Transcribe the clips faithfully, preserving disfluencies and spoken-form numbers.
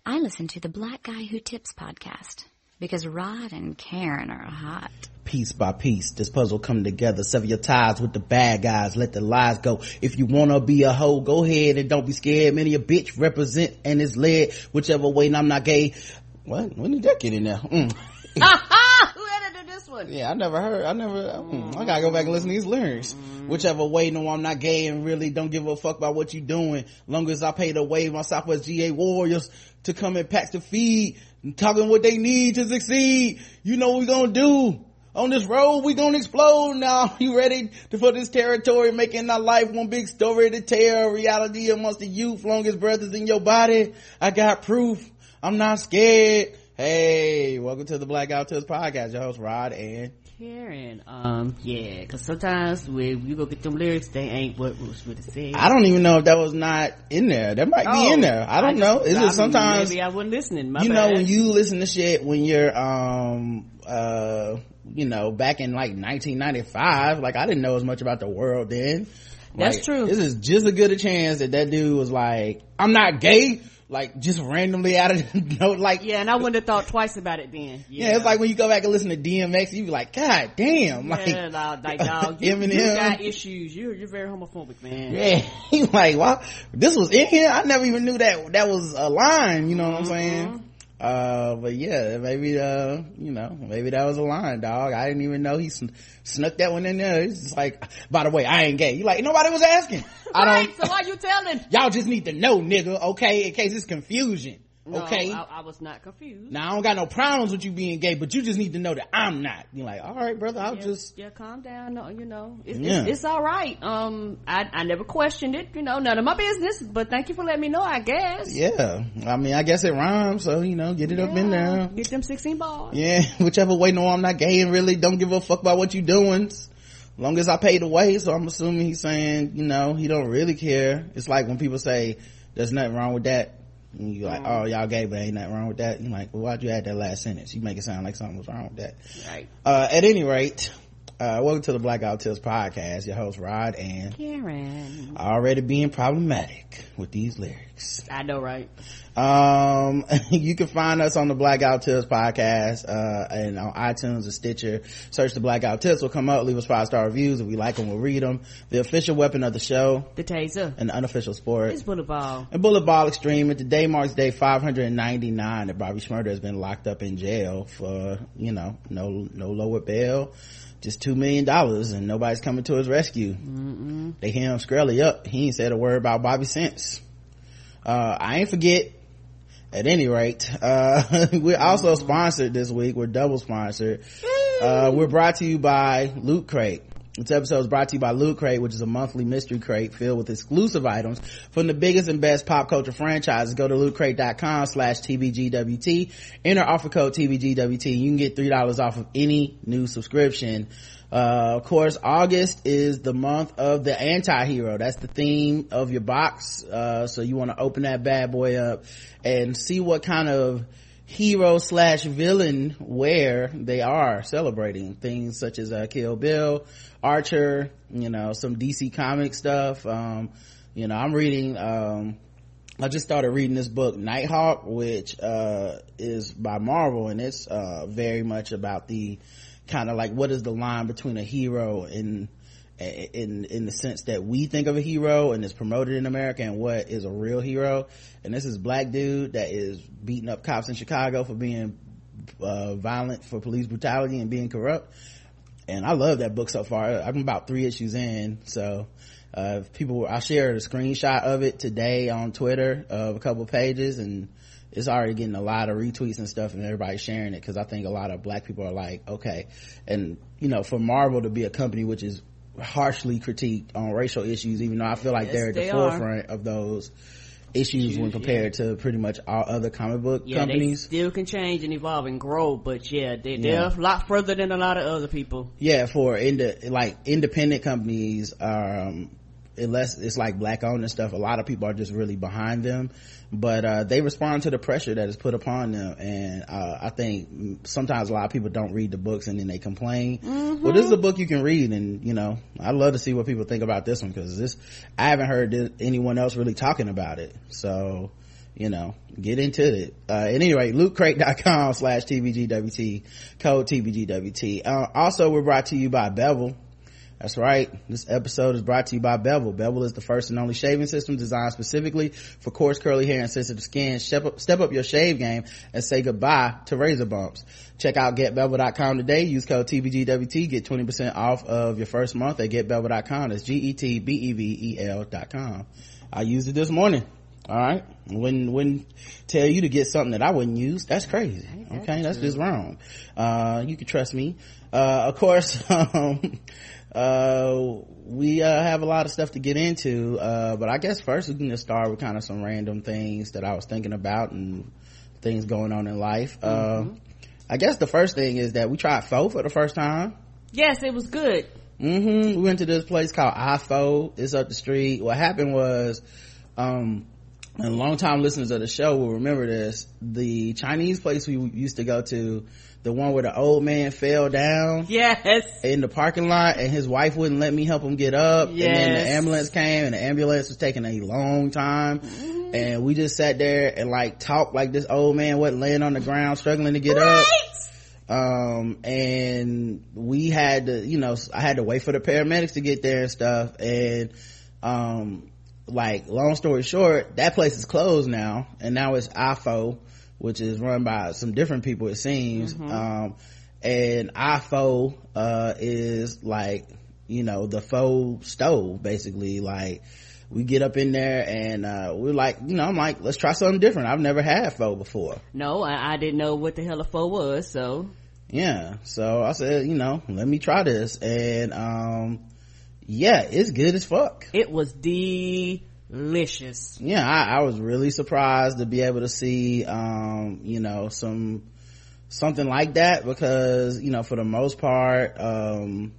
I listen to the Black Guy Who Tips podcast because Rod and Karen are hot. Piece by piece, this puzzle come together. Sever your ties with the bad guys. Let the lies go. If you wanna be a hoe, go ahead and don't be scared. Many a bitch represent and is led whichever way. And I'm not gay. What? When did that get in there? Mm. Who edited this one? Yeah, I never heard. I never. Mm, I gotta go back and listen to these lyrics. Mm. Whichever way, no, I'm not gay and really don't give a fuck about what you doing. Long as I pay the way my Southwest G A Warriors to come in packs to feed, and talking what they need to succeed. You know what we gonna do. On this road, we gonna explode now. You ready to, for this territory, making our life one big story to tell. Reality amongst the youth, long as breath is in your body. I got proof. I'm not scared. Hey, welcome to the Black Guy Who Tips podcast. Your host, Rod and Karen. Um, yeah, cause sometimes when you go get them lyrics, they ain't what was what it said. I don't even know if that was not in there. That might oh, be in there. I don't I know. Is it sometimes? Maybe I wasn't listening. My you bad. know, when you listen to shit when you're, um, uh, you know, back in like nineteen ninety-five, like I didn't know as much about the world then. That's like, true. This is just as good a chance that that dude was like, I'm not gay, like just randomly out of the note, like. Yeah, and I wouldn't have thought twice about it then. Yeah. yeah, it's like when you go back and listen to D M X, you be like, God damn, like, yeah, nah, like dog, you, Eminem. You got issues. You're you're very homophobic, man. Yeah, he's like, well, this was in here. I never even knew that that was a line. You know what mm-hmm. I'm saying? Uh, but yeah, maybe, uh, you know, maybe that was a line, dog. I didn't even know he sn- snuck that one in there. He's just like, by the way, I ain't gay. You like, nobody was asking. I right, don't. So why you telling? Y'all just need to know, nigga, okay? In case it's confusion. Okay, no, I, I was not confused. Now I don't got no problems with you being gay, but you just need to know that I'm not. You're like, all right, brother, I'll yeah, just yeah, calm down. No, you know, it's, yeah. it's, it's all right. Um, I I never questioned it. You know, none of my business. But thank you for letting me know. I guess. Yeah, I mean, I guess it rhymes, so you know, get it yeah, up in there. Get them sixteen bars. Yeah, whichever way. No, I'm not gay, and really don't give a fuck about what you doing. Long as I pay the way, so I'm assuming he's saying, you know, he don't really care. It's like when people say there's nothing wrong with that. And you're like, oh, y'all gay, but ain't nothing wrong with that. You're like, well, why'd you add that last sentence? You make it sound like something was wrong with that. Right. Uh, at any rate, uh, welcome to the Black Guy Who Tips podcast. Your host, Rod and Karen. Already being problematic with these lyrics. I know, right? Um, you can find us on the Black Guy Who Tips podcast, uh, and on iTunes or Stitcher. Search the Black Guy Who Tips will come up. Leave us five star reviews. If we like them, we'll read them. The official weapon of the show. The taser. And the unofficial sport. It's bullet ball. And bullet ball extreme. And today marks day five hundred ninety-nine that Bobby Shmurda has been locked up in jail for, you know, no, no lower bail. Just two million dollars and nobody's coming to his rescue. Mm-mm. They hear him Skrelly up. He ain't said a word about Bobby since. Uh, I ain't forget. At any rate, uh, we're also sponsored this week. We're double sponsored. Uh, we're brought to you by Loot Crate. This episode is brought to you by Loot Crate, which is a monthly mystery crate filled with exclusive items from the biggest and best pop culture franchises. Go to lootcrate.com slash TBGWT. Enter offer code T B G W T. You can get three dollars off of any new subscription. Uh, of course, August is the month of the anti-hero. That's the theme of your box. Uh, so you want to open that bad boy up and see what kind of hero slash villain wear they are celebrating. Things such as uh, Kill Bill, Archer, you know, some D C comic stuff. Um, you know, I'm reading, um, I just started reading this book, Nighthawk, which, uh, is by Marvel, and it's, uh, very much about the kind of like, what is the line between a hero and, in in the sense that we think of a hero and is promoted in America, and what is a real hero. And this is black dude that is beating up cops in Chicago for being uh violent, for police brutality and being corrupt. And I love that book so far. I'm about three issues in, so uh if people, I shared a screenshot of it today on Twitter of a couple pages, and it's already getting a lot of retweets and stuff, and everybody's sharing it, because I think a lot of black people are like, okay. And you know, for Marvel to be a company which is harshly critiqued on racial issues, even though I feel like yes, they're at the they forefront are. of those issues Huge, when compared yeah. to pretty much all other comic book yeah, companies. They still can change and evolve and grow, but yeah, they, they're yeah. a lot further than a lot of other people. Yeah, for ind- like independent companies, um, unless it's like black owned and stuff, a lot of people are just really behind them. But uh they respond to the pressure that is put upon them, and uh I think sometimes a lot of people don't read the books and then they complain. Mm-hmm. Well, this is a book you can read, and you know, I'd love to see what people think about this one, because this, I haven't heard this, anyone else really talking about it. So you know, get into it. Uh, at any rate, lootcrate.com slash TBGWT, code T B G W T. Uh, also, we're brought to you by Bevel. That's right. This episode is brought to you by Bevel. Bevel is the first and only shaving system designed specifically for coarse, curly hair and sensitive skin. Step up, step up your shave game and say goodbye to razor bumps. Check out get bevel dot com today. Use code T B G W T. Get twenty percent off of your first month at get bevel dot com. That's G E T B E V E L dot com. I used it this morning. All right. Wouldn't, wouldn't tell you to get something that I wouldn't use. That's crazy. Okay. That's just wrong. Uh, you can trust me. Uh, of course, um, uh we uh have a lot of stuff to get into, uh but I guess first we can just start with kind of some random things that I was thinking about and things going on in life. Mm-hmm. uh I guess the first thing is that we tried pho for the first time. Yes, it was good. Mm-hmm. We went to this place called iPho. It's up the street. What happened was, um and long-time listeners of the show will remember this, the Chinese place we used to go to, the one where the old man fell down, yes, in the parking lot, and his wife wouldn't let me help him get up, yes. And then the ambulance came, and the ambulance was taking a long time, mm-hmm. And we just sat there and like talked like this old man wasn't laying on the ground struggling to get right. up. Um and we had to, you know, I had to wait for the paramedics to get there and stuff, and um like long story short, that place is closed now, and now it's iPho, which is run by some different people, it seems. Mm-hmm. um and iPho uh is like, you know, the faux stove, basically. Like, we get up in there and uh we're like, you know, I'm like, let's try something different. I've never had pho before. No, I, I didn't know what the hell a pho was, so yeah, so I said, you know, let me try this. And um yeah, it's good as fuck. It was delicious. Yeah, I, I was really surprised to be able to see, um, you know, some, something like that, because, you know, for the most part, um,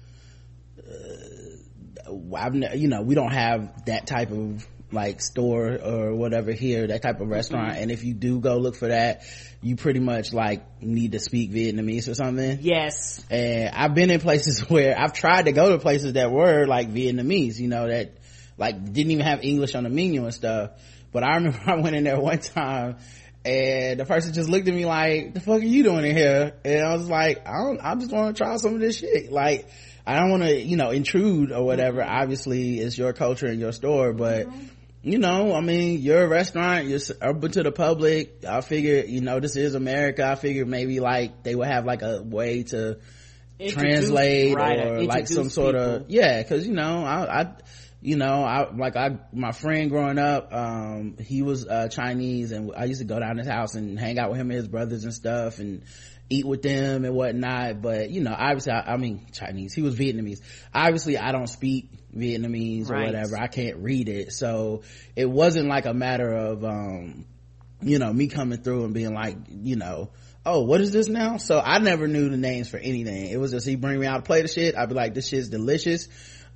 uh, I've, ne- you know, we don't have that type of like store or whatever here, that type of restaurant. Mm-hmm. And if you do go look for that, you pretty much like need to speak Vietnamese or something. Yes. And I've been in places where I've tried to go to places that were like Vietnamese, you know, that like didn't even have English on the menu and stuff. But I remember I went in there one time and the person just looked at me like, the fuck are you doing in here? And I was like, I don't, I just want to try some of this shit. Like, I don't want to, you know, intrude or whatever. Mm-hmm. Obviously it's your culture and your store, but mm-hmm. you know, I mean, you're a restaurant, you're open to the public. I figure, you know, this is America. I figured maybe like they would have like a way to introduce, translate right, or like some sort people. Of, yeah, cause you know, I, I, you know, I, like I, my friend growing up, um, he was, uh, Chinese, and I used to go down his house and hang out with him and his brothers and stuff and eat with them and whatnot. But you know, obviously I, I mean Chinese, he was Vietnamese. Obviously I don't speak Vietnamese right. or whatever, I can't read it, so it wasn't like a matter of um you know, me coming through and being like, you know, oh, what is this now? So I never knew the names for anything. It was just, he bring me out a plate of shit, I'd be like, this shit's delicious,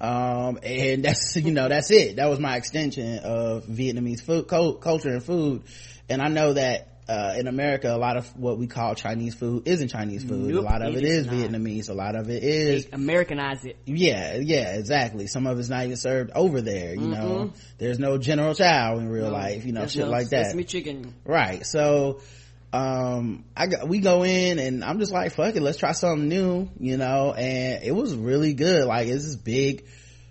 um and that's, you know, that's it. That was my extension of Vietnamese food culture and food. And I know that Uh, in America, a lot of what we call Chinese food isn't Chinese food. Nope, a lot of it, it is, is Vietnamese. A lot of it is... They Americanize it. Yeah, yeah, exactly. Some of it's not even served over there, you mm-hmm. know. There's no General Chow in real no, life, you know, shit no like that. Sesame chicken. Right. So, um, I got, we go in and I'm just like, fuck it, let's try something new, you know, and it was really good. Like, it's this big,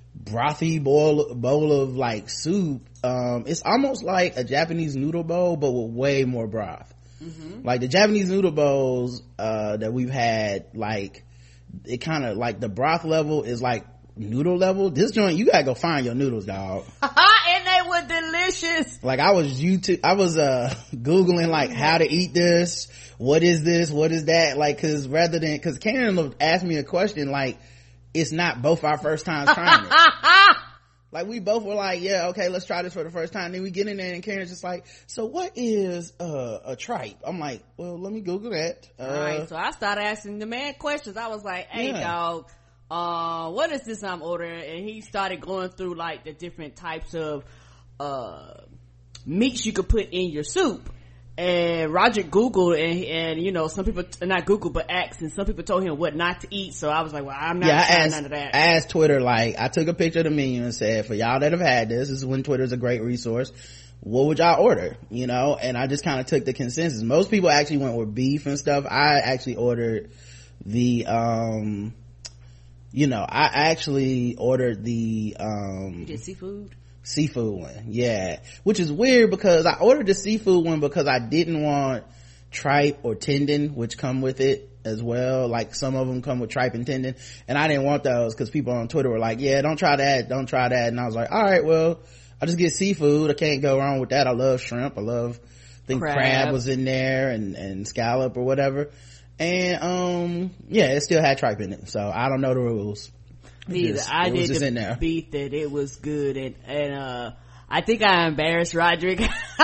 brothy bowl, bowl of like soup. Um it's almost like a Japanese noodle bowl but with way more broth. Mm-hmm. Like the Japanese noodle bowls uh that we've had, like it kind of like the broth level is like noodle level. This joint, you gotta go find your noodles, dog. And they were delicious. Like I was YouTube I was uh googling like how to eat this, what is this, what is that, like, because rather than, because Karen asked me a question like it's not both our first times trying it. Like we both were like, yeah, okay, let's try this for the first time. Then we get in there and Karen's just like, so what is uh, a tripe? I'm like, well, let me Google that. Uh, All right, so I started asking the man questions. I was like, hey, yeah. dog, uh, what is this I'm ordering? And he started going through like the different types of uh, meats you could put in your soup. And Roger Googled and, and, you know, some people, not Google, but asked, and some people told him what not to eat. So I was like, well, I'm not yeah, trying asked, none of that. I asked Twitter, like, I took a picture of the menu and said, for y'all that have had this, this is when Twitter's a great resource. what would y'all order, you know? And I just kind of took the consensus. Most people actually went with beef and stuff. I actually ordered the um you know I actually ordered the um you did seafood seafood one, yeah, which is weird because I ordered the seafood one because I didn't want tripe or tendon, which come with it as well. Like some of them come with tripe and tendon, and I didn't want those because people on Twitter were like, yeah, don't try that, don't try that. And I was like, all right, well, I'll just get seafood. I can't go wrong with that. I love shrimp. I love, I think crab, crab was in there, and and scallop or whatever. And um yeah, it still had tripe in it, so I don't know the rules. Neither. Just, I did the beef that it was good, and and uh I think I embarrassed Roderick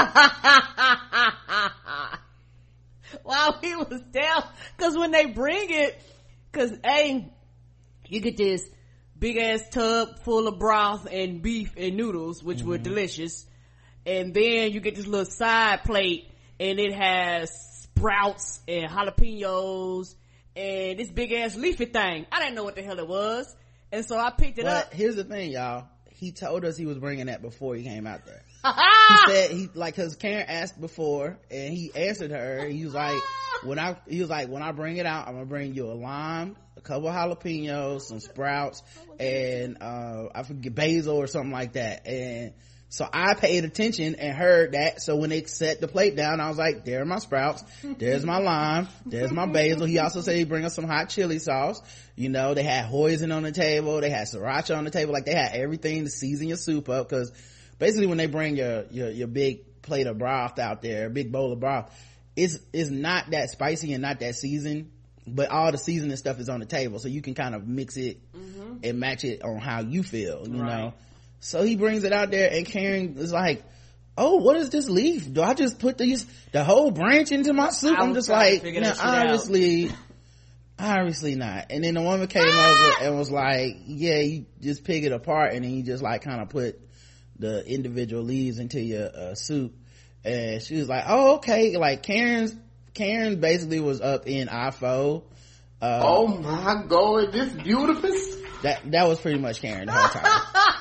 while he was down, because when they bring it, because a you get this big ass tub full of broth and beef and noodles, which mm-hmm. were delicious, and then you get this little side plate and it has sprouts and jalapenos and this big ass leafy thing. I didn't know what the hell it was, and so I picked it but up. Here's the thing, y'all, he told us he was bringing that before he came out there. He said he like, because Karen asked before and he answered her. He was like, when I he was like when I bring it out, I'm gonna bring you a lime, a couple of jalapenos, some sprouts, and uh I forget, basil or something like that. And so I paid attention and heard that. So when they set the plate down, I was like, there are my sprouts, there's my lime, there's my basil. He also said he'd bring us some hot chili sauce. You know, they had hoisin on the table, they had sriracha on the table, like they had everything to season your soup up. Because basically when they bring your, your your big plate of broth out there, a big bowl of broth, it's it's not that spicy and not that seasoned, but all the seasoning stuff is on the table, so you can kind of mix it mm-hmm. and match it on how you feel, you right. know. So he brings it out there, and Karen is like, oh, what is this leaf? Do I just put these the whole branch into my soup? I'm just like, no, obviously obviously not. And then the woman came over and was like, yeah, you just pick it apart and then you just like kind of put the individual leaves into your uh, soup. And she was like, oh, okay. Like Karen's Karen basically was up in I F O. Uh, oh my god, this beautiful. That that was pretty much Karen the whole time.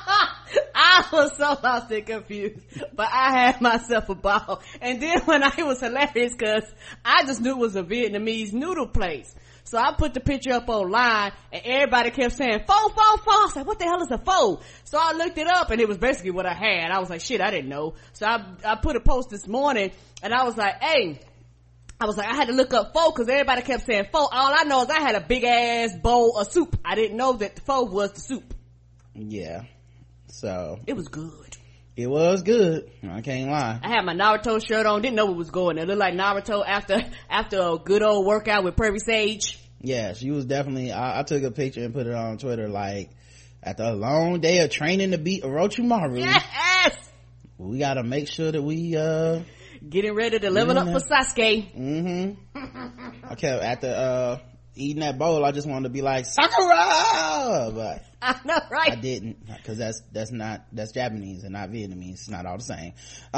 I was so lost and confused, but I had myself a ball. And then when I, it was hilarious because I just knew it was a Vietnamese noodle place. So I put the picture up online and everybody kept saying, pho, pho, pho. I was like, what the hell is a pho? So I looked it up and it was basically what I had. I was like, shit, I didn't know. So I, I put a post this morning and I was like, hey, I was like, I had to look up pho because everybody kept saying pho. All I know is I had a big ass bowl of soup. I didn't know that the pho was the soup. Yeah. So. It was good. It was good. I can't lie. I had my Naruto shirt on. Didn't know what was going. It looked like Naruto after after a good old workout with Prairie Sage. Yeah, she was definitely. I, I took a picture and put it on Twitter. Like after a long day of training to beat Orochimaru. Yes. We got to make sure that we uh getting ready to level up for Sasuke. Mm-hmm. I kept after uh eating that bowl. I just wanted to be like Sakura, but I know, right? I didn't, because that's that's not that's Japanese and not Vietnamese. It's not all the same.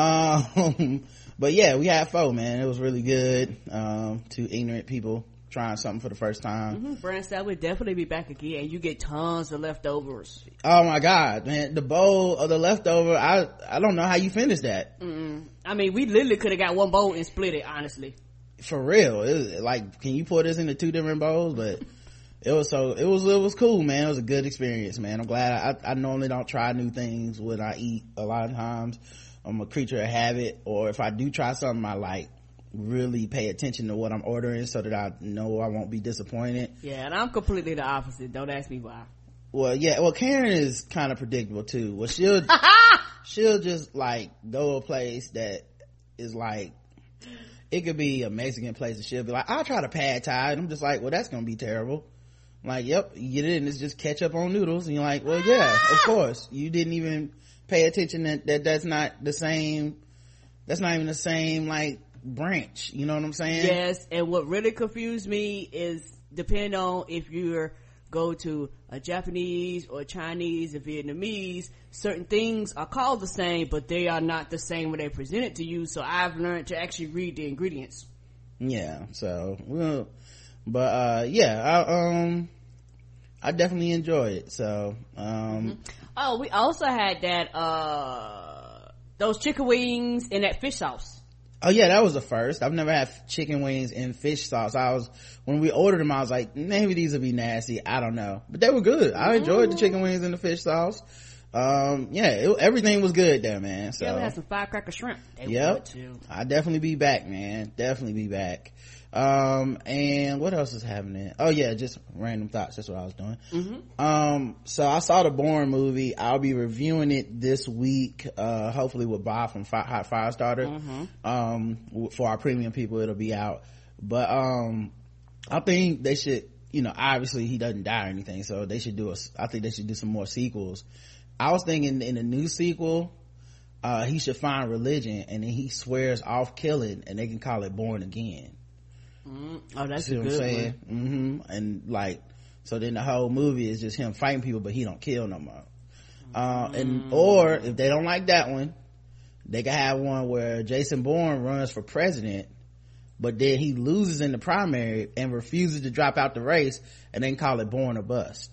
Um, but yeah, we had pho, man. It was really good. Um, to ignorant people trying something for the first time. Mm-hmm. Branstad would definitely be back again. You get tons of leftovers. Oh my god, man! The bowl of the leftover. I I don't know how you finished that. Mm-mm. I mean, we literally could have got one bowl and split it. Honestly. For real, it was like, can you pour this into two different bowls? But it was so it was it was cool, man. It was a good experience, man. I'm glad. I, I normally don't try new things when I eat. A lot of times I'm a creature of habit, or if I do try something, I like really pay attention to what I'm ordering so that I know I won't be disappointed. Yeah, and I'm completely the opposite. Don't ask me why. Well, yeah, well, Karen is kind of predictable too. Well, she'll she'll just like go a place that is like, it could be a Mexican place and she'll be like, I'll try the pad thai, and I'm just like, well, that's gonna be terrible. I'm like, yep, you get it and it's just ketchup on noodles, and you're like, well, yeah, of course, you didn't even pay attention that, that that's not the same, that's not even the same like branch, you know what I'm saying? Yes. And what really confused me is, depending on if you're go to a Japanese or Chinese or Vietnamese, certain things are called the same, but they are not the same when they present it to you. So I've learned to actually read the ingredients. Yeah, so well, but uh yeah, I um I definitely enjoy it. So um mm-hmm. Oh, we also had that uh those chicken wings in that fish sauce. Oh yeah, that was the first. I've never had chicken wings in fish sauce. I was, when we ordered them, I was like, maybe these will be nasty. I don't know, but they were good. I enjoyed the chicken wings in the fish sauce. Um, yeah, it, everything was good there, man. So yeah, we had some firecracker shrimp. They yep, were good too. I definitely be back, man. Definitely be back. Um, and what else is happening? Oh yeah, just random thoughts. That's what I was doing. Mm-hmm. Um, so I saw the Bourne movie. I'll be reviewing it this week, uh, hopefully with Bob from Fi- Hot Firestarter. Mm-hmm. Um, for our premium people, it'll be out. But, um, I think they should, you know, obviously he doesn't die or anything, so they should do a, I think they should do some more sequels. I was thinking in a new sequel, uh, he should find religion and then he swears off killing and they can call it Born Again. Mm. Oh, that's See a what good I'm saying? one. Mm-hmm. And like, so then the whole movie is just him fighting people, but he don't kill no more. Uh, and, or if they don't like that one, they can have one where Jason Bourne runs for president, but then he loses in the primary and refuses to drop out the race, and then call it Born or Bust.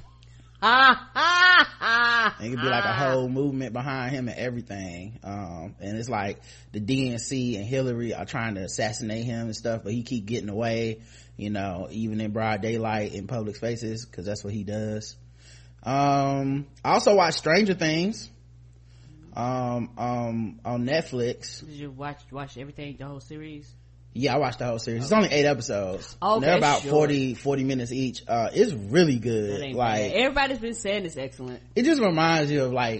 Ah, ah, ah, It could be like a whole movement behind him and everything. Um, and it's like the D N C and Hillary are trying to assassinate him and stuff, but he keep getting away, you know, even in broad daylight in public spaces, cause that's what he does. Um, I also watched Stranger Things, um, um, on Netflix. Did you watch, watch everything, the whole series? Yeah, I watched the whole series. It's only eight episodes. Okay, they're about sure. forty, forty minutes each. Uh, it's really good. Like, bad. Everybody's been saying it's excellent. It just reminds you of like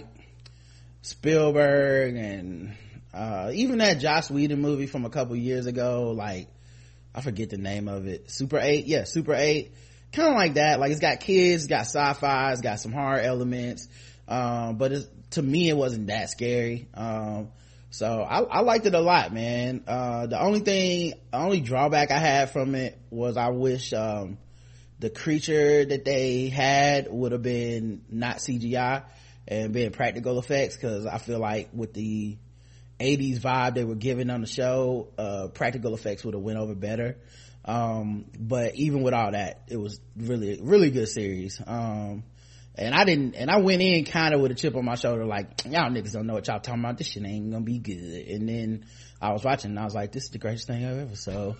Spielberg and, uh, even that Joss Whedon movie from a couple years ago. Like, I forget the name of it. Super eight. Yeah, Super eight. Kind of like that. Like, it's got kids, it's got sci-fi, it's got some horror elements. Um, but it's, to me, it wasn't that scary. Um, so I, I liked it a lot, man. Uh, the only thing, the only drawback I had from it was I wish, um, the creature that they had would have been not C G I and been practical effects, cause I feel like with the eighties vibe they were giving on the show, uh, practical effects would have went over better. Um, but even with all that, it was really, really good series. Um, And I didn't, and I went in kind of with a chip on my shoulder, like, y'all niggas don't know what y'all talking about. This shit ain't gonna be good. And then I was watching and I was like, this is the greatest thing I've ever saw.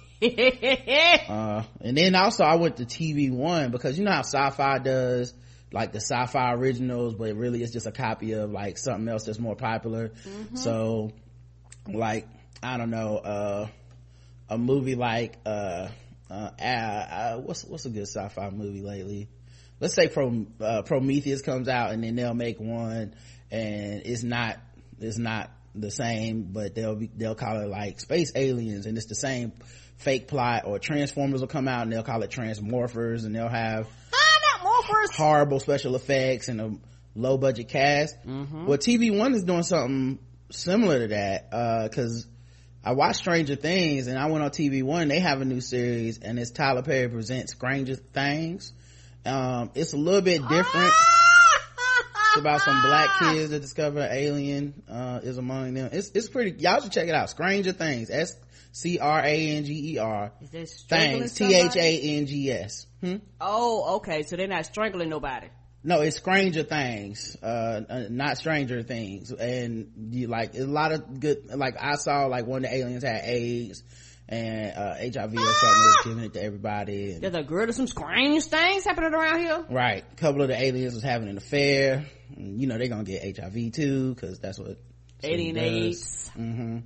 uh, and then also I went to T V One, because you know how Sci-Fi does, like the Sci-Fi originals, but really it's just a copy of like something else that's more popular. Mm-hmm. So, like, I don't know, uh, a movie like, uh, uh, uh, uh what's, what's a good Sci-Fi movie lately? Let's say Pro, uh, Prometheus comes out and then they'll make one and it's not, it's not the same, but they'll be, they'll call it like Space Aliens and it's the same fake plot. Or Transformers will come out and they'll call it Transmorphers, and they'll have ah, not morphers. horrible special effects and a low budget cast. Mm-hmm. Well, T V One is doing something similar to that, uh, cause I watched Stranger Things and I went on T V One, they have a new series and it's Tyler Perry Presents Stranger Things. Um, it's a little bit different. It's about some black kids that discover an alien, uh, is among them. It's, it's pretty, y'all should check it out. Stranger Things. S C R A N G E R. Is that Things. T H A N G S. Hmm? Oh, okay. So they're not strangling nobody. No, it's Stranger Things, uh, uh, not Stranger Things. And you like, a lot of good, like I saw like one of the aliens had AIDS and uh H I V or something, was giving it to everybody. And, there's a girl to some strange things happening around here. Right. A couple of the aliens was having an affair. And, you know, they're gonna get H I V too, because that's what alien AIDS. Mm-hmm.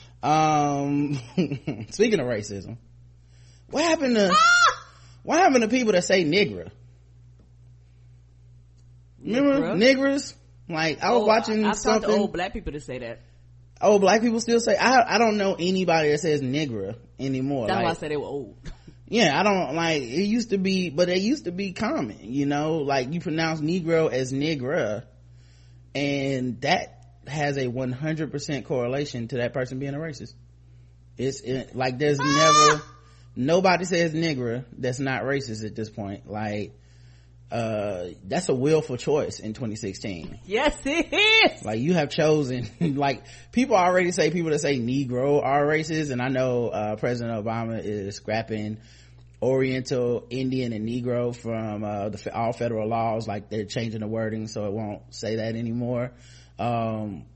Um, speaking of racism, what happened to ah! what happened to people that say nigger? Remember niggers? Like, I was oh, watching I've something. talked to old black people to say that. Oh, black people still say, I, I don't know anybody that says nigger anymore. That's like, why I said they were old. Yeah, I don't, like, it used to be, but it used to be common, you know, like you pronounce Negro as nigra, and that has a one hundred percent correlation to that person being a racist. It's it, like, there's never, nobody says nigger that's not racist at this point. Like, uh that's a willful choice in twenty sixteen. Yes, it is. Like, you have chosen, like, people already say people that say Negro are racist, and I know uh President Obama is scrapping Oriental, Indian, and Negro from uh the all federal laws. Like, they're changing the wording so it won't say that anymore. Um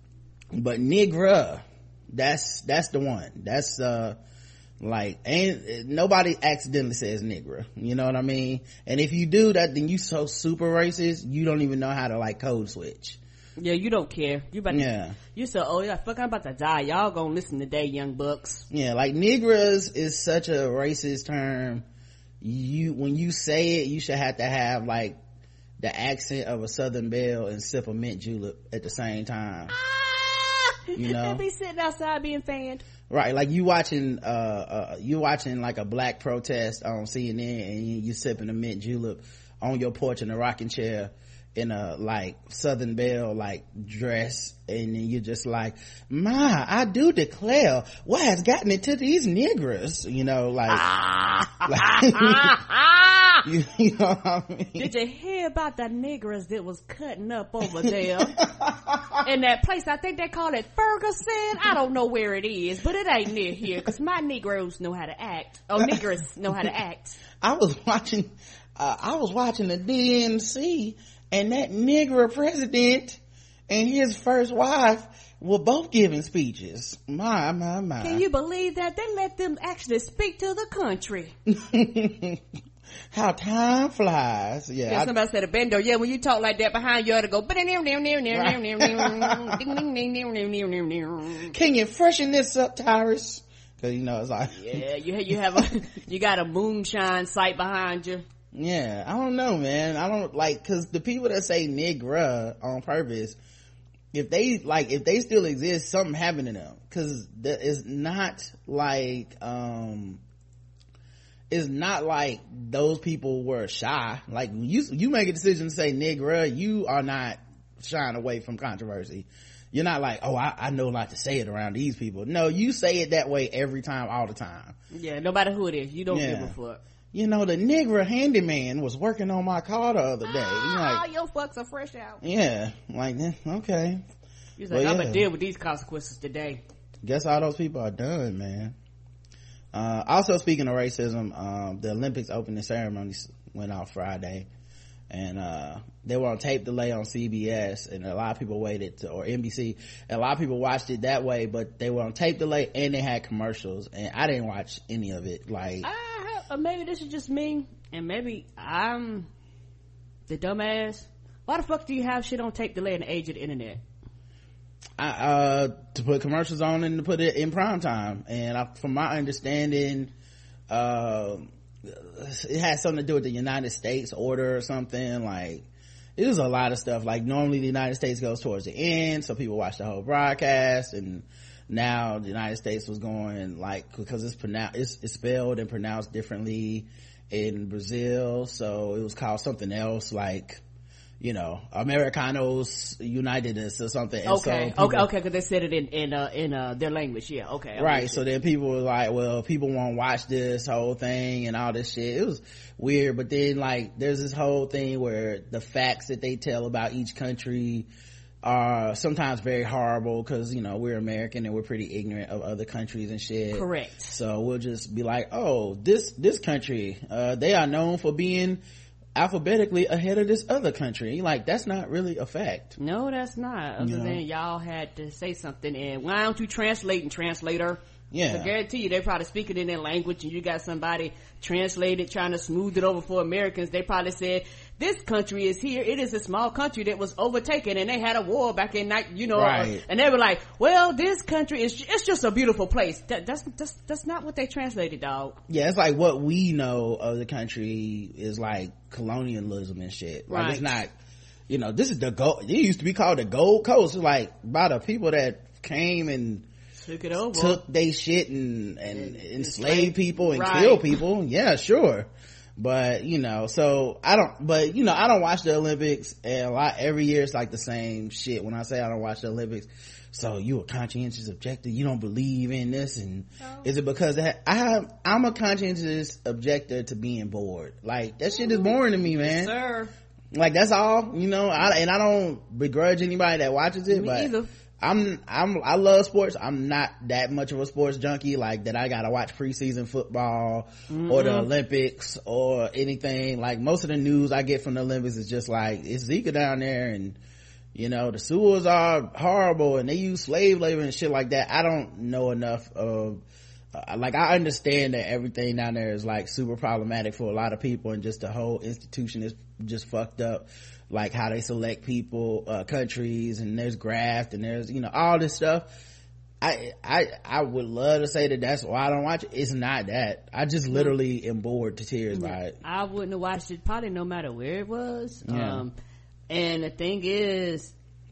but nigger, that's that's the one. That's uh like, ain't nobody accidentally says nigger, you know what I mean? And if you do that, then you so super racist you don't even know how to like code switch. Yeah, you don't care. You about to, yeah. You so oh yeah, fuck, I'm about to die. Y'all gonna listen today, young bucks. Yeah, like niggers is such a racist term. You when you say it, you should have to have like the accent of a Southern belle and sip a mint julep at the same time. Ah! You know, they be sitting outside being fanned. Right, like you watching uh uh you watching like a black protest on C N N and you, you sipping a mint julep on your porch in a rocking chair in a like Southern belle like dress, and then you're just like, my, I do declare what has gotten into these niggers, you know, like, like you, you know what I mean? Did you hear about the niggers that was cutting up over there in that place? I think they call it Ferguson. I don't know where it is, but it ain't near here because my Negroes know how to act. Oh, niggers know how to act. I was watching uh, I was watching the D N C, and that nigger president and his first wife were both giving speeches. My, my, my. Can you believe that? They let them actually speak to the country. How time flies. Yeah. Yeah, I, somebody said a bendo. Yeah, when you talk like that behind you ought to go. Can you freshen this up, Tyrus? Cause you know, it's like. Yeah, you, you have a, you got a moonshine sight behind you. Yeah, I don't know, man. I don't like, cause the people that say nigger on purpose, if they like, if they still exist, something happened to them. Cause it's not like, um, it's not like those people were shy. Like you, you make a decision to say nigger, you are not shying away from controversy. You're not like, oh, I, I know not to say it around these people. No, you say it that way every time, all the time. Yeah, no matter who it is, you don't yeah. give a fuck. You know, the nigger handyman was working on my car the other day. Ah, like, your fucks are fresh out. Yeah, like, okay. He's like, well, I'm yeah. gonna deal with these consequences today. Guess all those people are done, man. Uh, also speaking of racism, um, the Olympics opening ceremony went off Friday, and uh, they were on tape delay on C B S, and a lot of people waited to, or N B C, and a lot of people watched it that way, but they were on tape delay and they had commercials, and I didn't watch any of it. Like, I have, or maybe this is just me, and maybe I'm the dumbass. Why the fuck do you have shit on tape delay in the age of the internet? I, uh, to put commercials on and to put it in prime time, and I, from my understanding, uh, it has something to do with the United States order or something. Like, it was a lot of stuff. Like, normally the United States goes towards the end, so people watch the whole broadcast, and now the United States was going, like, because it's pronounced, it's, it's spelled and pronounced differently in Brazil, so it was called something else, like, you know, Americanos Unitedness or something. And okay, so people, okay, okay, because they said it in in uh, in uh, their language. Yeah, okay, right. So then people were like, "Well, people won't watch this whole thing and all this shit." It was weird, but then like, there's this whole thing where the facts that they tell about each country are sometimes very horrible because, you know, we're American and we're pretty ignorant of other countries and shit. Correct. So we'll just be like, "Oh, this this country, uh, they are known for being alphabetically ahead of this other country." Like, that's not really a fact. No, that's not. Other you know? than y'all had to say something, and why don't you translate and translator? Yeah. I guarantee you, they probably speak it in their language, and you got somebody translated trying to smooth it over for Americans. They probably said, this country is here. It is a small country that was overtaken, and they had a war back in night, you know, right. And they were like, well, this country is, it's just a beautiful place. That, that's, that's, that's not what they translated, dog. Yeah, it's like what we know of the country is like colonialism and shit. Like, right. It's not, you know, this is the gold, it used to be called the Gold Coast. It's like by the people that came and took it over, took they shit and, and, and enslaved enslaved, people and right. killed people. Yeah, sure. But, you know, so I don't, but, you know, I don't watch the Olympics, and a lot, every year it's like the same shit when I say I don't watch the Olympics. So you a conscientious objector, you don't believe in this, and oh. Is it because that I have, I'm a conscientious objector to being bored. Like, that shit is boring to me, man. Yes, sir. Like, that's all, you know, I, and I don't begrudge anybody that watches it, me but either. I'm, I'm, I love sports. I'm not that much of a sports junkie, like that I gotta watch preseason football mm-hmm. or the Olympics or anything. Like, most of the news I get from the Olympics is just like, it's Zika down there and you know, the sewers are horrible and they use slave labor and shit like that. I don't know enough of uh, like I understand that everything down there is like super problematic for a lot of people, and just the whole institution is just fucked up, like how they select people, uh countries, and there's graft and there's, you know, all this stuff. I I I would love to say that that's why I don't watch it. It's not that. I just literally am bored to tears by it. I wouldn't have watched it probably no matter where it was. Yeah. Um, and the thing is,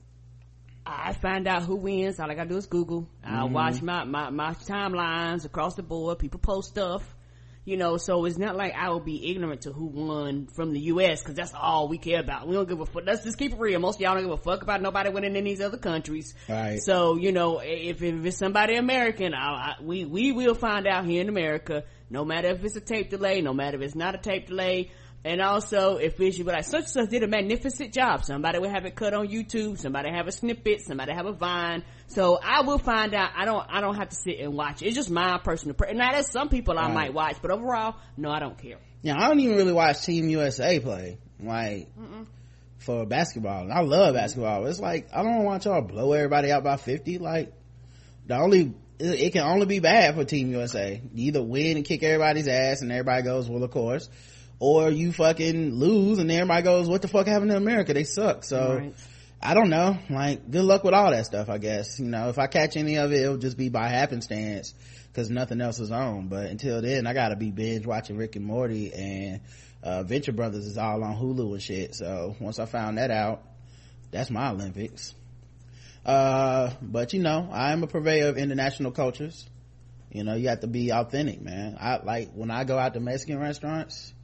I find out who wins. All I gotta do is Google. I Mm-hmm. watch my, my, my timelines across the board. People post stuff. You know, so it's not like I will be ignorant to who won from the U S, because that's all we care about. We don't give a fuck. Let's just keep it real. Most of y'all don't give a fuck about nobody winning in these other countries. Right. So, you know, if, if it's somebody American, I, I, we, we will find out here in America, no matter if it's a tape delay, no matter if it's not a tape delay. And also, if it's you, but like, such and such did a magnificent job. Somebody will have it cut on YouTube. Somebody have a snippet. Somebody have a Vine. So I will find out. I don't, I don't have to sit and watch it. It's just my personal, pre- now there's some people I Right. might watch, but overall, no, I don't care. Yeah, I don't even really watch Team U S A play, like, Mm-mm. for basketball. And I love basketball. It's like, I don't want y'all blow everybody out by fifty. Like, the only, it, it can only be bad for Team U S A. You either win and kick everybody's ass and everybody goes, well, of course, or you fucking lose and everybody goes, what the fuck happened to America? They suck. So, Right. I don't know. Like, good luck with all that stuff, I guess. You know, if I catch any of it, it'll just be by happenstance, because nothing else is on. But until then, I gotta be binge watching Rick and Morty, and uh Venture Brothers is all on Hulu and shit. So once I found that out, that's my Olympics. Uh but you know, I am a purveyor of international cultures. You know, you have to be authentic, man. I like, when I go out to Mexican restaurants,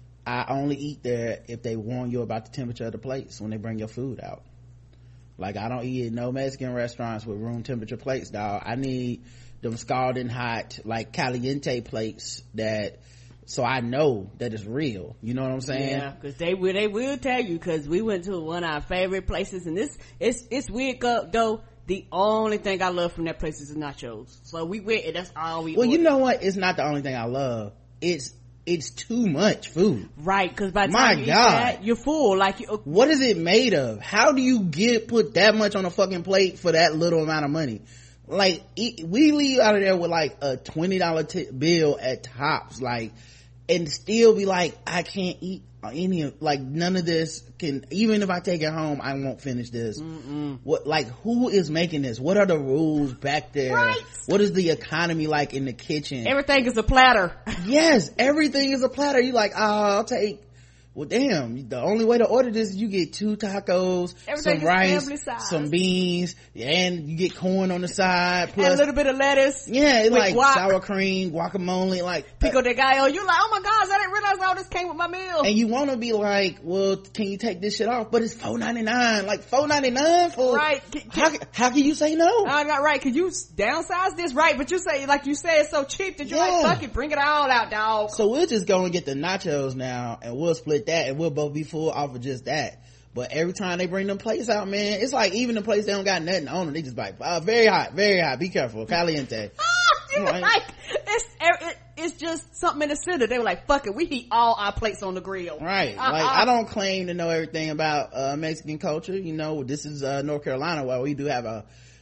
I only eat there if they warn you about the temperature of the plates when they bring your food out. Like, I don't eat at no Mexican restaurants with room temperature plates, dog. I need them scalding hot, like caliente plates, that, so I know that it's real. You know what I'm saying? Yeah, because they will, they will tell you, because we went to one of our favorite places, and this, it's, it's weird though. The only thing I love from that place is the nachos. So we went, and that's all we Well, ordered. you know what? It's not the only thing I love. It's, it's too much food. Right, because by the My time you eat God. that, you're full. Like, you, What is it made of? How do you get, put that much on a fucking plate for that little amount of money? Like, it, we leave out of there with like a twenty dollar t- bill at tops, like, and still be like, I can't eat any of, like, none of this can, even if I take it home, I won't finish this. Mm-mm. What, like, who is making this? What are the rules back there? Right. What is the economy like in the kitchen? everything is a platter. Yes, everything is a platter. You like, oh, I'll take, well, damn, the only way to order this is you get two tacos, Everything some is rice, family size. some beans, and you get corn on the side, plus And a little bit of lettuce. yeah, it's with like guac, sour cream, guacamole, like, pico de gallo. You're like, oh my gosh, I didn't realize all this came with my meal. and you want to be like, well, can you take this shit off? But it's four ninety-nine, like four ninety-nine for, Right. Can- how, how can you say no? I got right. Could you downsize this? Right. But you say, like you say, it's so cheap that you're Yeah. like, fuck it, bring it all out, dog. So we'll just go and get the nachos now, and we'll split that, and we'll both be full off of just that. But every time they bring them plates out, man, it's like, even the plates they don't got nothing on them, they just like, uh, very hot, very hot, be careful, caliente. You're Right. like, it's, it, it's just something in the center. They were like, fuck it, we heat all our plates on the grill. Right. Uh-uh. Like, I don't claim to know everything about uh Mexican culture. You know, this is uh North Carolina, where we do have a,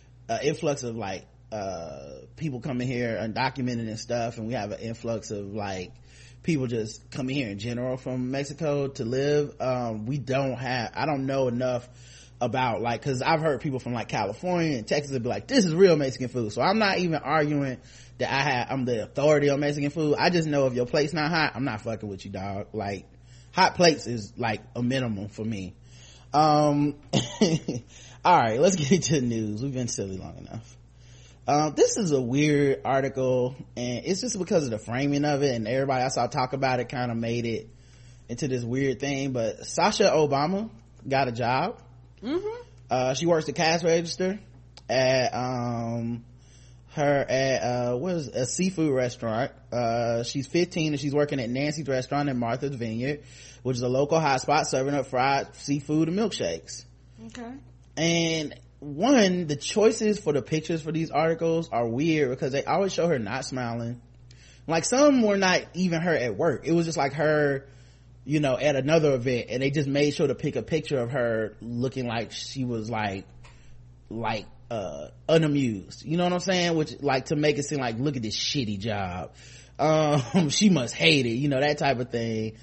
a influx of like uh people coming here undocumented and stuff, and we have an influx of like people just coming here in general from Mexico to live. Um we don't have, I don't know enough about, like, because I've heard people from like California and Texas be like, this is real Mexican food. So I'm not even arguing that I have, I'm the authority on Mexican food. I just know if your plate's not hot, I'm not fucking with you, dog. Like, hot plates is like a minimum for me. Um all right, let's get into the news. We've been silly long enough. Um this is a weird article, and it's just because of the framing of it, and everybody I saw talk about it kind of made it into this weird thing. But Sasha Obama got a job. Mm-hmm. Uh she works the cash register at um her at uh what is it? A seafood restaurant. Uh she's fifteen, and she's working at Nancy's restaurant in Martha's Vineyard, which is a local hotspot serving up fried seafood and milkshakes. Okay. And one, the choices for the pictures for these articles are weird, because they always show her not smiling. Like, some were not even her at work. It was just like her you know, at another event, and they just made sure to pick a picture of her looking like she was like like uh unamused, you know what I'm saying, which like to make it seem like, look at this shitty job, um she must hate it, you know, that type of thing.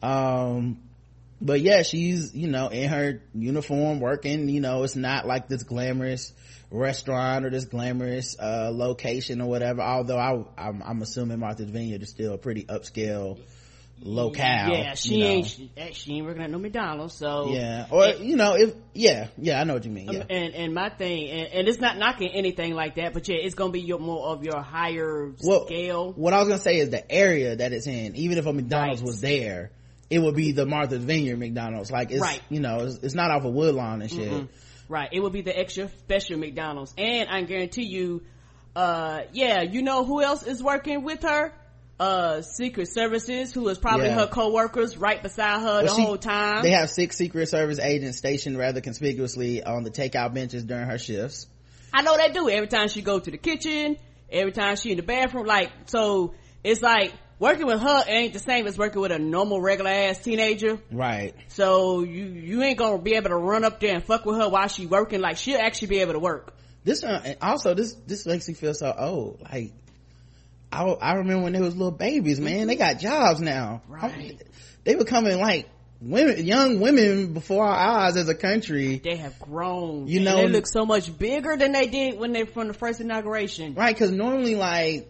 Um but yeah, she's, you know, in her uniform working, you know, it's not like this glamorous restaurant or this glamorous uh location or whatever, although I I'm, I'm assuming Martha's Vineyard is still a pretty upscale locale. Yeah, she you know. ain't she, she ain't working at no McDonald's, so yeah, or and, you know, if yeah yeah I know what you mean. Yeah. and and my thing, and, and it's not knocking anything like that, but yeah, it's gonna be your more of your higher well, scale. What I was gonna say is the area that it's in, even if a McDonald's right. was there, it would be the Martha's Vineyard McDonald's, like it's right. you know, it's, it's not off of Woodlawn and shit. Mm-hmm. Right, it would be the extra special McDonald's. And I guarantee you, uh yeah, you know who else is working with her? Uh Secret Services, who is probably yeah. her co-workers right beside her well, the she, whole time. They have six Secret Service agents stationed rather conspicuously on the takeout benches during her shifts. I know they do. Every time she go to the kitchen, every time she in the bathroom, like, so it's like working with her ain't the same as working with a normal regular ass teenager. Right. So you you ain't gonna be able to run up there and fuck with her while she working. Like, she'll actually be able to work. This uh, also this this makes me feel so old. Like, I, I remember when they was little babies, man. They got jobs now. Right. They becoming like women, young women before our eyes as a country. They have grown. You know, they look so much bigger than they did when they from the first inauguration. Right, because normally like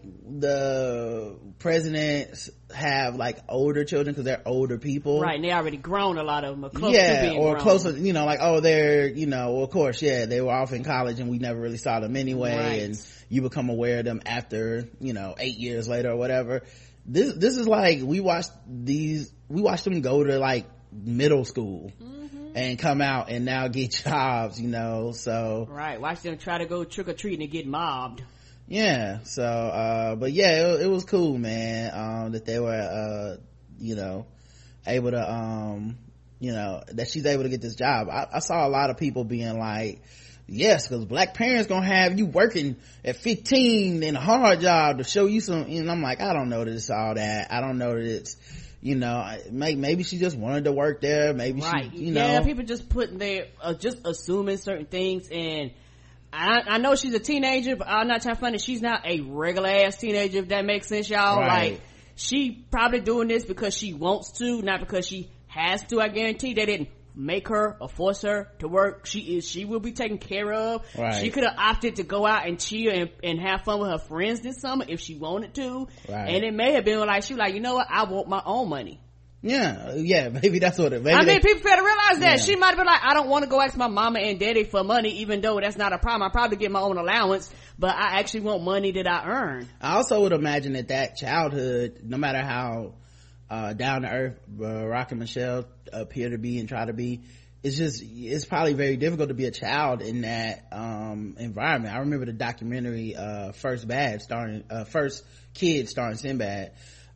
the presidents have like older children because they're older people. Right, and they already grown. A lot of them are close yeah, to being or grown. closer. You know, like oh, they're you know, well, of course, yeah, they were off in college and we never really saw them anyway, right. and you become aware of them after, you know, eight years later or whatever. This this is like we watched these we watched them go to like middle school mm-hmm. and come out and now get jobs, you know. So right, watch them try to go trick-or-treating and get mobbed. Yeah, so uh but yeah, it, it was cool, man, um that they were uh you know able to um you know that she's able to get this job. I, I saw a lot of people being like, yes, because black parents gonna have you working at fifteen in a hard job to show you some, and I'm like, I don't know that it's all that. I don't know that it's, you know, maybe she just wanted to work there. Maybe right. she, you know. Yeah, people just putting their, uh, just assuming certain things, and I, I know she's a teenager, but I'm not trying to find it. She's not a regular ass teenager, if that makes sense, y'all. Right. Like, she probably doing this because she wants to, not because she has to. I guarantee they didn't make her or force her to work. She is she will be taken care of. Right. She could have opted to go out and chill and, and have fun with her friends this summer if she wanted to. Right. And it may have been like, she was like, you know what, I want my own money. Yeah, yeah, maybe that's what it. Maybe I mean, they, people better realize that. Yeah. She might have been like, I don't want to go ask my mama and daddy for money, even though that's not a problem. I probably get my own allowance, but I actually want money that I earn. I also would imagine that that childhood, no matter how uh down to earth uh, Rock and Michelle appear to be and try to be, it's just, it's probably very difficult to be a child in that um environment. I remember the documentary uh First Bad starring uh First Kid starring Sinbad.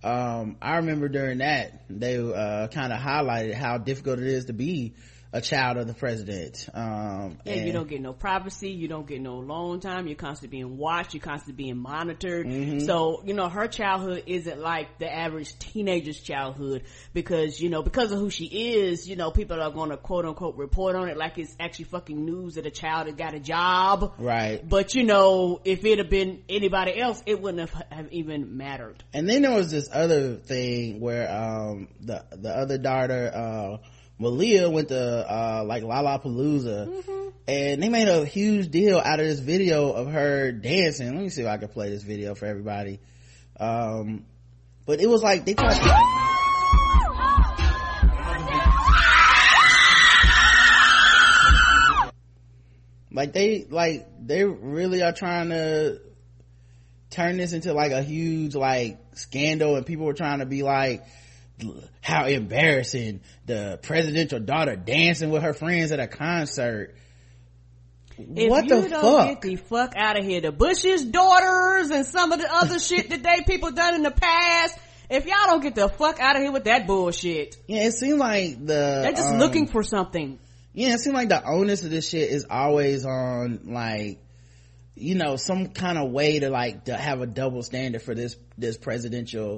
um I remember during that they uh kind of highlighted how difficult it is to be a child of the president. Um yeah, and you don't get no privacy, you don't get no alone time, you're constantly being watched, you're constantly being monitored. Mm-hmm. So, you know, her childhood isn't like the average teenager's childhood, because, you know, because of who she is, you know, people are going to quote unquote report on it like it's actually fucking news that a child had got a job. Right. But, you know, if it had been anybody else, it wouldn't have, have even mattered. And then there was this other thing where um the the other daughter, uh Malia, went to uh like Lollapalooza, mm-hmm. and they made a huge deal out of this video of her dancing. Let me see if I can play this video for everybody. Um but it was like they tried to like they like they really are trying to turn this into like a huge like scandal, and people were trying to be like, how embarrassing, the presidential daughter dancing with her friends at a concert. If what you the don't fuck? Get the fuck out of here. The Bush's daughters and some of the other shit that they people done in the past. If y'all don't get the fuck out of here with that bullshit. Yeah, it seemed like the they're just um, looking for something. Yeah, it seemed like the onus of this shit is always on, like, you know, some kind of way to like to have a double standard for this this presidential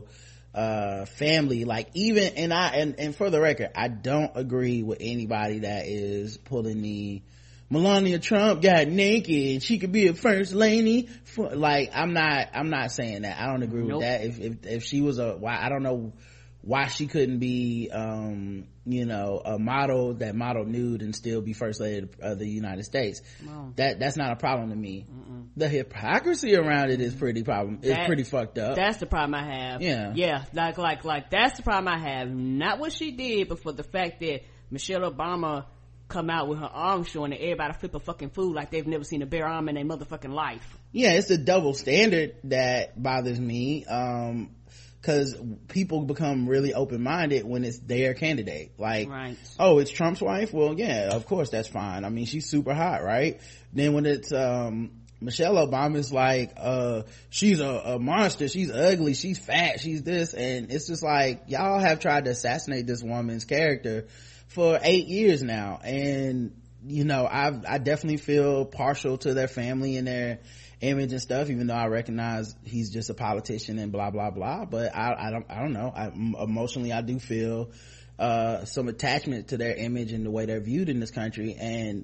uh family, like even and I and, and for the record, I don't agree with anybody that is pulling the Melania Trump got naked and she could be a first lady for, like I'm not I'm not saying that. I don't agree nope. with that. If if if she was a why I don't know why she couldn't be um you know a model that model nude and still be first lady of the United States. Wow. That that's not a problem to me. Mm-mm. The hypocrisy around it is pretty problem is pretty fucked up. That's the problem I have. Yeah. Yeah, like like like that's the problem I have. Not what she did, but for the fact that Michelle Obama come out with her arm showing and everybody flip a fucking fool like they've never seen a bare arm in their motherfucking life. Yeah, it's the double standard that bothers me. Um because people become really open-minded when it's their candidate. Like, right. Oh, it's Trump's wife? Well, yeah, of course that's fine. I mean, she's super hot, right? Then when it's um Michelle Obama's like, uh she's a, a monster, she's ugly, she's fat, she's this, and it's just like, y'all have tried to assassinate this woman's character for eight years now, and you know i i definitely feel partial to their family and their image and stuff, even though I recognize he's just a politician and blah blah blah, but i i don't i don't know I emotionally I do feel uh some attachment to their image and the way they're viewed in this country. And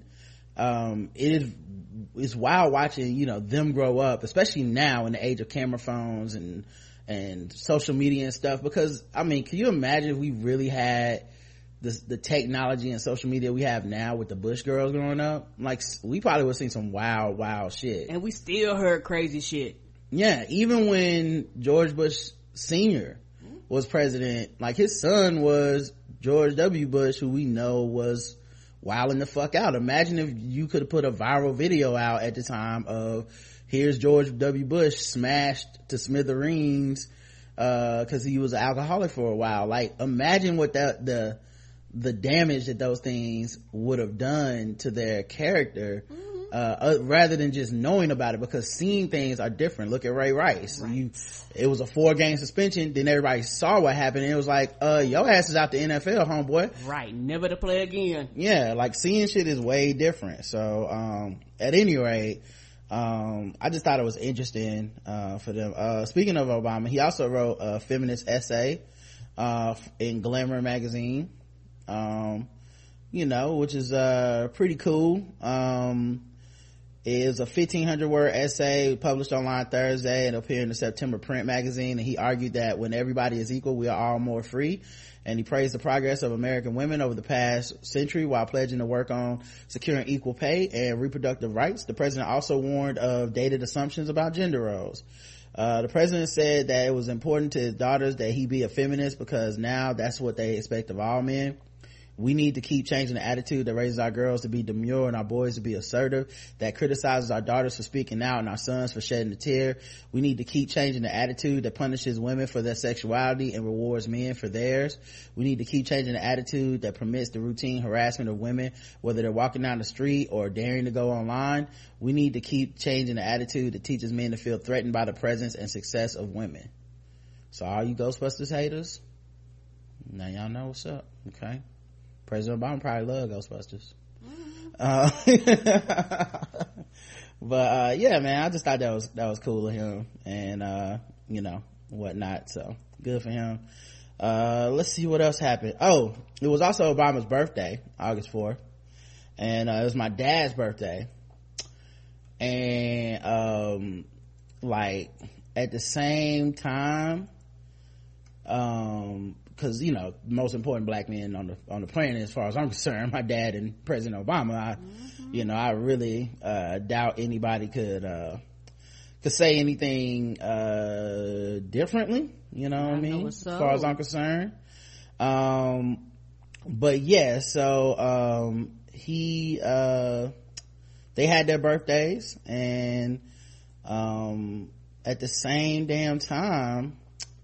um it is it's wild watching, you know, them grow up, especially now in the age of camera phones and and social media and stuff, because I mean, can you imagine if we really had The, the technology and social media we have now with the Bush girls growing up? Like, we probably would have seen some wild wild shit, and we still heard crazy shit. Yeah, even when George Bush Senior was president, like his son was George W. Bush, who we know was wilding the fuck out. Imagine if you could have put a viral video out at the time of here's George W. Bush smashed to smithereens uh because he was an alcoholic for a while. Like, imagine what that the the damage that those things would have done to their character. Mm-hmm. uh, uh rather than just knowing about it, because seeing things are different. Look at Ray Rice. Right. You it was a four game suspension, then everybody saw what happened and it was like, uh your ass is out the N F L, homeboy. Right, never to play again. Yeah, like seeing shit is way different. So um at any rate, um I just thought it was interesting uh for them. Uh speaking of Obama, he also wrote a feminist essay uh in Glamour magazine, um you know, which is uh pretty cool. Um it is a fifteen hundred word essay published online Thursday and appeared in the September print magazine, and he argued that when everybody is equal, we are all more free. And he praised the progress of American women over the past century while pledging to work on securing equal pay and reproductive rights. The president also warned of dated assumptions about gender roles. Uh, the president said that it was important to his daughters that he be a feminist because now that's what they expect of all men. We need to keep changing the attitude that raises our girls to be demure and our boys to be assertive, that criticizes our daughters for speaking out and our sons for shedding a tear. We need to keep changing the attitude that punishes women for their sexuality and rewards men for theirs. We need to keep changing the attitude that permits the routine harassment of women, whether they're walking down the street or daring to go online. We need to keep changing the attitude that teaches men to feel threatened by the presence and success of women. So all you Ghostbusters haters, now y'all know what's up. Okay, President Obama probably love Ghostbusters. Mm-hmm. uh, but uh yeah, man, I just thought that was that was cool of him, and uh you know whatnot, so good for him. Uh let's see what else happened. Oh, it was also Obama's birthday, August fourth, and uh it was my dad's birthday, and um like at the same time, um because you know, most important black men on the on the planet as far as I'm concerned, my dad and President Obama. I, mm-hmm. you know, I really uh doubt anybody could uh could say anything uh differently, you know what I mean, so. As far as I'm concerned. Um but yeah, so um he uh they had their birthdays, and um at the same damn time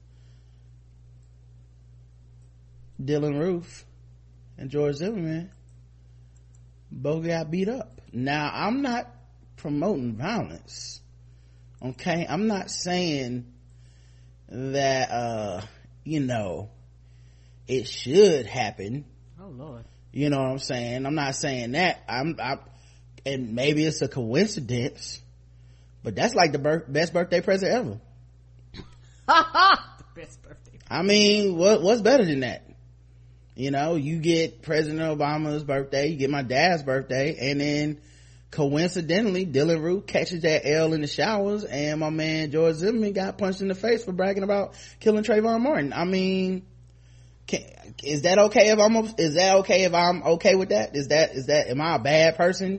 Dylan Roof and George Zimmerman both got beat up. Now, I'm not promoting violence, okay? I'm not saying that uh you know it should happen. Oh Lord. You know what I'm saying? I'm not saying that. I'm I and maybe it's a coincidence, but that's like the bir- best birthday present ever. The best birthday present. I mean, what what's better than that? You know, you get President Obama's birthday, you get my dad's birthday, and then coincidentally, Dylan Roof catches that L in the showers, and my man George Zimmerman got punched in the face for bragging about killing Trayvon Martin. I mean, can, is that okay if I'm is that okay if I'm okay with that? Is that is that am I a bad person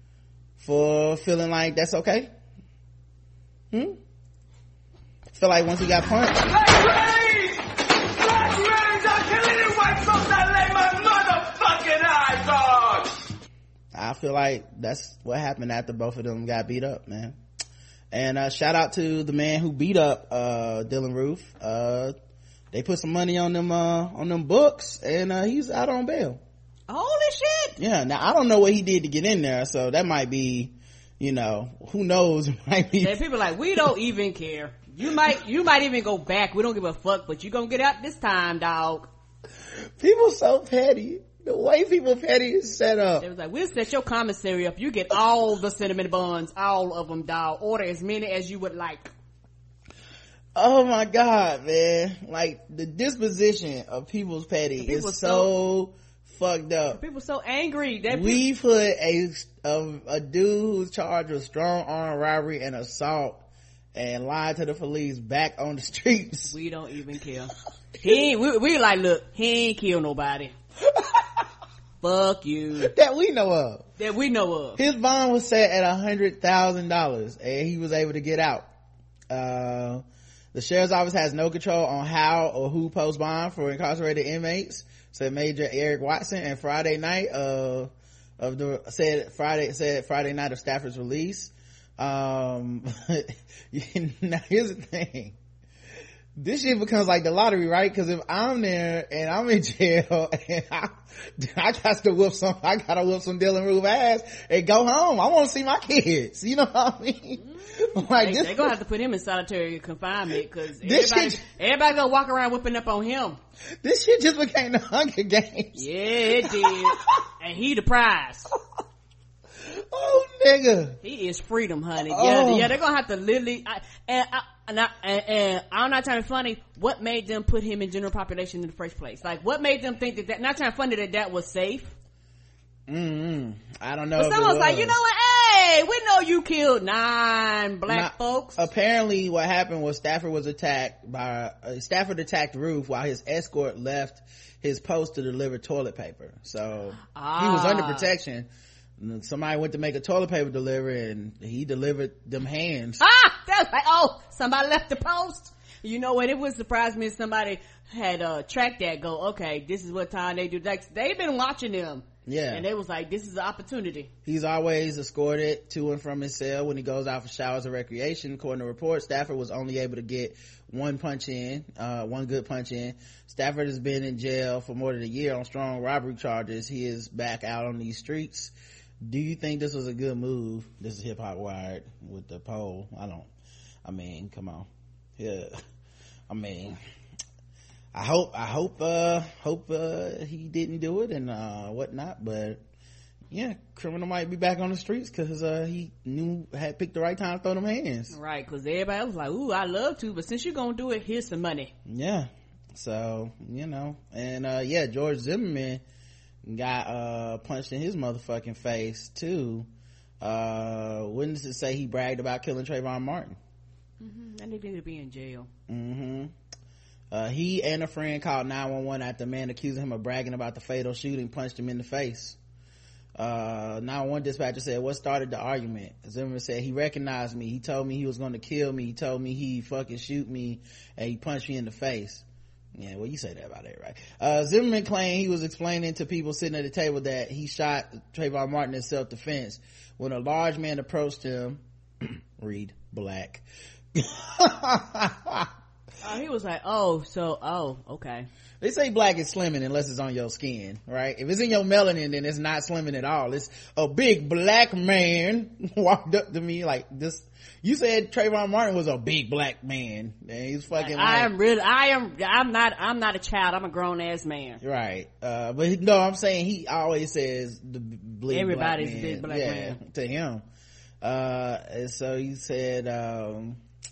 for feeling like that's okay? Hmm. Feel like once he got punched. Black rays! Black rays are killing it white folks that lay my motherfucking eyes on! I feel like that's what happened after both of them got beat up, man. And uh shout out to the man who beat up uh Dylan Roof. Uh they put some money on them uh on them books, and uh he's out on bail. Holy shit. Yeah, now I don't know what he did to get in there, so that might be, you know, who knows. It might be. And people are like, we don't even care. You might, you might even go back. We don't give a fuck, but you gonna get out this time, dog. People so petty. The way people petty is set up. It was like, we'll set your commissary up. You get all the cinnamon buns, all of them, dog. Order as many as you would like. Oh my god, man. Like, the disposition of people's petty is so, so fucked up. People so angry. That we people- put a, a, a dude who's charged with strong arm robbery and assault and lied to the police back on the streets. We don't even care. He ain't, we, we like, look, he ain't kill nobody. Fuck you. That we know of. That we know of. His bond was set at a hundred thousand dollars, and he was able to get out. Uh, the sheriff's office has no control on how or who posts bond for incarcerated inmates, said Major Eric Watson. And Friday night, uh, of the said Friday said Friday night of Stafford's release. Um, now here's the thing. This shit becomes like the lottery, right? Because if I'm there and I'm in jail and I, I got to whoop some, I gotta whoop some Dylan Roof ass and go home. I want to see my kids. You know what I mean? Like they, this, they're gonna have to put him in solitary confinement because everybody, shit, everybody gonna walk around whipping up on him. This shit just became the Hunger Games. Yeah, it did. And he the prize. Oh, nigga. He is freedom, honey. Oh. Yeah, yeah, they're gonna have to literally, I, and, I, and, I, and, and I'm not trying to be funny, what made them put him in general population in the first place? Like, what made them think that that, not trying to funny that that was safe? Mm-hmm. I don't know. But someone's like, you know what, hey, we know you killed nine black Not, folks. Apparently what happened was Stafford was attacked by, uh, Stafford attacked Roof while his escort left his post to deliver toilet paper. So, ah. he was under protection. Somebody went to make a toilet paper delivery and he delivered them hands. Ah, that's like, oh, somebody left the post. You know what? It would surprise me if somebody had uh tracked that. Go, okay, this is what time they do. Like, they've been watching them. Yeah, and they was like, this is an opportunity. He's always escorted to and from his cell when he goes out for showers or recreation. According to reports, Stafford was only able to get one punch in, uh one good punch in. Stafford has been in jail for more than a year on strong robbery charges. He is back out on these streets. Do you think this was a good move? This is Hip Hop Wired with the poll. I don't, I mean, come on. Yeah. I mean, I hope, I hope, uh, hope, uh, he didn't do it and, uh, whatnot, but yeah, criminal might be back on the streets cause, uh, he knew, had picked the right time to throw them hands. Right. Cause everybody was like, ooh, I love to, but since you're gonna do it, here's some money. Yeah. So, you know, and, uh, yeah, George Zimmerman got uh punched in his motherfucking face too. Uh witnesses say he bragged about killing Trayvon Martin. Mm-hmm. That nigga need to be in jail. Mm-hmm. Uh he and a friend called nine one one after a man accusing him of bragging about the fatal shooting punched him in the face. Uh nine one one dispatcher said, what started the argument? Zimmerman said, he recognized me, he told me he was going to kill me, he told me he fucking shoot me, and he punched me in the face. Yeah, well, you say that about it, right? Uh, Zimmerman claimed he was explaining to people sitting at the table that he shot Trayvon Martin in self-defense. When a large man approached him, read black. Oh, he was like, oh, so, oh, okay. They say black is slimming unless it's on your skin, right? If it's in your melanin, then it's not slimming at all. It's a big black man walked up to me like this. You said Trayvon Martin was a big black man, and he's fucking. Like, I like, am really, I am, I'm not, I'm not a child. I'm a grown ass man. Right. Uh, but he, no, I'm saying he always says the big everybody's black man. big black yeah, man to him. Uh, and so he said, um,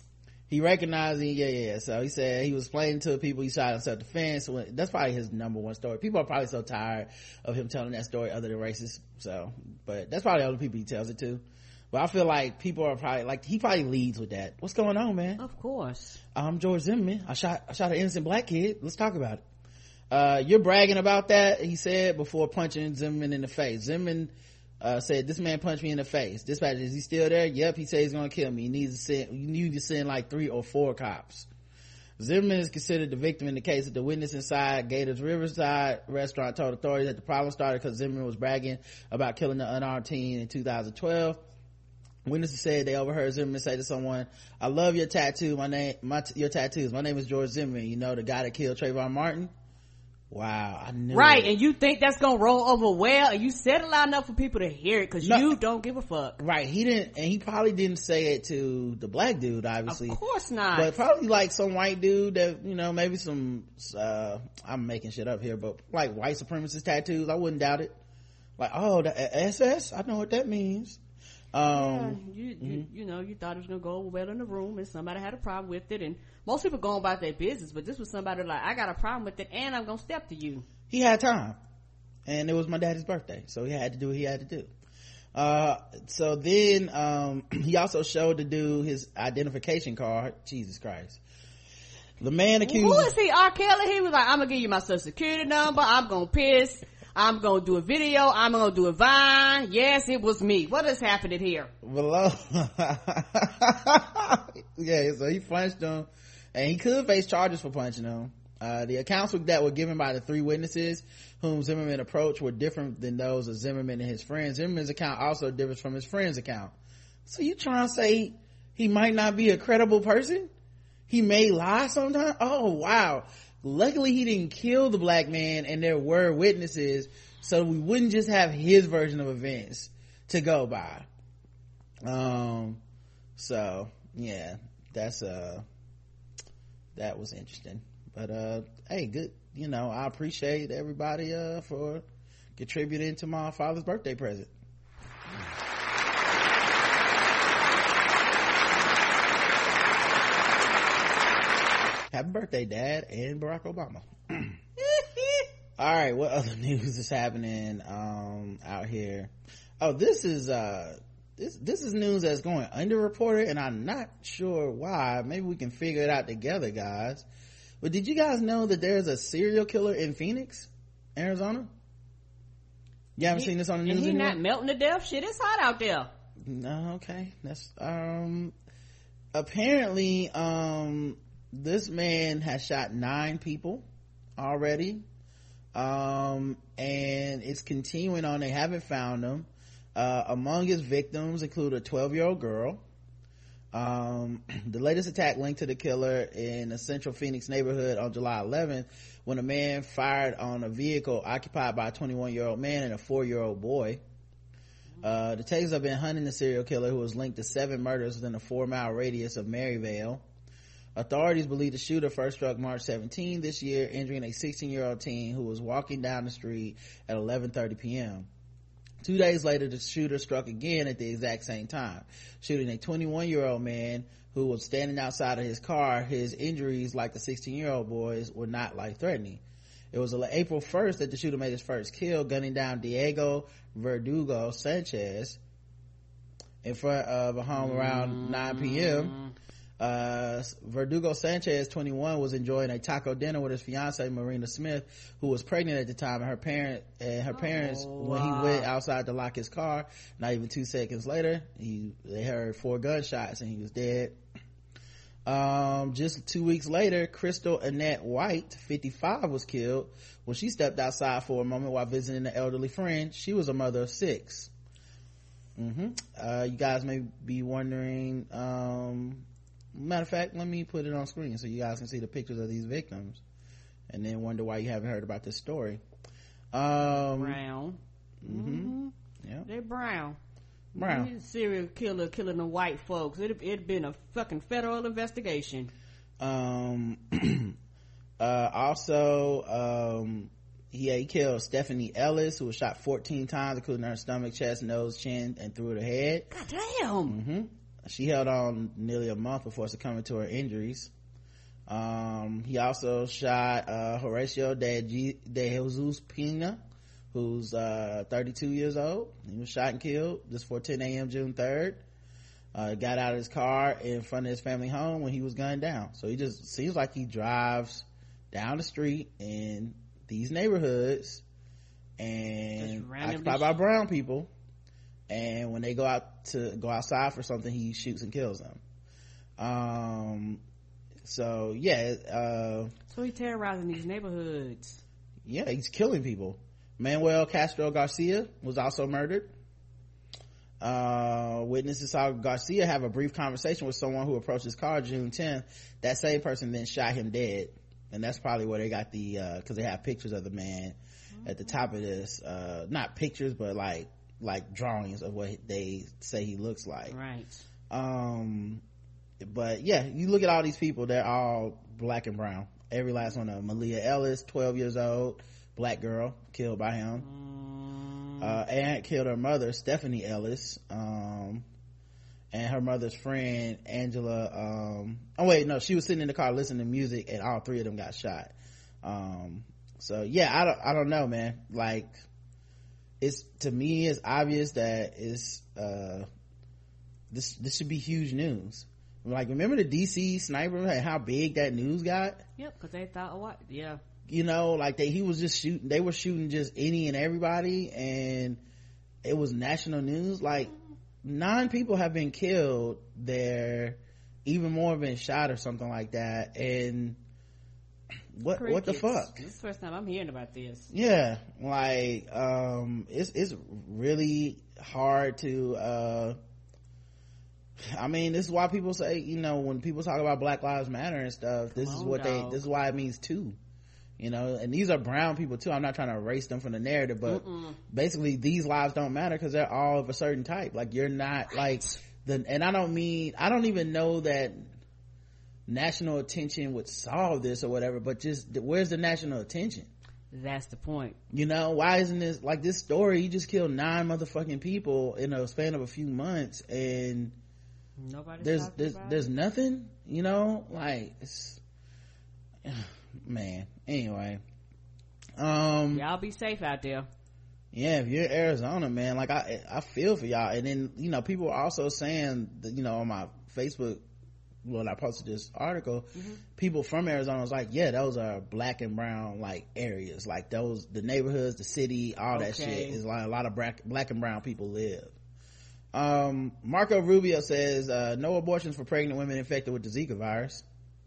he recognized him. Yeah, yeah. So he said he was explaining to the people he shot in self-defense. So that's probably his number one story. People are probably so tired of him telling that story other than racist. So, but that's probably the only people he tells it to. But I feel like people are probably like, he probably leads with that. What's going on, man? Of course. I'm George Zimmerman. I shot, I shot an innocent black kid. Let's talk about it. Uh, you're bragging about that, he said before punching Zimmerman in the face. Zimmerman, uh, said, this man punched me in the face. Dispatch, is he still there? Yep, he said he's gonna kill me. He needs to send, you need to send like three or four cops. Zimmerman is considered the victim in the case of the witness inside Gators Riverside restaurant told authorities that the problem started because Zimmerman was bragging about killing the unarmed teen in two thousand twelve. Witnesses said they overheard Zimmerman say to someone, I love your tattoo, my name, my, your tattoos. My name is George Zimmerman. You know, the guy that killed Trayvon Martin? Wow, I knew right it. And you think that's gonna roll over well, and you said it loud enough for people to hear it because no, you don't give a fuck. Right, he didn't, and he probably didn't say it to the black dude, obviously. Of course not. But probably like some white dude that, you know, maybe some uh I'm making shit up here, but like white supremacist tattoos, I wouldn't doubt it. Like, oh, the S S, I know what that means. Um yeah, you, you, mm-hmm. you know, you thought it was gonna go over well in the room, and somebody had a problem with it, and most people go about their business, but this was somebody like, I got a problem with it, and I'm gonna step to you. He had time, and it was my daddy's birthday, so he had to do what he had to do. Uh so then um he also showed the dude his identification card. Jesus Christ, the man accused. Who is he? R. Kelly? He was like, I'm gonna give you my social security number, I'm gonna piss, I'm gonna do a video, I'm gonna do a Vine. Yes, it was me. What is happening here? Below. Yeah, so he punched him, and he could face charges for punching him. Uh, the accounts that were given by the three witnesses whom Zimmerman approached were different than those of Zimmerman and his friends. Zimmerman's account also differs from his friend's account. So you trying to say he might not be a credible person? He may lie sometimes? Oh, wow. Luckily he didn't kill the black man, and there were witnesses, so we wouldn't just have his version of events to go by. Um, so yeah, that's uh that was interesting. But uh hey, good, you know, I appreciate everybody uh for contributing to my father's birthday present. Happy birthday, Dad and Barack Obama. All right, what other news is happening um out here? Oh, this is uh this this is news that's going underreported, and I'm not sure why. Maybe we can figure it out together, guys. But did you guys know that there's a serial killer in Phoenix, Arizona? You haven't he, seen this on the news and he anymore? not melting to death? Shit, it's hot out there. No, okay. That's um apparently um this man has shot nine people already, um and it's continuing on. They haven't found them. Uh among his victims include a twelve year old girl. Um the latest attack linked to the killer in a central Phoenix neighborhood on July eleventh, when a man fired on a vehicle occupied by a twenty-one year old man and a four year old boy. Uh detectives have been hunting the serial killer, who was linked to seven murders within a four mile radius of Maryvale. Authorities believe the shooter first struck March seventeenth this year, injuring a sixteen year old teen who was walking down the street at eleven thirty p.m. Two days later, the shooter struck again at the exact same time, shooting a twenty-one year old man who was standing outside of his car. His injuries, like the sixteen year old boy's, were not life threatening. It was April first that the shooter made his first kill, gunning down Diego Verdugo Sanchez in front of a home around nine p.m. Uh, Verdugo Sanchez, twenty-one, was enjoying a taco dinner with his fiancee Marina Smith, who was pregnant at the time, and her parent and her parents, oh, when wow. he went outside to lock his car, not even two seconds later, he they heard four gunshots and he was dead. Um, just two weeks later, Crystal Annette White, fifty-five, was killed when she stepped outside for a moment while visiting an elderly friend. She was a mother of six. Mm-hmm. Uh, you guys may be wondering, um, matter of fact, let me put it on screen so you guys can see the pictures of these victims, and then wonder why you haven't heard about this story. Um, brown. Mm-hmm. Mm-hmm. Yeah, they're brown. Brown. He's a serial killer killing the white folks. It it'd been a fucking federal investigation. Um. uh. Also, um. Yeah, he killed Stephanie Ellis, who was shot fourteen times, including her stomach, chest, nose, chin, and through her head. God damn. Mm-hmm. she held on nearly a month before succumbing to her injuries. Um, he also shot uh, Horacio de, G- de Jesus Pina, who's uh, thirty-two years old. He was shot and killed just before ten a.m. June third. Uh, got out of his car in front of his family home when he was gunned down. So he just seems like he drives down the street in these neighborhoods and occupied by brown people, and when they go out to go outside for something, he shoots and kills them. Um so yeah uh so he's terrorizing these neighborhoods. Yeah, he's killing people. Manuel Castro Garcia was also murdered. Uh, witnesses saw Garcia have a brief conversation with someone who approached his car June tenth. That same person then shot him dead. And that's probably where they got the, uh, cause they have pictures of the man mm-hmm. at the top of this, uh, not pictures, but like, like drawings of what they say he looks like. Right. Um, but yeah, you look at all these people, they're all black and brown. Every last one of them. Malia Ellis, twelve years old, black girl, killed by him. Mm. Uh, aunt killed her mother, Stephanie Ellis, um, and her mother's friend, Angela, um, oh wait, no, she was sitting in the car listening to music and all three of them got shot. Um, so yeah, I don't, I don't know, man. Like, it's, to me, it's obvious that it's, uh, this, this should be huge news. Like, remember the D C sniper and how big that news got? Yep, cause they thought, what, yeah. You know, like they, he was just shooting, they were shooting just any and everybody, and it was national news. Like, nine people have been killed there, even more have been shot or something like that, and what, Crickets. What the fuck? This is the first time I'm hearing about this. Yeah, like, um, it's, it's really hard to, uh, I mean, this is why people say, you know, when people talk about Black Lives Matter and stuff, this Come is on, what dog. they, this is why it means two. You know, and these are brown people too. I'm not trying to erase them from the narrative, but Mm-mm. basically these lives don't matter because they're all of a certain type. Like, you're not like the, and I don't mean, I don't even know that national attention would solve this or whatever, but just where's the national attention? That's the point. You know, why isn't this like this story? You just killed nine motherfucking people in a span of a few months, and Nobody's there's there's there's nothing. You know, like it's. Man, anyway, um y'all be safe out there. Yeah, if you're in Arizona, man, like I I feel for y'all. And then, you know, people are also saying that, you know, on my Facebook when I posted this article, mm-hmm. people from Arizona was like, yeah, those are black and brown like areas, like those, the neighborhoods, the city, all okay. that shit is like a lot of black black and brown people live. um Marco Rubio says uh no abortions for pregnant women infected with the Zika virus.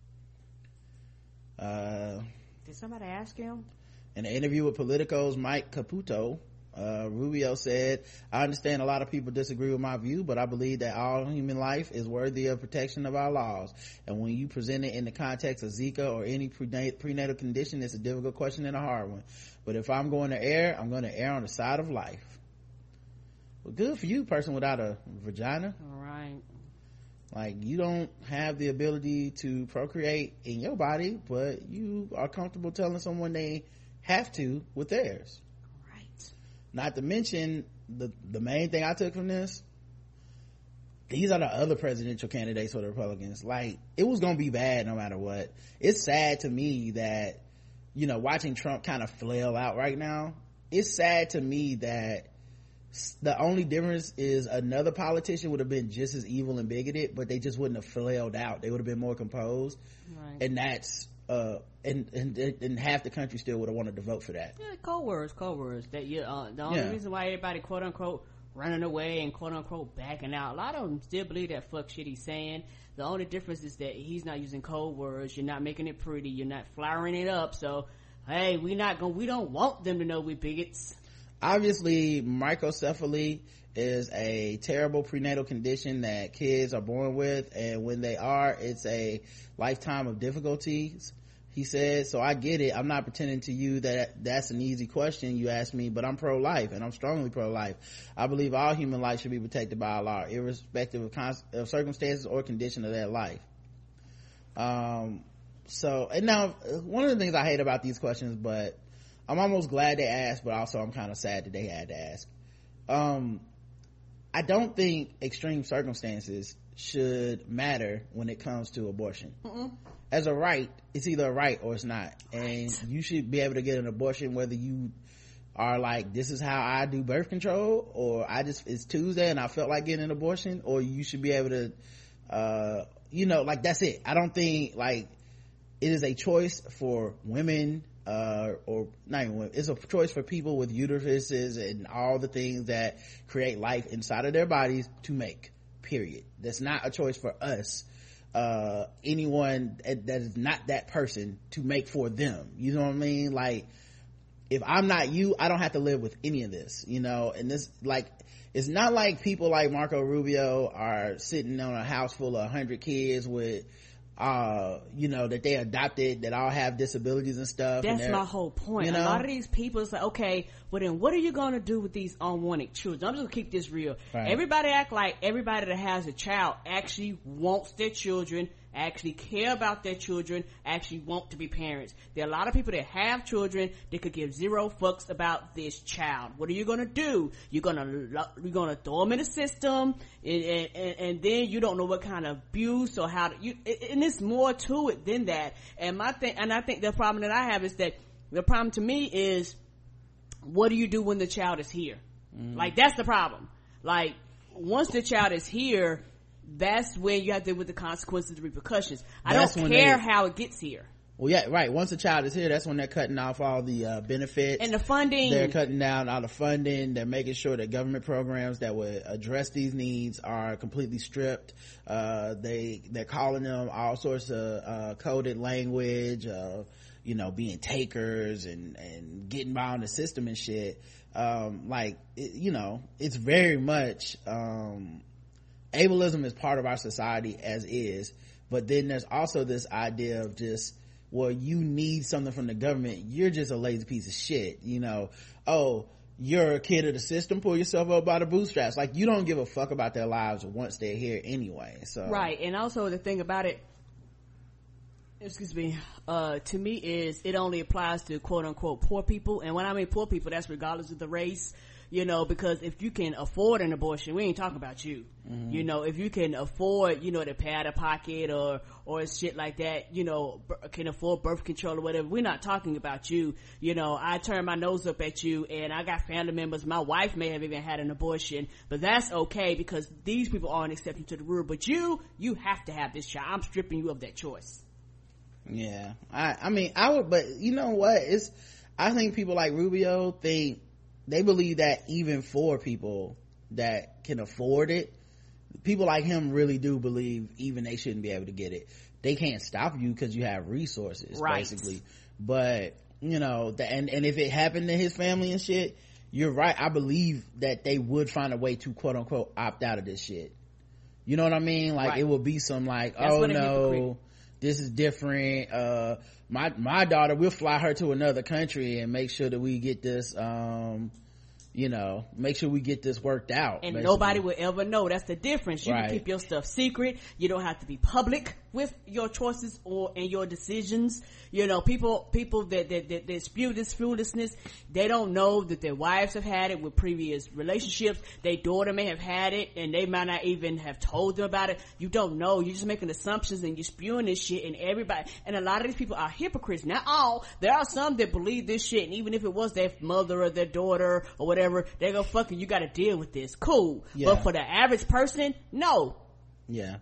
Uh, Did somebody ask him? In an interview with Politico's Mike Caputo, uh, Rubio said, I understand a lot of people disagree with my view, but I believe that all human life is worthy of protection of our laws. And when you present it in the context of Zika or any prenat- prenatal condition, it's a difficult question and a hard one. But if I'm going to err, I'm going to err on the side of life. Well, good for you, person without a vagina. All right. Like, you don't have the ability to procreate in your body, but you are comfortable telling someone they have to with theirs. Right. Not to mention, the the main thing I took from this, these are the other presidential candidates for the Republicans. Like, it was gonna be bad no matter what. It's sad to me that, you know, watching Trump kind of flail out right now, it's sad to me that the only difference is another politician would have been just as evil and bigoted, but they just wouldn't have flailed out. They would have been more composed. Right. And that's, uh, and, and, and half the country still would have wanted to vote for that. Yeah, cold words, cold words. That you, uh, the only yeah. reason why everybody quote unquote running away and quote unquote backing out, a lot of them still believe that fuck shit he's saying. The only difference is that he's not using cold words. You're not making it pretty. You're not flowering it up. So, hey, we not gonna, we don't want them to know we bigots. Obviously, microcephaly is a terrible prenatal condition that kids are born with, and when they are, it's a lifetime of difficulties, he said. So I get it. I'm not pretending to you that that's an easy question you asked me, but I'm pro-life, and I'm strongly pro-life. I believe all human life should be protected by our law, irrespective of, con- of circumstances or condition of their life. Um, so, and now, one of the things I hate about these questions, but I'm almost glad they asked, but also I'm kind of sad that they had to ask. Um, I don't think extreme circumstances should matter when it comes to abortion. Mm-mm. As a right, it's either a right or it's not. And you should be able to get an abortion whether you are like, this is how I do birth control, or I just, it's Tuesday and I felt like getting an abortion, or you should be able to, uh, you know, like that's it. I don't think like it is a choice for women, uh, or not even women. It's a choice for people with uteruses and all the things that create life inside of their bodies to make, period. That's not a choice for us, uh, anyone that is not that person to make for them. You know what I mean? Like, if I'm not you, I don't have to live with any of this, you know. And this, like, it's not like people like Marco Rubio are sitting on a house full of a hundred kids with, uh, you know, that they adopted, that all have disabilities and stuff. That's and my whole point. You know? A lot of these people, it's like, okay, well then what are you going to do with these unwanted children? I'm just going to keep this real. Right. Everybody act like everybody that has a child actually wants their children, actually care about their children, actually want to be parents. There are a lot of people that have children that could give zero fucks about this child. What are you gonna do? You're gonna you're gonna throw them in the system, and, and, and then you don't know what kind of abuse or how to, you, and it's more to it than that. And my thing, and I think the problem that I have is that the problem to me is, what do you do when the child is here? Mm. Like, that's the problem. Like, once the child is here, that's when you have to deal with the consequences, the repercussions. I that's don't care they, how it gets here. Well, yeah, right. Once the child is here, that's when they're cutting off all the uh, benefits and the funding. They're cutting down all the funding. They're making sure that government programs that would address these needs are completely stripped. Uh, they they're calling them all sorts of uh, coded language, uh, you know, being takers and and getting by on the system and shit. Um, like, it, you know, it's very much. Um, ableism is part of our society as is, but then there's also this idea of just, well, you need something from the government, you're just a lazy piece of shit, you know. Oh, you're a kid of the system, pull yourself up by the bootstraps. Like, you don't give a fuck about their lives once they're here anyway. So right. And also the thing about it, excuse me, uh to me is it only applies to quote unquote poor people. And when I mean poor people, that's regardless of the race. You know, because if you can afford an abortion, we ain't talking about you. Mm-hmm. You know, if you can afford, you know, to pay out of pocket or, or shit like that, you know, b- can afford birth control or whatever, we're not talking about you. You know, I turn my nose up at you and I got family members. My wife may have even had an abortion, but that's okay because these people are an exception to the rule. But you, you have to have this child. I'm stripping you of that choice. Yeah. I, I mean, I would, but you know what? It's, I think people like Rubio think, they believe that even for people that can afford it, people like him really do believe even they shouldn't be able to get it. They can't stop you because you have resources, right. Basically. But, you know, the, and, and if it happened to his family and shit, you're right. I believe that they would find a way to quote unquote opt out of this shit. You know what I mean? Like, right. It would be some like, That's oh no, this is different. Uh, my, my daughter, we'll fly her to another country and make sure that we get this, um, you know, make sure we get this worked out. And basically. Nobody will ever know. That's the difference. You right. can keep your stuff secret. You don't have to be public with your choices or and your decisions. You know, people people that that, that, that spew this foolishness, they don't know that their wives have had it with previous relationships. Their daughter may have had it and they might not even have told them about it. You don't know. You're just making assumptions and you're spewing this shit, and everybody, and a lot of these people are hypocrites. Not all. There are some that believe this shit, and even if it was their mother or their daughter or whatever, they go, fuck it, you gotta deal with this. Cool. Yeah. But for the average person, no. Yeah.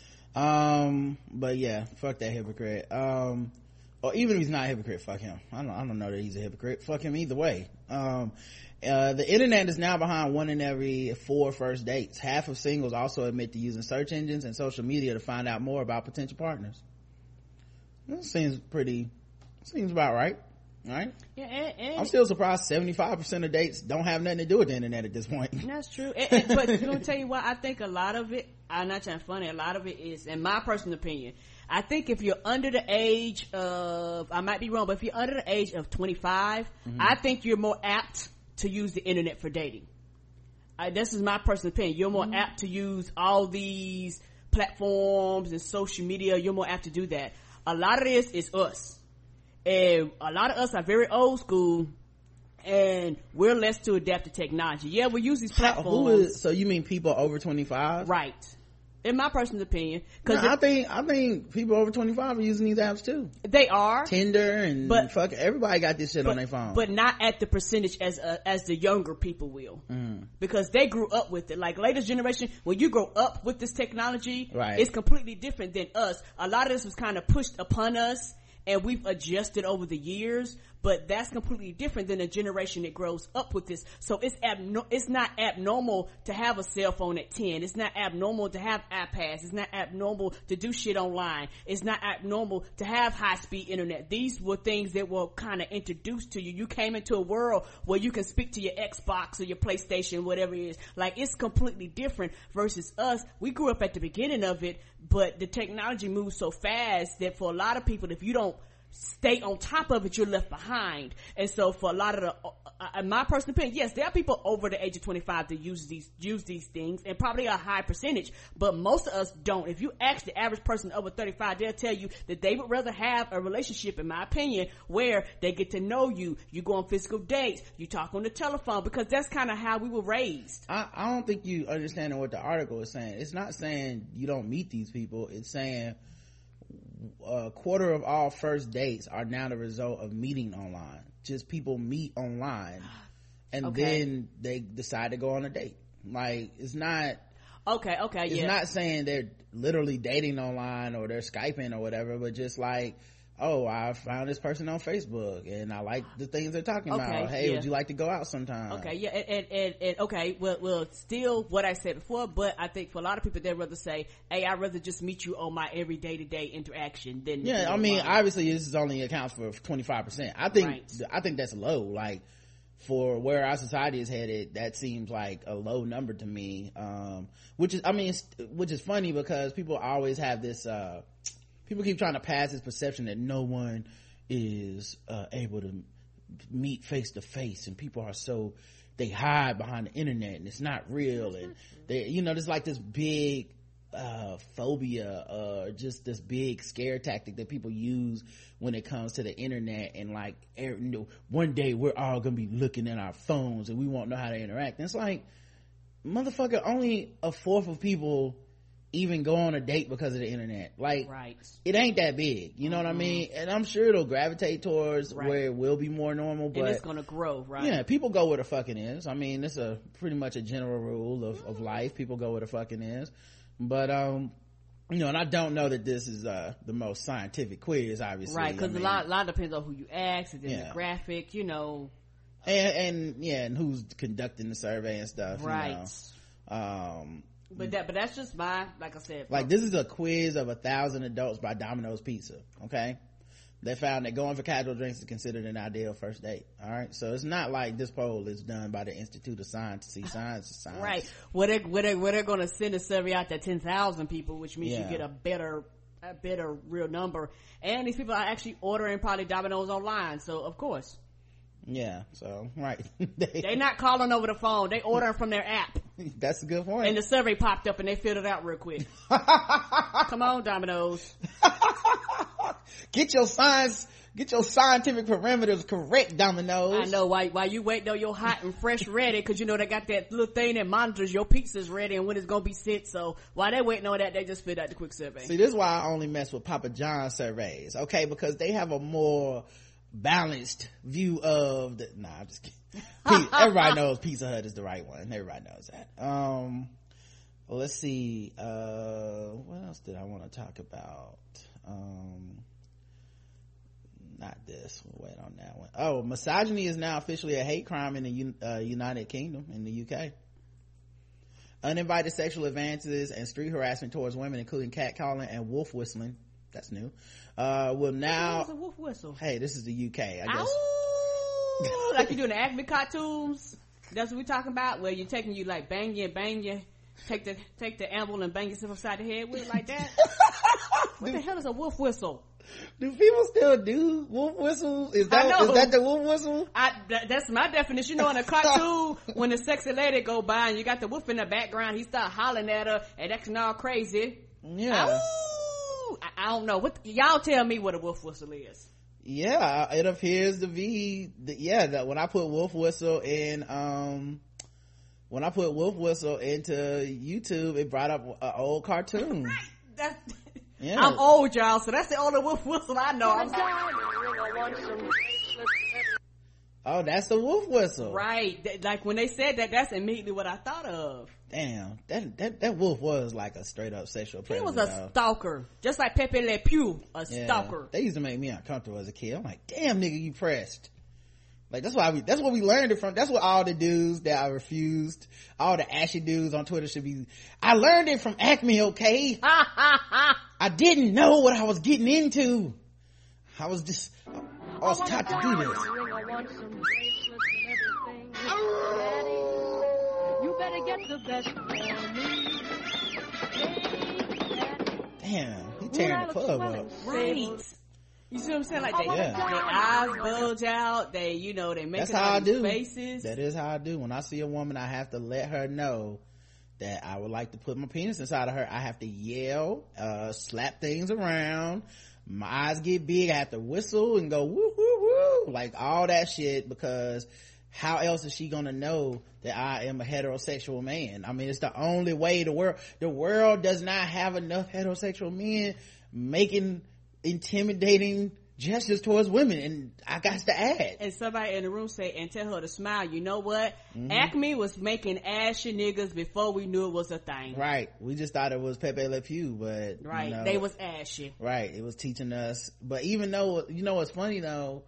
Um, but yeah, fuck that hypocrite. Um, or even if he's not a hypocrite, fuck him. I don't, I don't know that he's a hypocrite. Fuck him either way. Um, uh, the internet is now behind one in every four first dates. Half of singles also admit to using search engines and social media to find out more about potential partners. That seems pretty, seems about right. Right? Yeah, and, and I'm still surprised seventy-five percent of dates don't have nothing to do with the internet at this point. That's true. And, and, but I'm gonna tell you what, I think a lot of it, I'm not trying to funny, a lot of it is, in my personal opinion, I think if you're under the age of, I might be wrong, but if you're under the age of twenty-five, mm-hmm. I think you're more apt to use the internet for dating. I, this is my personal opinion. You're more mm-hmm. apt to use all these platforms and social media. You're more apt to do that. A lot of this is us. And a lot of us are very old school, and we're less to adapt to technology. Yeah, we use these platforms. Who is, so you mean people over twenty-five? Right. in my personal opinion. Cause no, I think I think people over twenty-five are using these apps too. They are. Tinder and but, fuck, everybody got this shit but, on their phone. But not at the percentage as uh, as the younger people will. Mm. Because they grew up with it. Like latest generation, when you grow up with this technology, right. it's completely different than us. A lot of this was kind of pushed upon us and we've adjusted over the years, but that's completely different than a generation that grows up with this. So it's abno- it's not abnormal to have a cell phone at ten. It's not abnormal to have iPads. It's not abnormal to do shit online. It's not abnormal to have high-speed internet. These were things that were kind of introduced to you. You came into a world where you can speak to your Xbox or your PlayStation, whatever it is. Like, it's completely different versus us. We grew up at the beginning of it, but the technology moves so fast that for a lot of people, if you don't stay on top of it, you're left behind. And so for a lot of the, uh, in my personal opinion, yes, there are people over the age of twenty-five that use these, use these things, and probably a high percentage, but most of us don't. If you ask the average person over thirty-five, they'll tell you that they would rather have a relationship, in my opinion, where they get to know you, you go on physical dates, you talk on the telephone, because that's kind of how we were raised. I, I don't think you understand what the article is saying. It's not saying you don't meet these people. It's saying a quarter of all first dates are now the result of meeting online. Just people meet online and okay. then they decide to go on a date. Like, it's not okay okay it's yeah. not saying they're literally dating online or they're Skyping or whatever, but just like, oh, I found this person on Facebook and I like the things they're talking okay, about. Hey, yeah. would you like to go out sometime? Okay, yeah, and, and, and okay, well, well, still what I said before, but I think for a lot of people, they'd rather say, hey, I'd rather just meet you on my every day-to-day interaction than... Yeah, than I mean, online. obviously this is only accounts for twenty-five percent. I think, right. I think that's low. Like, for where our society is headed, that seems like a low number to me. Um, which is, I mean, it's, which is funny because people always have this, uh, people keep trying to pass this perception that no one is uh, able to meet face to face, and people are so, they hide behind the internet and it's not real, and they, you know, there's like this big uh phobia, uh just this big scare tactic that people use when it comes to the internet, and like, you know, one day we're all gonna be looking at our phones and we won't know how to interact. And it's like, motherfucker, only a fourth of people even go on a date because of the internet. Like, right. it ain't that big, you know mm-hmm. what I mean? And I'm sure it'll gravitate towards right. where it will be more normal, but and it's gonna grow, right? Yeah, people go where the fucking is. I mean, it's a pretty much a general rule of, of life. People go where the fucking is. But um you know, and I don't know that this is uh the most scientific quiz, obviously, right? Because I mean, a lot, a lot depends on who you ask, and then yeah. the graphic, you know, and, and yeah, and who's conducting the survey and stuff, right? You know? Um, but that, but that's just my, like I said, like this is a quiz of a thousand adults by Domino's Pizza. Okay, they found that going for casual drinks is considered an ideal first date. All right, so it's not like this poll is done by the Institute of Science to see science. science. Right, where they where they where they're going to send a survey out to ten thousand people, which means yeah. you get a better a better real number, and these people are actually ordering probably Domino's online, so of course. Yeah, so right. they, They're not calling over the phone. They ordering from their app. That's a good point. And the survey popped up and they filled it out real quick. Come on, Domino's. Get your science, get your scientific parameters correct, Domino's. I know, why why you waiting on your hot and fresh ready, because you know they got that little thing that monitors your pizza's ready and when it's gonna be sent. So while they waiting on that, they just filled out the quick survey. See, this is why I only mess with Papa John's surveys, okay? Because they have a more balanced view of the, nah, I'm just kidding. Everybody knows Pizza Hut is the right one. Everybody knows that. Um, let's see, uh, what else did I want to talk about? Um, not this, we'll wait on that one. Oh, misogyny is now officially a hate crime in the uh, United Kingdom, in the U K. Uninvited sexual advances and street harassment towards women, including catcalling and wolf whistling, that's new, uh will now, what's a wolf whistle? Hey, this is the U K, I guess. Ow! Like you doing the Acme cartoons, that's what we talking about, where you're taking, you like bang you bang you take the take the amble and bang yourself upside the head with it like that. What the hell is a wolf whistle? Do people still do wolf whistles? Is that is that the wolf whistle? I, that, that's my definition. You know, in a cartoon, when the sexy lady go by and you got the wolf in the background, he start hollering at her and acting all crazy. Yeah. Ow! I, I don't know. What y'all tell me what a wolf whistle is? Yeah, it appears to be. The, yeah, that when I put wolf whistle in um when I put Wolf Whistle into YouTube, it brought up an old cartoon. Right. That's, yeah. I'm old, y'all, so that's the only Wolf Whistle I know. I'm oh, that's the Wolf Whistle. Right. Th- like when they said that, that's immediately what I thought of. Damn, that that that wolf was like a straight up sexual predator. He was a though. stalker, just like Pepe Le Pew, a yeah, stalker. They used to make me uncomfortable as a kid. I'm like, damn, nigga, you pressed. Like that's why we that's what we learned it from. That's what all the dudes that I refused, all the ashy dudes on Twitter should be. I learned it from Acme, okay? I didn't know what I was getting into. I was just I was taught to do this. You better get the best for me. Damn, he tearing the club up. Right. You see what I'm saying? Like they, Yeah. their eyes bulge out. They, you know, they make That's all how I these do. faces. That is how I do. When I see a woman, I have to let her know that I would like to put my penis inside of her. I have to yell, uh, slap things around. My eyes get big. I have to whistle and go woo woo woo, like all that shit, because how else is she gonna know that I am a heterosexual man? I mean, it's the only way the world, the world does not have enough heterosexual men making intimidating gestures towards women, and I got to add. And somebody in the room say, and tell her to smile. You know what? Mm-hmm. Acme was making ashy niggas before we knew it was a thing. Right. We just thought it was Pepe Le Pew, but Right. you know, They was ashy. right. It was teaching us. But even though, you know what's funny though,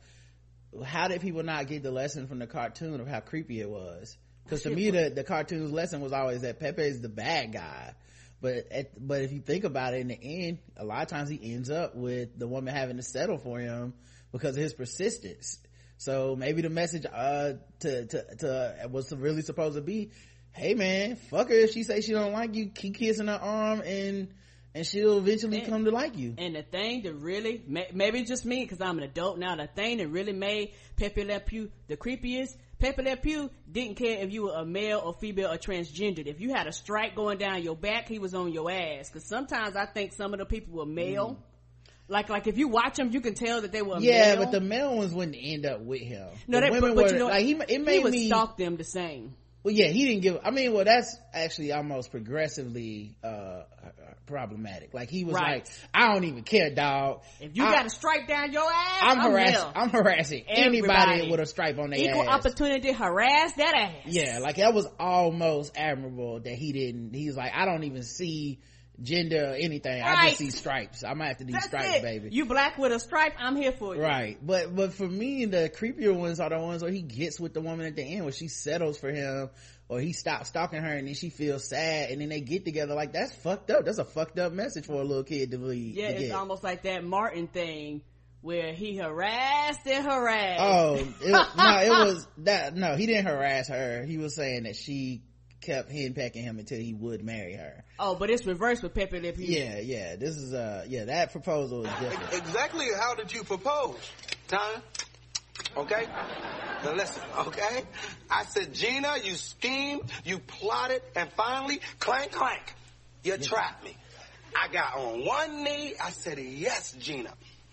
how did people not get the lesson from the cartoon of how creepy it was? Because to me, the, the cartoon's lesson was always that Pepe is the bad guy. But at, but if you think about it, in the end, a lot of times he ends up with the woman having to settle for him because of his persistence. So maybe the message uh to to to was really supposed to be, hey man, fuck her if she say she don't like you, keep kissing her arm and and she'll eventually and, come to like you. And the thing that really, maybe just me because I'm an adult now, the thing that really made Pepe Le Pew the creepiest, Pepe Le Pew didn't care if you were a male or female or transgendered. If you had a stripe going down your back, he was on your ass. Because sometimes I think some of the people were male. Mm. Like, like if you watch them, you can tell that they were yeah, male. but the male ones wouldn't end up with him. No, the they, women but, but were you know, like he. It made he would me stalk them the same. Well, yeah, he didn't give. I mean, well, that's actually almost progressively uh problematic. Like he was right. like, I don't even care, dog. If you I, got a stripe down your ass, I'm, I'm harassing. hell. I'm harassing Everybody. anybody with a stripe on their Equal ass. opportunity harass that ass. Yeah, like that was almost admirable that he didn't. He's like, I don't even see gender or anything. Right. I just see stripes. I might have to do That's stripes, it. baby. You black with a stripe, I'm here for you. Right, but but for me, the creepier ones are the ones where he gets with the woman at the end, where she settles for him, or he stops stalking her and then she feels sad, and then they get together. Like, that's fucked up. That's a fucked up message for a little kid to believe. Yeah, to it's get. almost like that Martin thing where he harassed and harassed. Oh, it, no, it was that. No, he didn't harass her. He was saying that she kept henpecking him until he would marry her. Oh, but it's reversed with Pepe Le Pew. Yeah, yeah. This is uh, yeah. That proposal is different. Exactly how did you propose, Tom? Okay? Now listen, okay? I said, Gina, you schemed, you plotted, and finally, clank, clank, you yeah. trapped me. I got on one knee, I said, yes, Gina,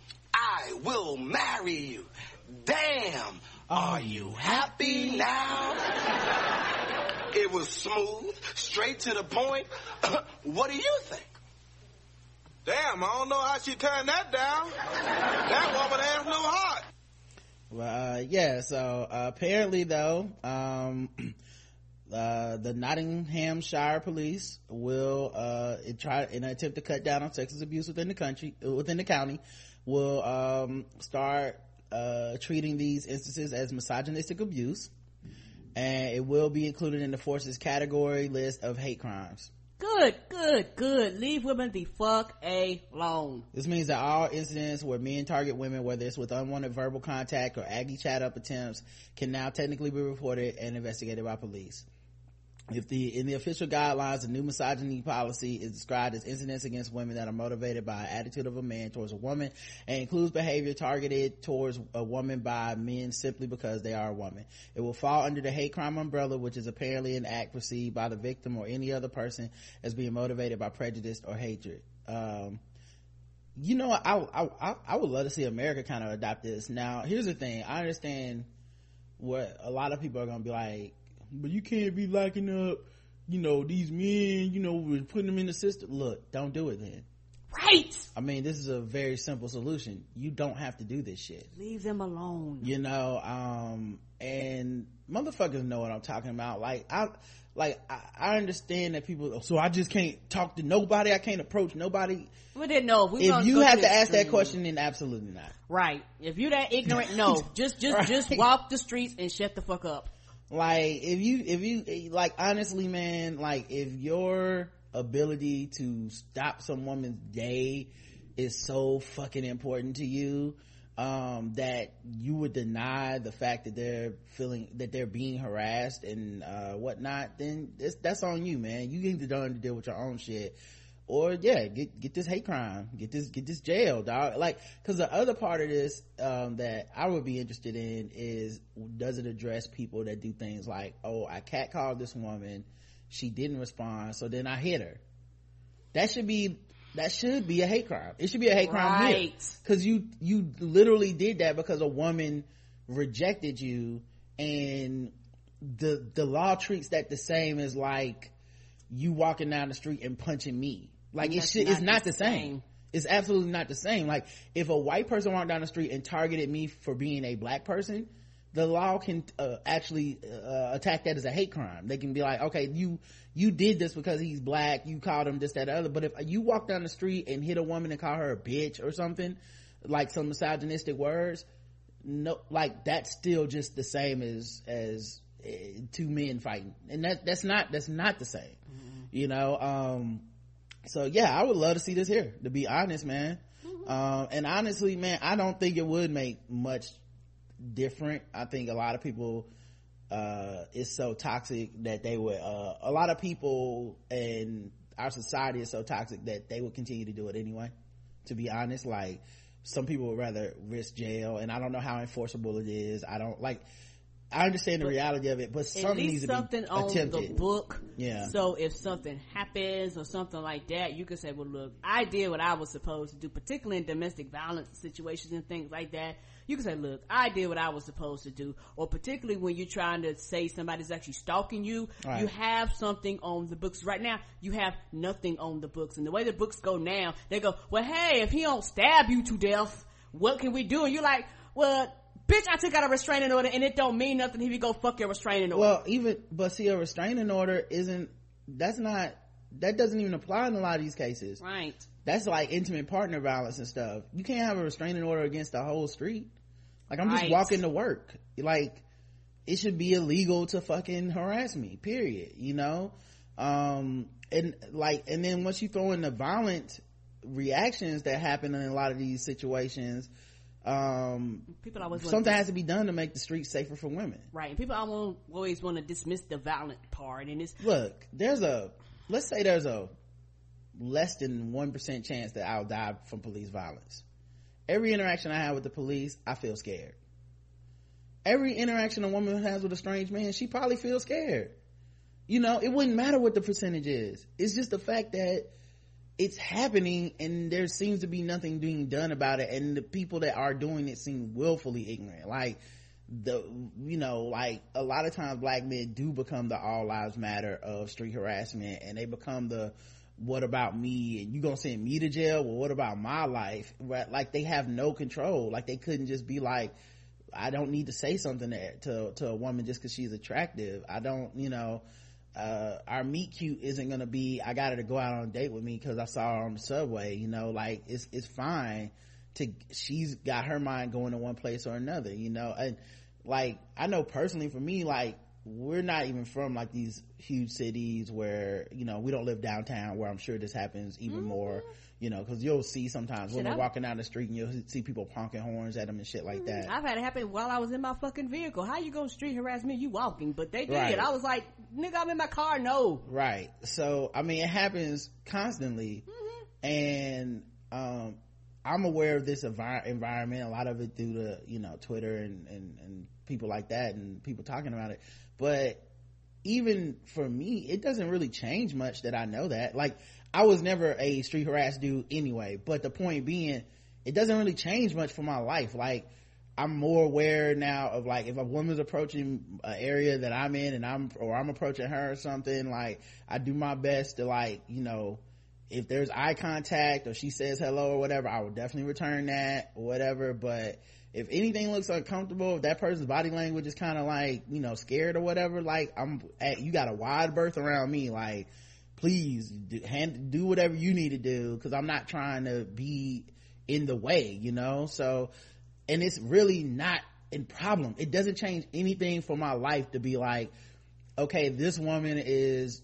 I will marry you. Damn, are you happy now? It was smooth, straight to the point. What do you think? Damn, I don't know how she turned that down. That woman has no heart. Well, uh, yeah, so uh, apparently though, um, uh, the Nottinghamshire police will, uh, try, in an attempt to cut down on sexual abuse within the country, within the county, will, um, start, uh, treating these instances as misogynistic abuse, and it will be included in the force's category list of hate crimes. Good, good, good. Leave women the fuck alone. This means that all incidents where men target women, whether it's with unwanted verbal contact or aggy chat up attempts, can now technically be reported and investigated by police. If the in the official guidelines, the new misogyny policy is described as incidents against women that are motivated by an attitude of a man towards a woman, and includes behavior targeted towards a woman by men simply because they are a woman. It will fall under the hate crime umbrella, which is apparently an act perceived by the victim or any other person as being motivated by prejudice or hatred. Um, you know, I, I I would love to see America kind of adopt this. Now, here's the thing: I understand what a lot of people are going to be like. but you can't be locking up, you know, these men, you know, we're putting them in the system. Look, don't do it then. Right. I mean, this is a very simple solution. You don't have to do this shit. Leave them alone. You know, um, and motherfuckers know what I'm talking about. Like, I, like, I, I understand that people, so I just can't talk to nobody. I can't approach nobody. We didn't know. We if you have to ask extreme. that question, then absolutely not. Right. If you that ignorant, no. Just, just, Right. just walk the streets and shut the fuck up. Like, if you, if you, like, honestly, man, like, if your ability to stop some woman's day is so fucking important to you, um, that you would deny the fact that they're feeling, that they're being harassed and, uh, whatnot, then that's, that's on you, man. You need to learn to deal with your own shit. Or, yeah, get, get this hate crime. Get this, get this jail, dog. Like, cause the other part of this, um, that I would be interested in is, does it address people that do things like, oh, I catcalled this woman, she didn't respond, so then I hit her. That should be, that should be a hate crime. It should be a hate crime right. here. Cause you, you literally did that because a woman rejected you, and the, the law treats that the same as like you walking down the street and punching me. Like, it should, it's not the same. same. It's absolutely not the same. Like, if a white person walked down the street and targeted me for being a black person, the law can uh, actually uh, attack that as a hate crime. They can be like, okay, you you did this because he's black, you called him this, that, other. But if you walk down the street and hit a woman and call her a bitch or something, like some misogynistic words, no, like, that's still just the same as as uh, two men fighting, and that that's not that's not the same. Mm-hmm. You know. um so yeah, I would love to see this here, to be honest, man. Mm-hmm. um and honestly, man, I don't think it would make much different. I think a lot of people, uh it's so toxic that they would uh a lot of people in our society is so toxic that they would continue to do it anyway, to be honest. Like, some people would rather risk jail, and I don't know how enforceable it is. I don't like I understand the but reality of it, but something needs to something be on attempted. the book. Yeah. So if something happens or something like that, you can say, well, look, I did what I was supposed to do, particularly in domestic violence situations and things like that. You can say, look, I did what I was supposed to do. Or particularly when you're trying to say somebody's actually stalking you, right. You have something on the books. Right now, you have nothing on the books. And the way the books go now, they go, well, hey, if he don't stab you to death, what can we do? And you're like, well, bitch, I took out a restraining order, and it don't mean nothing if you go fuck your restraining order. Well, even, but see, a restraining order isn't, that's not, that doesn't even apply in a lot of these cases. Right. That's like intimate partner violence and stuff. You can't have a restraining order against the whole street. Like, I'm just right. walking to work. Like, it should be illegal to fucking harass me, period, you know? Um, and like, and then once you throw in the violent reactions that happen in a lot of these situations, um people always something has to be done to make the streets safer for women, right? And people always want to dismiss the violent part. And it's, look, there's a, let's say there's a less than one percent chance that I'll die from police violence. Every interaction I have with the police, I feel scared. Every interaction a woman has with a strange man, she probably feels scared. You know, it wouldn't matter what the percentage is. It's just the fact that it's happening, and there seems to be nothing being done about it, and the people that are doing it seem willfully ignorant. Like, the, you know, like, a lot of times black men do become the all lives matter of street harassment, and they become the, what about me, and you gonna send me to jail? Well, what about my life? Right? Like, they have no control. Like, they couldn't just be like, I don't need to say something to to, to a woman just because she's attractive. I don't, you know, uh our meet cute isn't gonna be, I got her to go out on a date with me because I saw her on the subway. You know, like, it's it's fine to, she's got her mind going to one place or another, you know. And like, I know personally for me, like, we're not even from like these huge cities where, you know, we don't live downtown, where I'm sure this happens even mm-hmm. more, you know, because you'll see sometimes when we're walking down the street and you'll see people honking horns at them and shit like that. I've had it happen while I was in my fucking vehicle. How you gonna street harass me? You walking? But they did. Right. I was like, nigga, I'm in my car. No. Right. So, I mean, it happens constantly. Mm-hmm. And, um, I'm aware of this envir- environment, a lot of it through the, you know, Twitter and, and, and people like that and people talking about it. But even for me, it doesn't really change much that I know that. Like, I was never a street harass dude anyway, but the point being, it doesn't really change much for my life. Like, I'm more aware now of like, if a woman's approaching an area that I'm in and I'm, or I'm approaching her or something, like I do my best to like, you know, if there's eye contact or she says hello or whatever, I will definitely return that or whatever. But if anything looks uncomfortable, if that person's body language is kind of like, you know, scared or whatever, like I'm at, you got a wide berth around me, like please do, hand, do whatever you need to do, because I'm not trying to be in the way, you know. So, and it's really not a problem. It doesn't change anything for my life to be like, okay, this woman is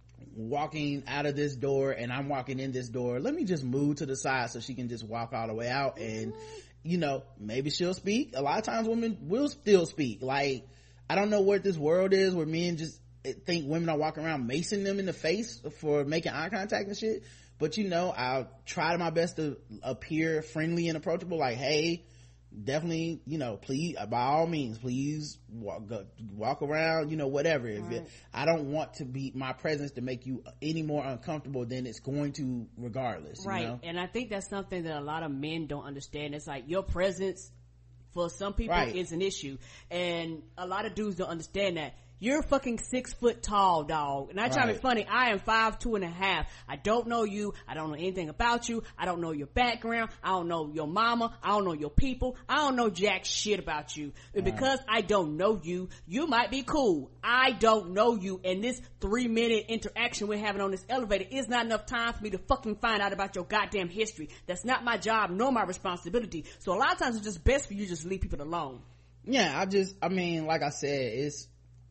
walking out of this door and I'm walking in this door, let me just move to the side so she can just walk all the way out. And you know, maybe she'll speak. A lot of times women will still speak. Like, I don't know what this world is where men just think women are walking around macing them in the face for making eye contact and shit. But you know, I'll try my best to appear friendly and approachable, like, hey, definitely, you know, please, by all means, please walk, go, walk around, you know, whatever. If right. it, I don't want to be my presence to make you any more uncomfortable than it's going to regardless. Right. You know? And I think that's something that a lot of men don't understand. It's like your presence for some people right. is an issue. And a lot of dudes don't understand that. You're fucking six foot tall, dog. And I try to be funny. I am five, two and a half. I don't know you. I don't know anything about you. I don't know your background. I don't know your mama. I don't know your people. I don't know jack shit about you. And because I don't know you, you might be cool. I don't know you. And this three minute interaction we're having on this elevator is not enough time for me to fucking find out about your goddamn history. That's not my job nor my responsibility. So a lot of times it's just best for you to just leave people alone. Yeah, I just, I mean, like I said, it's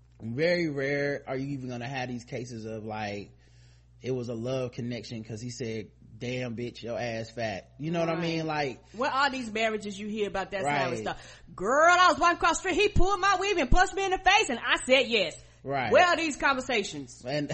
very rare are you even gonna have these cases of like it was a love connection because he said, damn bitch, your ass fat, you know right. what I mean? Like, what are these marriages you hear about that right. kind of stuff? Girl, I was walking across the street, he pulled my weave and punched me in the face and I said yes. Right. Where are these conversations? And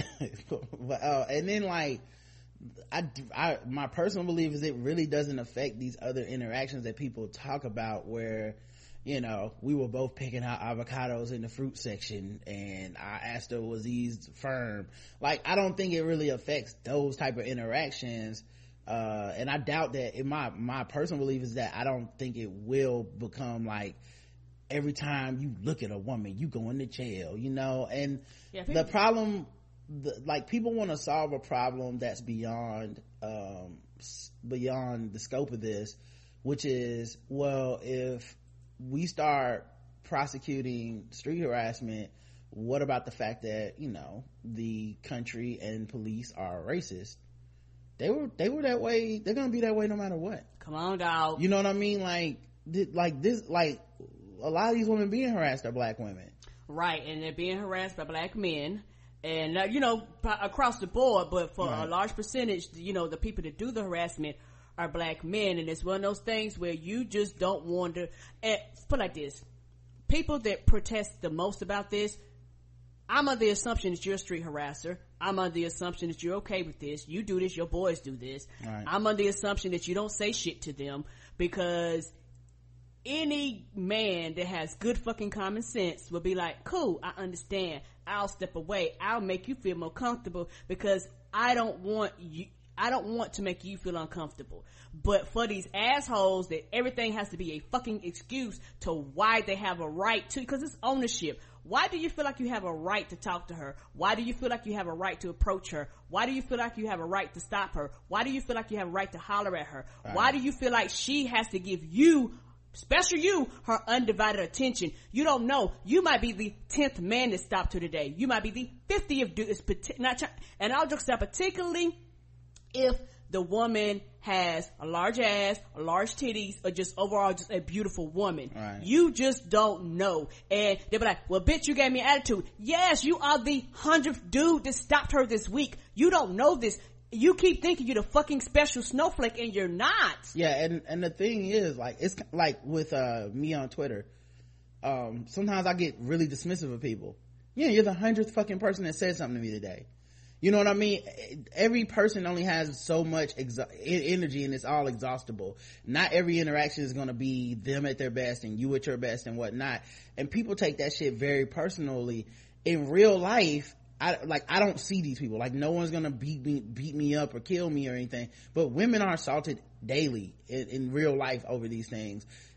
uh, and then like I, I my personal belief is it really doesn't affect these other interactions that people talk about where, you know, we were both picking out avocados in the fruit section and I asked her, was these firm? Like, I don't think it really affects those type of interactions. Uh, and I doubt that in my, my personal belief is that I don't think it will become like every time you look at a woman, you go into jail, you know? And yeah, the problem, the, like people want to solve a problem that's beyond, um, beyond the scope of this, which is, well, if we start prosecuting street harassment, what about the fact that, you know, the country and police are racist? They were, they were that way. They're gonna be that way no matter what. Come on, dog. You know what I mean? Like, like this, like a lot of these women being harassed are black women. Right. And they're being harassed by black men. And, uh, you know, across the board, but for right. a large percentage, you know, the people that do the harassment are black men. And it's one of those things where you just don't want to, and put it like this, people that protest the most about this, I'm under the assumption that you're a street harasser. I'm under the assumption that you're okay with this. You do this, your boys do this. Right. I'm under the assumption that you don't say shit to them, because any man that has good fucking common sense will be like, cool, I understand. I'll step away. I'll make you feel more comfortable because I don't want you, I don't want to make you feel uncomfortable. But for these assholes that everything has to be a fucking excuse to why they have a right to, because it's ownership. Why do you feel like you have a right to talk to her? Why do you feel like you have a right to approach her? Why do you feel like you have a right to stop her? Why do you feel like you have a right to holler at her? Right. Why do you feel like she has to give you, special you, her undivided attention? You don't know. You might be the tenth man that stopped her today. You might be the fiftieth dude. Not, and I'll just say particularly if the woman has a large ass, a large titties, or just overall just a beautiful woman. Right. You just don't know. And they'll be like, well, bitch, you gave me attitude. Yes, you are the hundredth dude that stopped her this week. You don't know this. You keep thinking you're the fucking special snowflake and you're not. Yeah, and, and the thing is, like, it's like with, uh, me on Twitter, um, sometimes I get really dismissive of people. Yeah, you're the hundredth fucking person that said something to me today. You know what I mean? Every person only has so much exa- energy and it's all exhaustible. Not every interaction is going to be them at their best and you at your best and whatnot. And people take that shit very personally. In real life, I, like, I don't see these people. Like, no one's gonna beat me, beat me up or kill me or anything. But women are assaulted daily in, in real life over these things.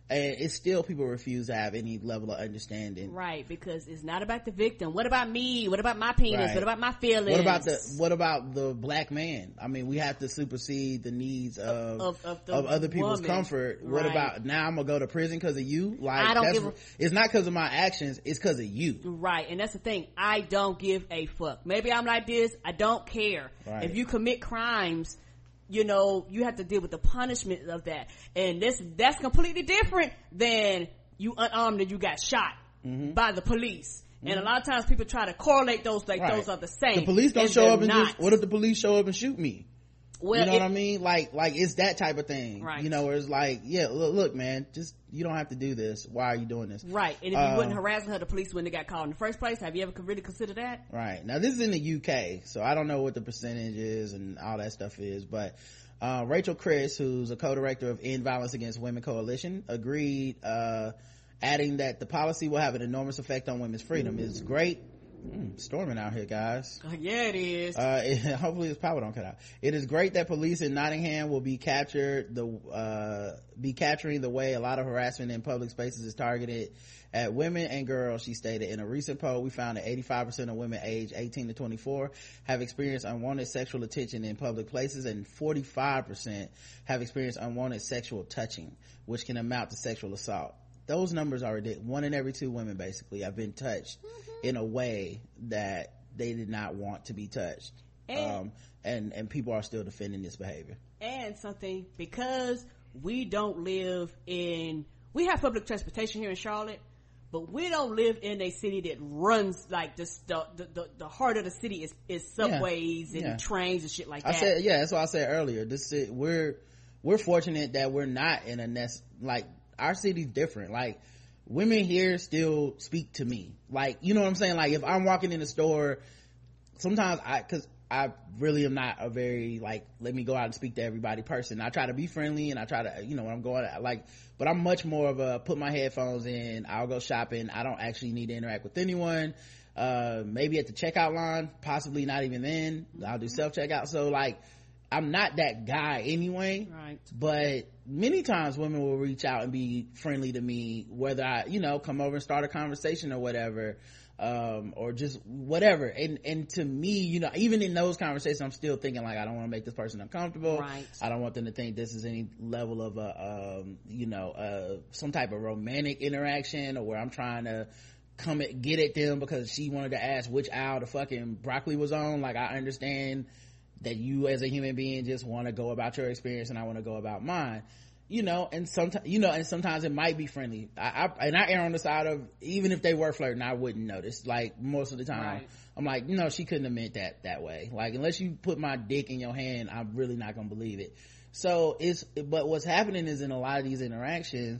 and it's still people refuse to have any level of understanding. Right, because it's not about the victim. What about me? What about my penis? Right. What about my feelings? What about the what about the black man? I mean, we have to supersede the needs of of, of, the of other people's woman. comfort. What Right. about now I'm gonna go to prison because of you? Like, I don't that's, give a- it's not because of my actions, it's because of you. Right, and that's the thing. I don't give a fuck. Maybe I'm like this. I don't care. Right. If you commit crimes, you know, you have to deal with the punishment of that. And this, that's completely different than you unarmed and you got shot mm-hmm. by the police. Mm-hmm. And a lot of times people try to correlate those like Right. those are the same. The police don't and show they're up and not. just, what if the police show up and shoot me? Well, you know it, what I mean? Like, like it's that type of thing. Right. You know, where it's like, yeah, look, look, man, just, you don't have to do this. Why are you doing this? Right. And if Uh, you wasn't harassing her, the police wouldn't have got called in the first place. Have you ever really considered that? Right. Now this is in the U K, so I don't know what the percentage is and all that stuff is, but, uh, Rachel Chris, who's a co-director of End Violence Against Women Coalition, agreed, uh, adding that the policy will have an enormous effect on women's freedom. It's great. Mm, storming out here, guys. Uh, yeah, it is. Uh, it, hopefully this power don't cut out. It is great that police in Nottingham will be captured the, uh, be capturing the way a lot of harassment in public spaces is targeted at women and girls, she stated. In a recent poll, we found that eighty-five percent of women aged eighteen to twenty-four have experienced unwanted sexual attention in public places, and forty-five percent have experienced unwanted sexual touching, which can amount to sexual assault. Those numbers are ridiculous. One in every two women basically have been touched mm-hmm. in a way that they did not want to be touched. And, um, and, and people are still defending this behavior. And something, because we don't live in, we have public transportation here in Charlotte, but we don't live in a city that runs like this, the, the, the, the heart of the city is, is subways yeah. and yeah. trains and shit like that. I said, yeah, that's what I said earlier. This, we're, we're fortunate that we're not in a nest, like, our city's different. Like, women here still speak to me. Like, you know what I'm saying? Like, if I'm walking in the store, sometimes I, cause I really am not a very, like, let me go out and speak to everybody person. I try to be friendly and I try to, you know, when I'm going, like, but I'm much more of a put my headphones in, I'll go shopping. I don't actually need to interact with anyone. Uh, maybe at the checkout line, possibly not even then. I'll do self checkout. So, like, I'm not that guy anyway. Right. But many times women will reach out and be friendly to me, whether I, you know, come over and start a conversation or whatever, um, or just whatever. And, and to me, you know, even in those conversations, I'm still thinking like, I don't want to make this person uncomfortable. Right. I don't want them to think this is any level of a, um, you know, uh, some type of romantic interaction or where I'm trying to come at, get at them because she wanted to ask which aisle the fucking broccoli was on. Like, I understand that you as a human being just want to go about your experience and I want to go about mine, you know, and sometimes, you know, and sometimes it might be friendly. I, I, and I err on the side of, even if they were flirting, I wouldn't notice. Like, most of the time, right. I'm like, no, she couldn't have meant that that way. Like, unless you put my dick in your hand, I'm really not gonna believe it. So it's, but what's happening is in a lot of these interactions,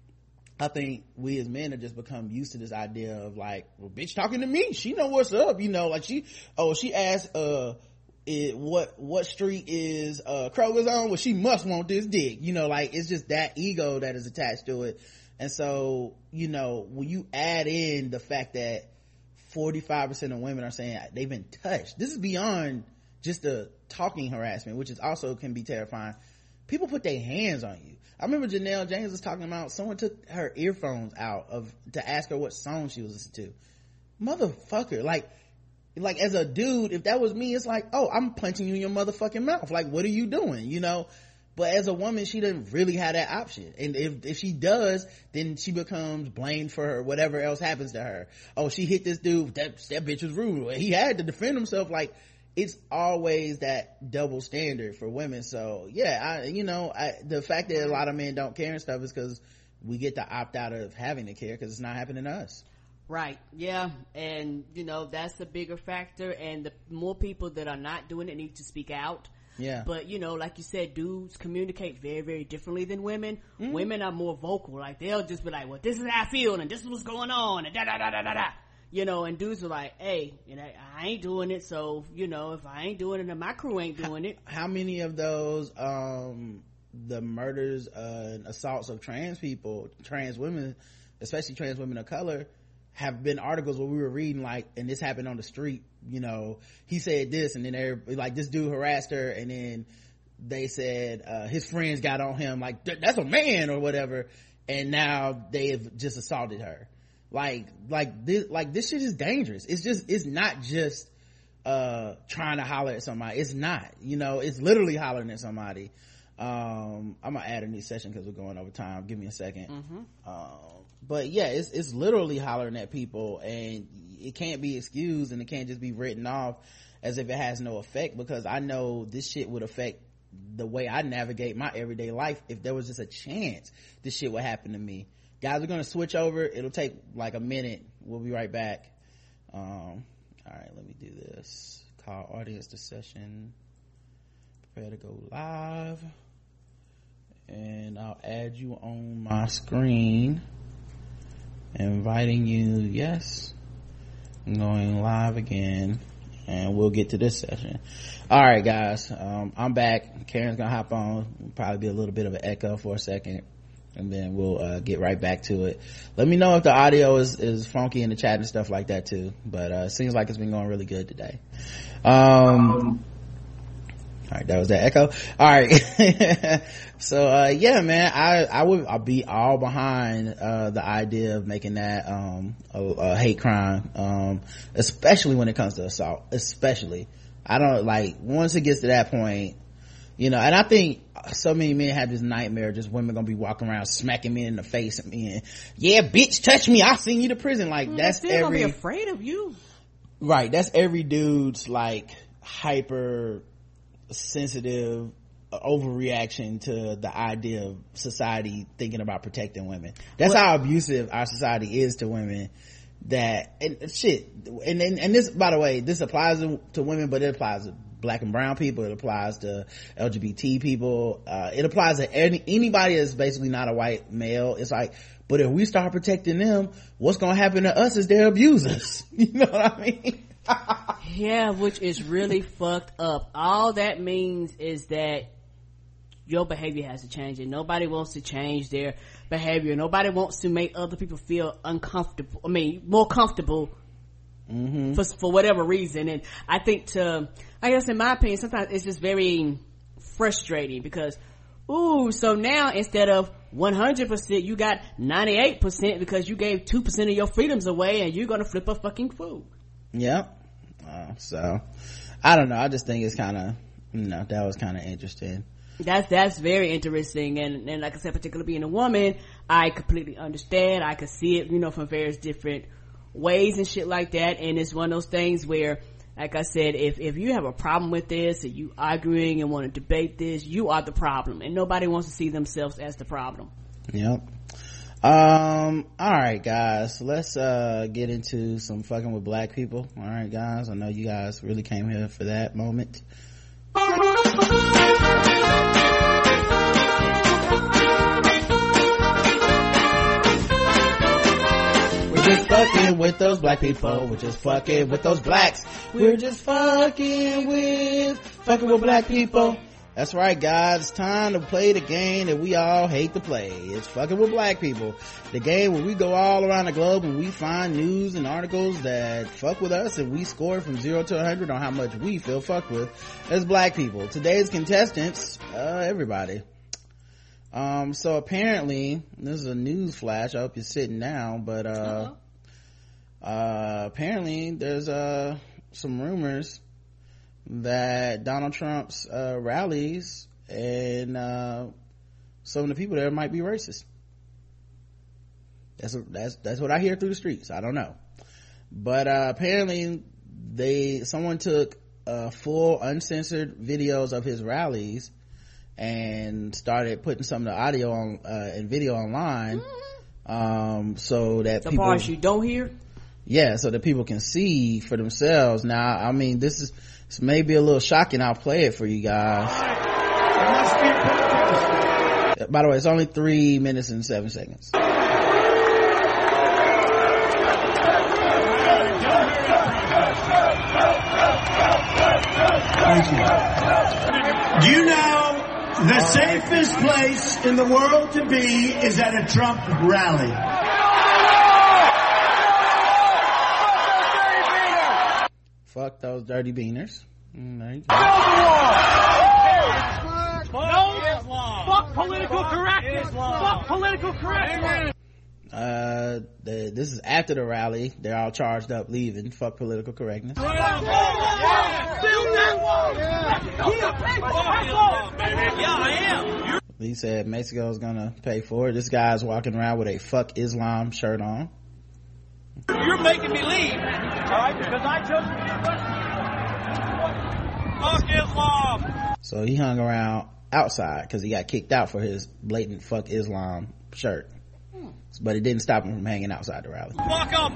I think we as men have just become used to this idea of like, well, bitch talking to me, she know what's up, you know, like she, oh, she asked, uh, It, what what street is uh Kroger's on? Well, she must want this dick, you know, like it's just that ego that is attached to it. And so, you know, when you add in the fact that forty-five percent of women are saying they've been touched, this is beyond just the talking harassment, which is also can be terrifying. People put their hands on you. I remember Janelle James was talking about someone took her earphones out of to ask her what song she was listening to. Motherfucker, like like as a dude, if that was me, it's like, oh, I'm punching you in your motherfucking mouth. Like, what are you doing? You know? But as a woman, she doesn't really have that option. And if, if she does, then she becomes blamed for her, whatever else happens to her. Oh, she hit this dude. That, that bitch was rude. He had to defend himself. Like, it's always that double standard for women. So yeah, I, you know, I, the fact that a lot of men don't care and stuff is because we get to opt out of having to care because it's not happening to us. Right. Yeah. And, you know, that's a bigger factor. And the more people that are not doing it need to speak out. Yeah. But, you know, like you said, dudes communicate very, very differently than women. Mm-hmm. Women are more vocal. Like, they'll just be like, well, this is how I feel and this is what's going on and da da da da da da. You know, and dudes are like, hey, you know, I ain't doing it. So, you know, if I ain't doing it and my crew ain't doing it. How many of those, um, the murders, uh, and assaults of trans people, trans women, especially trans women of color, have been articles where we were reading like, and this happened on the street, you know, he said this and then they like this dude harassed her and then they said, uh, his friends got on him like, that's a man or whatever. and now they have just assaulted her. Like, like this, like this shit is dangerous. It's just, it's not just, uh, trying to holler at somebody. It's not, you know, it's literally hollering at somebody. Um, I'm gonna add a new session because we're going over time. Give me a second. Mm-hmm. Um, but yeah, it's, it's literally hollering at people, and it can't be excused, and it can't just be written off as if it has no effect, because I know this shit would affect the way I navigate my everyday life if there was just a chance this shit would happen to me. Guys, we're gonna switch over. It'll take like a minute. We'll be right back. Um, all right, let me do this. Call audience to session. Prepare to go live. And I'll add you on my screen. Inviting you, yes. I'm going live again. And we'll get to this session. All right, guys. Um, I'm back. Karen's gonna hop on. Probably be a little bit of an echo for a second, and then we'll uh, get right back to it. Let me know if the audio is is funky in the chat and stuff like that too. But uh, it seems like it's been going really good today. Um, all right, that was that echo. All right. So uh yeah, man, I I would I'll be all behind uh the idea of making that um a, a hate crime, um especially when it comes to assault. Especially, I don't like once it gets to that point, you know. And I think so many men have this nightmare, just women gonna be walking around smacking me in the face and being, yeah, bitch, touch me, I'll send you to prison. Like mm, that's they're every gonna be afraid of you, right? That's every dude's like hyper sensitive overreaction to the idea of society thinking about protecting women. That's well, how abusive our society is to women. That and shit, and and, and this, by the way, this applies to, to women, but it applies to black and brown people. It applies to L G B T people. Uh, it applies to any, anybody that's basically not a white male. It's like, but if we start protecting them, what's gonna happen to us is they're abusers. You know what I mean? Yeah, which is really fucked up. All that means is that your behavior has to change, and nobody wants to change their behavior. Nobody wants to make other people feel uncomfortable. I mean, more comfortable mm-hmm. for for whatever reason. And I think to, I guess in my opinion, sometimes it's just very frustrating because, ooh, so now instead of one hundred percent, you got ninety-eight percent because you gave two percent of your freedoms away, and you're gonna flip a fucking fool. Yep. Uh, so, I don't know. I just think it's kind of, you know, that was kind of interesting. That's, that's very interesting. And, and like I said, particularly being a woman, I completely understand. I could see it, you know, from various different ways and shit like that. And it's one of those things where, like I said, if, if you have a problem with this and you arguing and want to debate this, you are the problem. And nobody wants to see themselves as the problem. Yep. Um, all right, guys, let's, uh, get into some fucking with black people. All right, guys. I know you guys really came here for that moment. We're just fucking with those black people. We're just fucking with those blacks. We're just fucking with, fucking with black people. That's right, guys. It's time to play the game that we all hate to play. It's fucking with black people. The game where we go all around the globe and we find news and articles that fuck with us, and we score from zero to a hundred on how much we feel fucked with as black people. Today's contestants, uh, everybody. Um, so apparently, this is a news flash. I hope you're sitting down, but, uh, uh-huh. uh, apparently there's, uh, some rumors that Donald Trump's uh rallies and uh some of the people there might be racist. That's that's that's what I hear through the streets. I don't know, but uh apparently they someone took uh full uncensored videos of his rallies and started putting some of the audio on uh and video online, um so that the people, parts you don't hear, yeah, so that people can see for themselves. Now, I mean, this is This may be a little shocking. I'll play it for you guys. By the way, it's only three minutes and seven seconds. Thank you. Do you know the safest place in the world to be is at a Trump rally? Fuck those dirty beaners. Mm, there you go. Fuck political correctness. Fuck political correctness. Uh, the, this is after the rally. They're all charged up leaving. Fuck political correctness. He said Mexico's gonna pay for it. This guy's walking around with a fuck Islam shirt on. You're making me leave. Alright, because I chose to be a Fuck Islam. So he hung around outside because he got kicked out for his blatant fuck Islam shirt. But it didn't stop him from hanging outside the rally. Fuck him!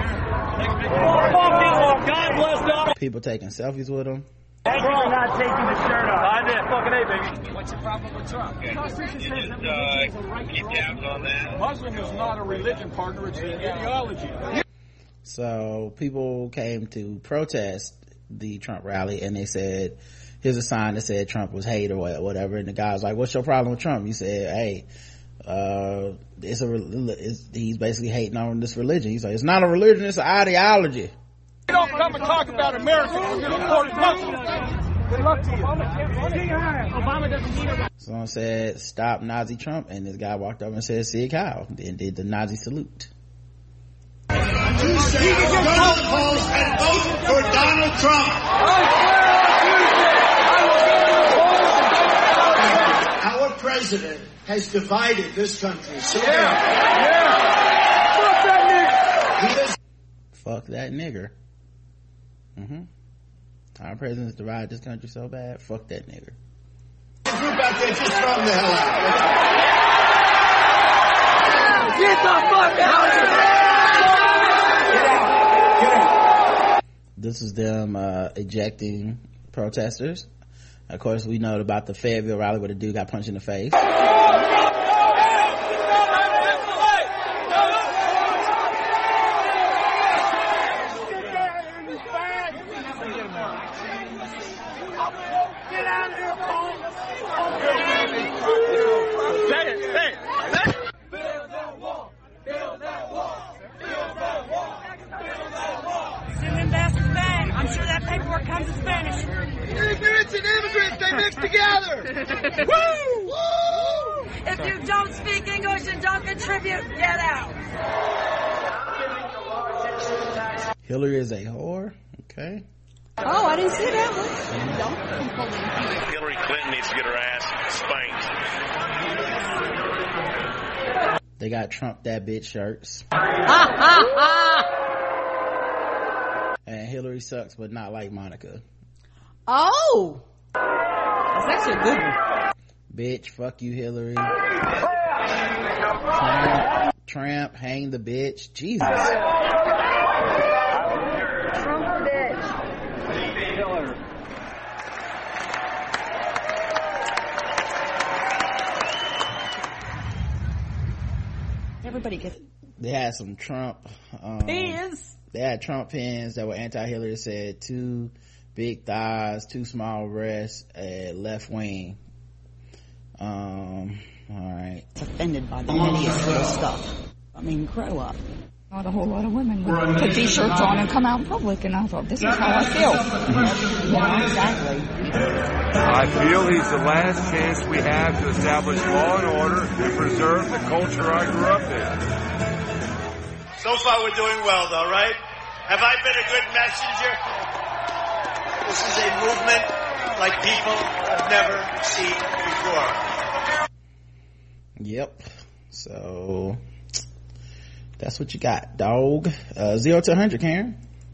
God bless God. People taking selfies with him. Thank you for not taking the shirt off. I did. Fucking A, baby. What's your problem with Trump? The Constitution says that religion is a right to vote. Muslim is not a religion, partner. It's an ideology. So people came to protest the Trump rally, and they said, here's a sign that said Trump was hate or whatever. And the guy was like, what's your problem with Trump? You said, hey, uh it's a it's, he's basically hating on this religion. He's like, it's not a religion, it's an ideology. You don't come and talk about America when you're deported Muslims. Good luck to you. Obama doesn't need it. Someone said, stop Nazi Trump, and this guy walked over and said, Sieg Heil, and did the Nazi salute. You say, go to the polls and vote for Donald Trump. Our president has divided this country. So yeah. Yeah. Fuck that nigger. Fuck that nigger. Mm-hmm. Our president's divided this country so bad. Fuck that nigger. The group out there, just throw him the hell out. Get the fuck out of here! This is them uh, ejecting protesters. Of course, we know about the Fayetteville rally where the dude got punched in the face. Hillary is a whore. Okay. Oh, I didn't see that one. Hillary Clinton needs to get her ass spanked. They got Trump that bitch shirts. And Hillary sucks, but not like Monica. Oh, that's actually a good one. Bitch, fuck you, Hillary. Tramp, tramp, hang the bitch. Jesus. Trump bitch. Everybody gets. They had some Trump um, pins. They had Trump pins that were anti-Hillary. Said two big thighs, two small breasts, uh, left wing. Um. All right. Offended by the hideous little stuff. I mean, grow up. Not a whole lot of women would put these shirts on and come out in public, and I thought, this is how I feel. Yeah, exactly. I feel he's the last chance we have to establish law and order and preserve the culture I grew up in. So far we're doing well, though, right? Have I been a good messenger? This is a movement like people have never seen before. Yep. So that's what you got, dog. Uh, zero to one hundred, Karen.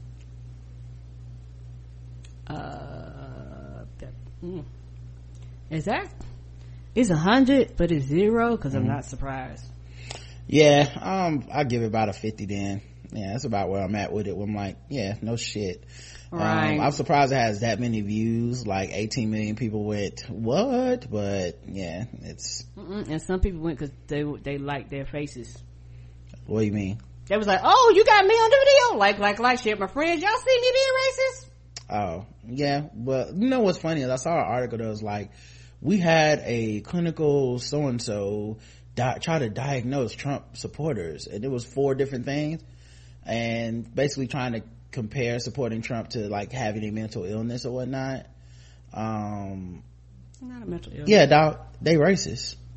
Uh, mm. Is that? It's a hundred, but it's zero because mm. I'm not surprised. Yeah, um, I'll give it about a fifty then. Yeah, that's about where I'm at with it. I'm like, yeah, no shit. Right. Um, I'm surprised it has that many views. Like eighteen million people went, what? But yeah, it's. Mm-mm. And some people went because they they liked their faces. What do you mean? They was like, oh, you got me on the video. Like, like, like, shit. My friends, y'all see me being racist? Oh, yeah. Well, you know what's funny is I saw an article that was like, we had a clinical so-and-so di- try to diagnose Trump supporters. And it was four different things. And basically trying to compare supporting Trump to like having a mental illness or whatnot. Um, Not a mental illness. Yeah, dog, they racist.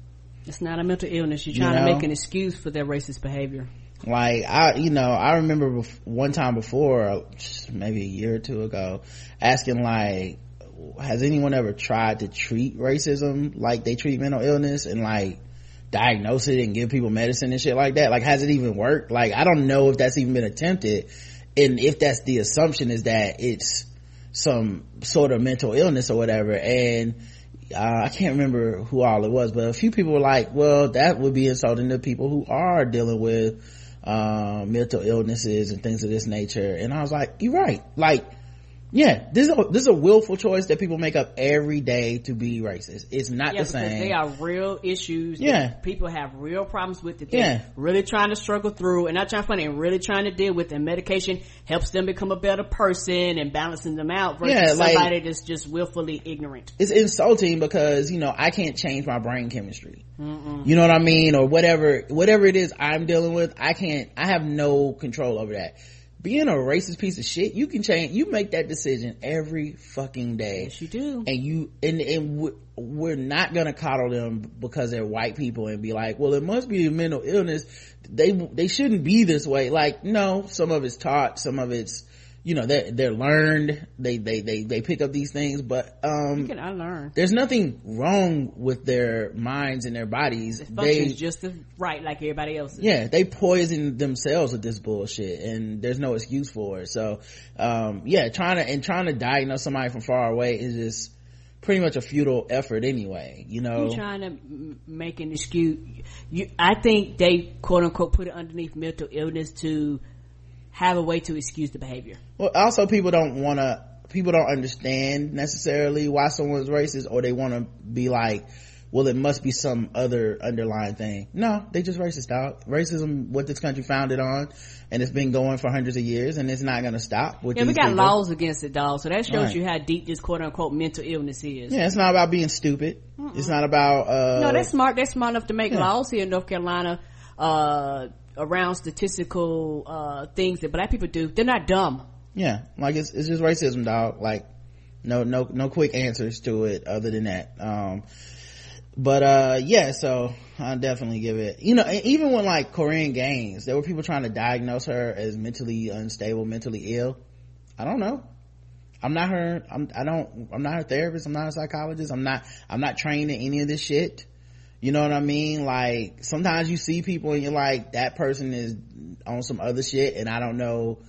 It's not a mental illness. You're trying you know? to make an excuse for their racist behavior. Like, I, you know, I remember one time before, maybe a year or two ago, asking like, has anyone ever tried to treat racism like they treat mental illness and like diagnose it and give people medicine and shit like that? Like, has it even worked? Like, I don't know if that's even been attempted, and if that's the assumption is that it's some sort of mental illness or whatever. And uh, I can't remember who all it was, but a few people were like, well, that would be insulting to people who are dealing with uh, mental illnesses and things of this nature. And I was like, you're right. Like, yeah, this is a, this is a willful choice that people make up every day to be racist. It's not yeah, the same. They are real issues. Yeah, that people have real problems with it. They're yeah, really trying to struggle through, and not trying to funny, and really trying to deal with. And medication helps them become a better person and balancing them out. Versus yeah, like, somebody that's just willfully ignorant. It's insulting because, you know, I can't change my brain chemistry. Mm-mm. You know what I mean, or whatever whatever it is I'm dealing with. I can't. I have no control over that. Being a racist piece of shit, you can change, you make that decision every fucking day. Yes, you do. And you, and, and we're not gonna coddle them because they're white people and be like, well, it must be a mental illness. They, they shouldn't be this way. Like, no, some of it's taught, some of it's, you know, they're, they're learned. They, they, they, they pick up these things, but, um, you can unlearn. There's nothing wrong with their minds and their bodies. It functions they, just as right like everybody else. Yeah, they poison themselves with this bullshit, and there's no excuse for it. So, um, yeah, trying to, and trying to diagnose somebody from far away is just pretty much a futile effort anyway, you know. You're trying to m- make an excuse. You, I think they quote unquote put it underneath mental illness to have a way to excuse the behavior. Well, also people don't want to, people don't understand necessarily why someone's racist, or they want to be like, well, it must be some other underlying thing. No, they just racist, dog. Racism, what this country founded on, and it's been going for hundreds of years, and it's not going to stop. With yeah, we got people. laws against it, dog. So that shows right. you how deep this quote unquote mental illness is. Yeah, it's not about being stupid. Mm-mm. It's not about, uh. No, they're smart. They're smart enough to make yeah. laws here in North Carolina, uh, around statistical, uh, things that black people do. They're not dumb. Yeah, like it's, it's just racism, dog. Like, no, no, no quick answers to it other than that. Um, but, uh, yeah, so I'll definitely give it, you know, even when like Corinne Gaines, there were people trying to diagnose her as mentally unstable, mentally ill. I don't know. I'm not her, I'm, I don't, I'm not her therapist. I'm not a psychologist. I'm not, I'm not trained in any of this shit. You know what I mean? Like, sometimes you see people and you're like, that person is on some other shit, and I don't know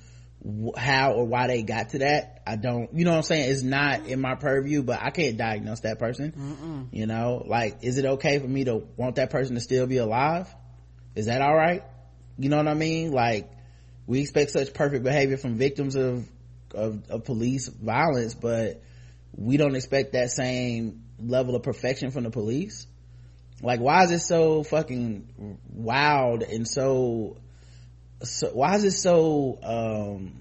how or why they got to that. I don't, you know what I'm saying? It's not in my purview, but I can't diagnose that person. Mm-mm. You know, like, is it okay for me to want that person to still be alive? Is that all right? You know what I mean? Like, we expect such perfect behavior from victims of of, of police violence, but we don't expect that same level of perfection from the police. Like, why is it so fucking wild and so, so why is it so, um,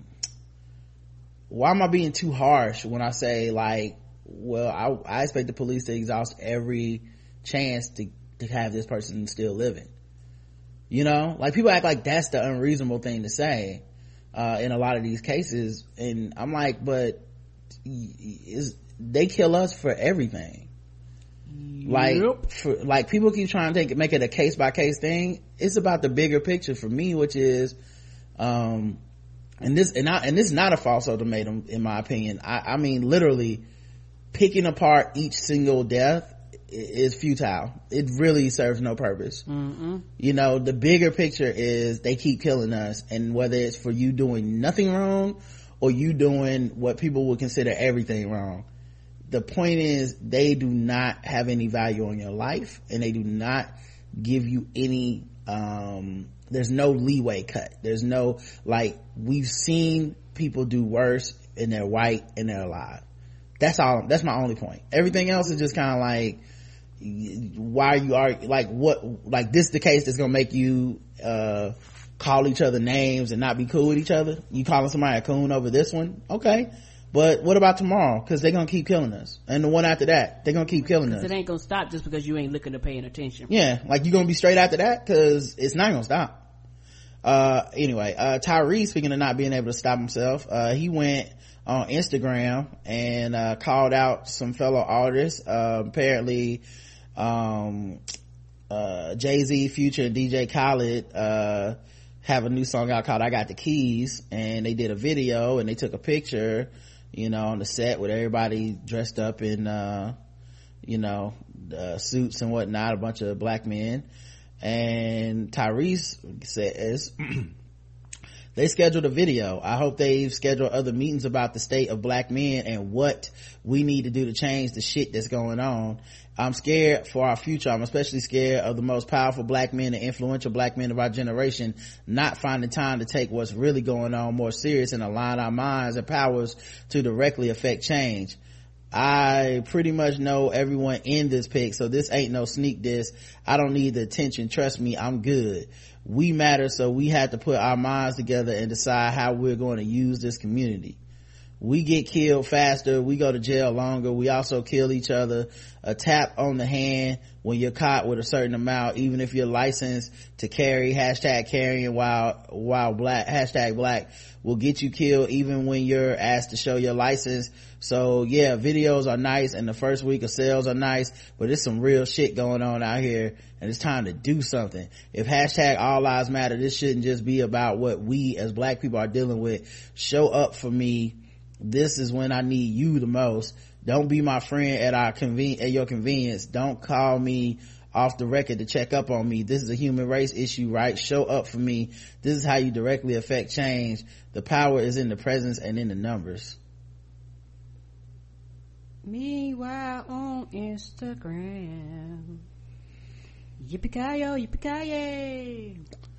why am I being too harsh when I say like, well, I, I expect the police to exhaust every chance to, to have this person still living. You know, like people act like that's the unreasonable thing to say, uh, in a lot of these cases. And I'm like, but is, they kill us for everything. Like, yep. for, like people keep trying to take, make it a case by case thing. It's about the bigger picture for me, which is, um, and this, and I, and this is not a false ultimatum in my opinion. I, I mean, literally picking apart each single death is futile. It really serves no purpose. Mm-mm. You know, the bigger picture is they keep killing us, and whether it's for you doing nothing wrong or you doing what people would consider everything wrong, the point is they do not have any value on your life, and they do not give you any, um, there's no leeway cut. There's no, like, we've seen people do worse and they're white and they're alive. That's all, that's my only point. Everything else is just kind of like, why you are, like, what, like, this is the case that's gonna make you, uh, call each other names and not be cool with each other? You calling somebody a coon over this one? Okay. But what about tomorrow? Because they're gonna keep killing us, and the one after that, they're gonna keep killing us. It ain't gonna stop just because you ain't looking or paying attention. Yeah, like you gonna be straight after that, because it's not gonna stop. Uh, anyway, uh, Tyrese, speaking of not being able to stop himself, uh, he went on Instagram and uh, called out some fellow artists. Uh, apparently, um, uh Jay-Z, Future, and D J Khaled uh have a new song out called I Got the Keys, and they did a video and they took a picture, you know, on the set with everybody dressed up in uh you know uh, suits and whatnot, a bunch of black men. And Tyrese says they scheduled a video. I hope they've scheduled other meetings about the state of black men and what we need to do to change the shit that's going on. I'm scared for our future. I'm especially scared of the most powerful black men and influential black men of our generation not finding time to take what's really going on more serious and align our minds and powers to directly affect change. I pretty much know everyone in this pic, so this ain't no sneak diss. I don't need the attention. Trust me, I'm good. We matter, so we have to put our minds together and decide how we're going to use this community. We get killed faster, we go to jail longer, we also kill each other. A tap on the hand when you're caught with a certain amount, even if you're licensed to carry, hashtag carrying while while black, hashtag black, will get you killed even when you're asked to show your license. So yeah, videos are nice and the first week of sales are nice, but there's some real shit going on out here and it's time to do something. If hashtag all lives matter, this shouldn't just be about what we as black people are dealing with. Show up for me. This is when I need you the most. Don't be my friend at our conven- at your convenience. Don't call me off the record to check up on me. This is a human race issue, right? Show up for me. This is how you directly affect change. The power is in the presence and in the numbers. Meanwhile on Instagram, yippee-ki-yo, yippee-ki-yay.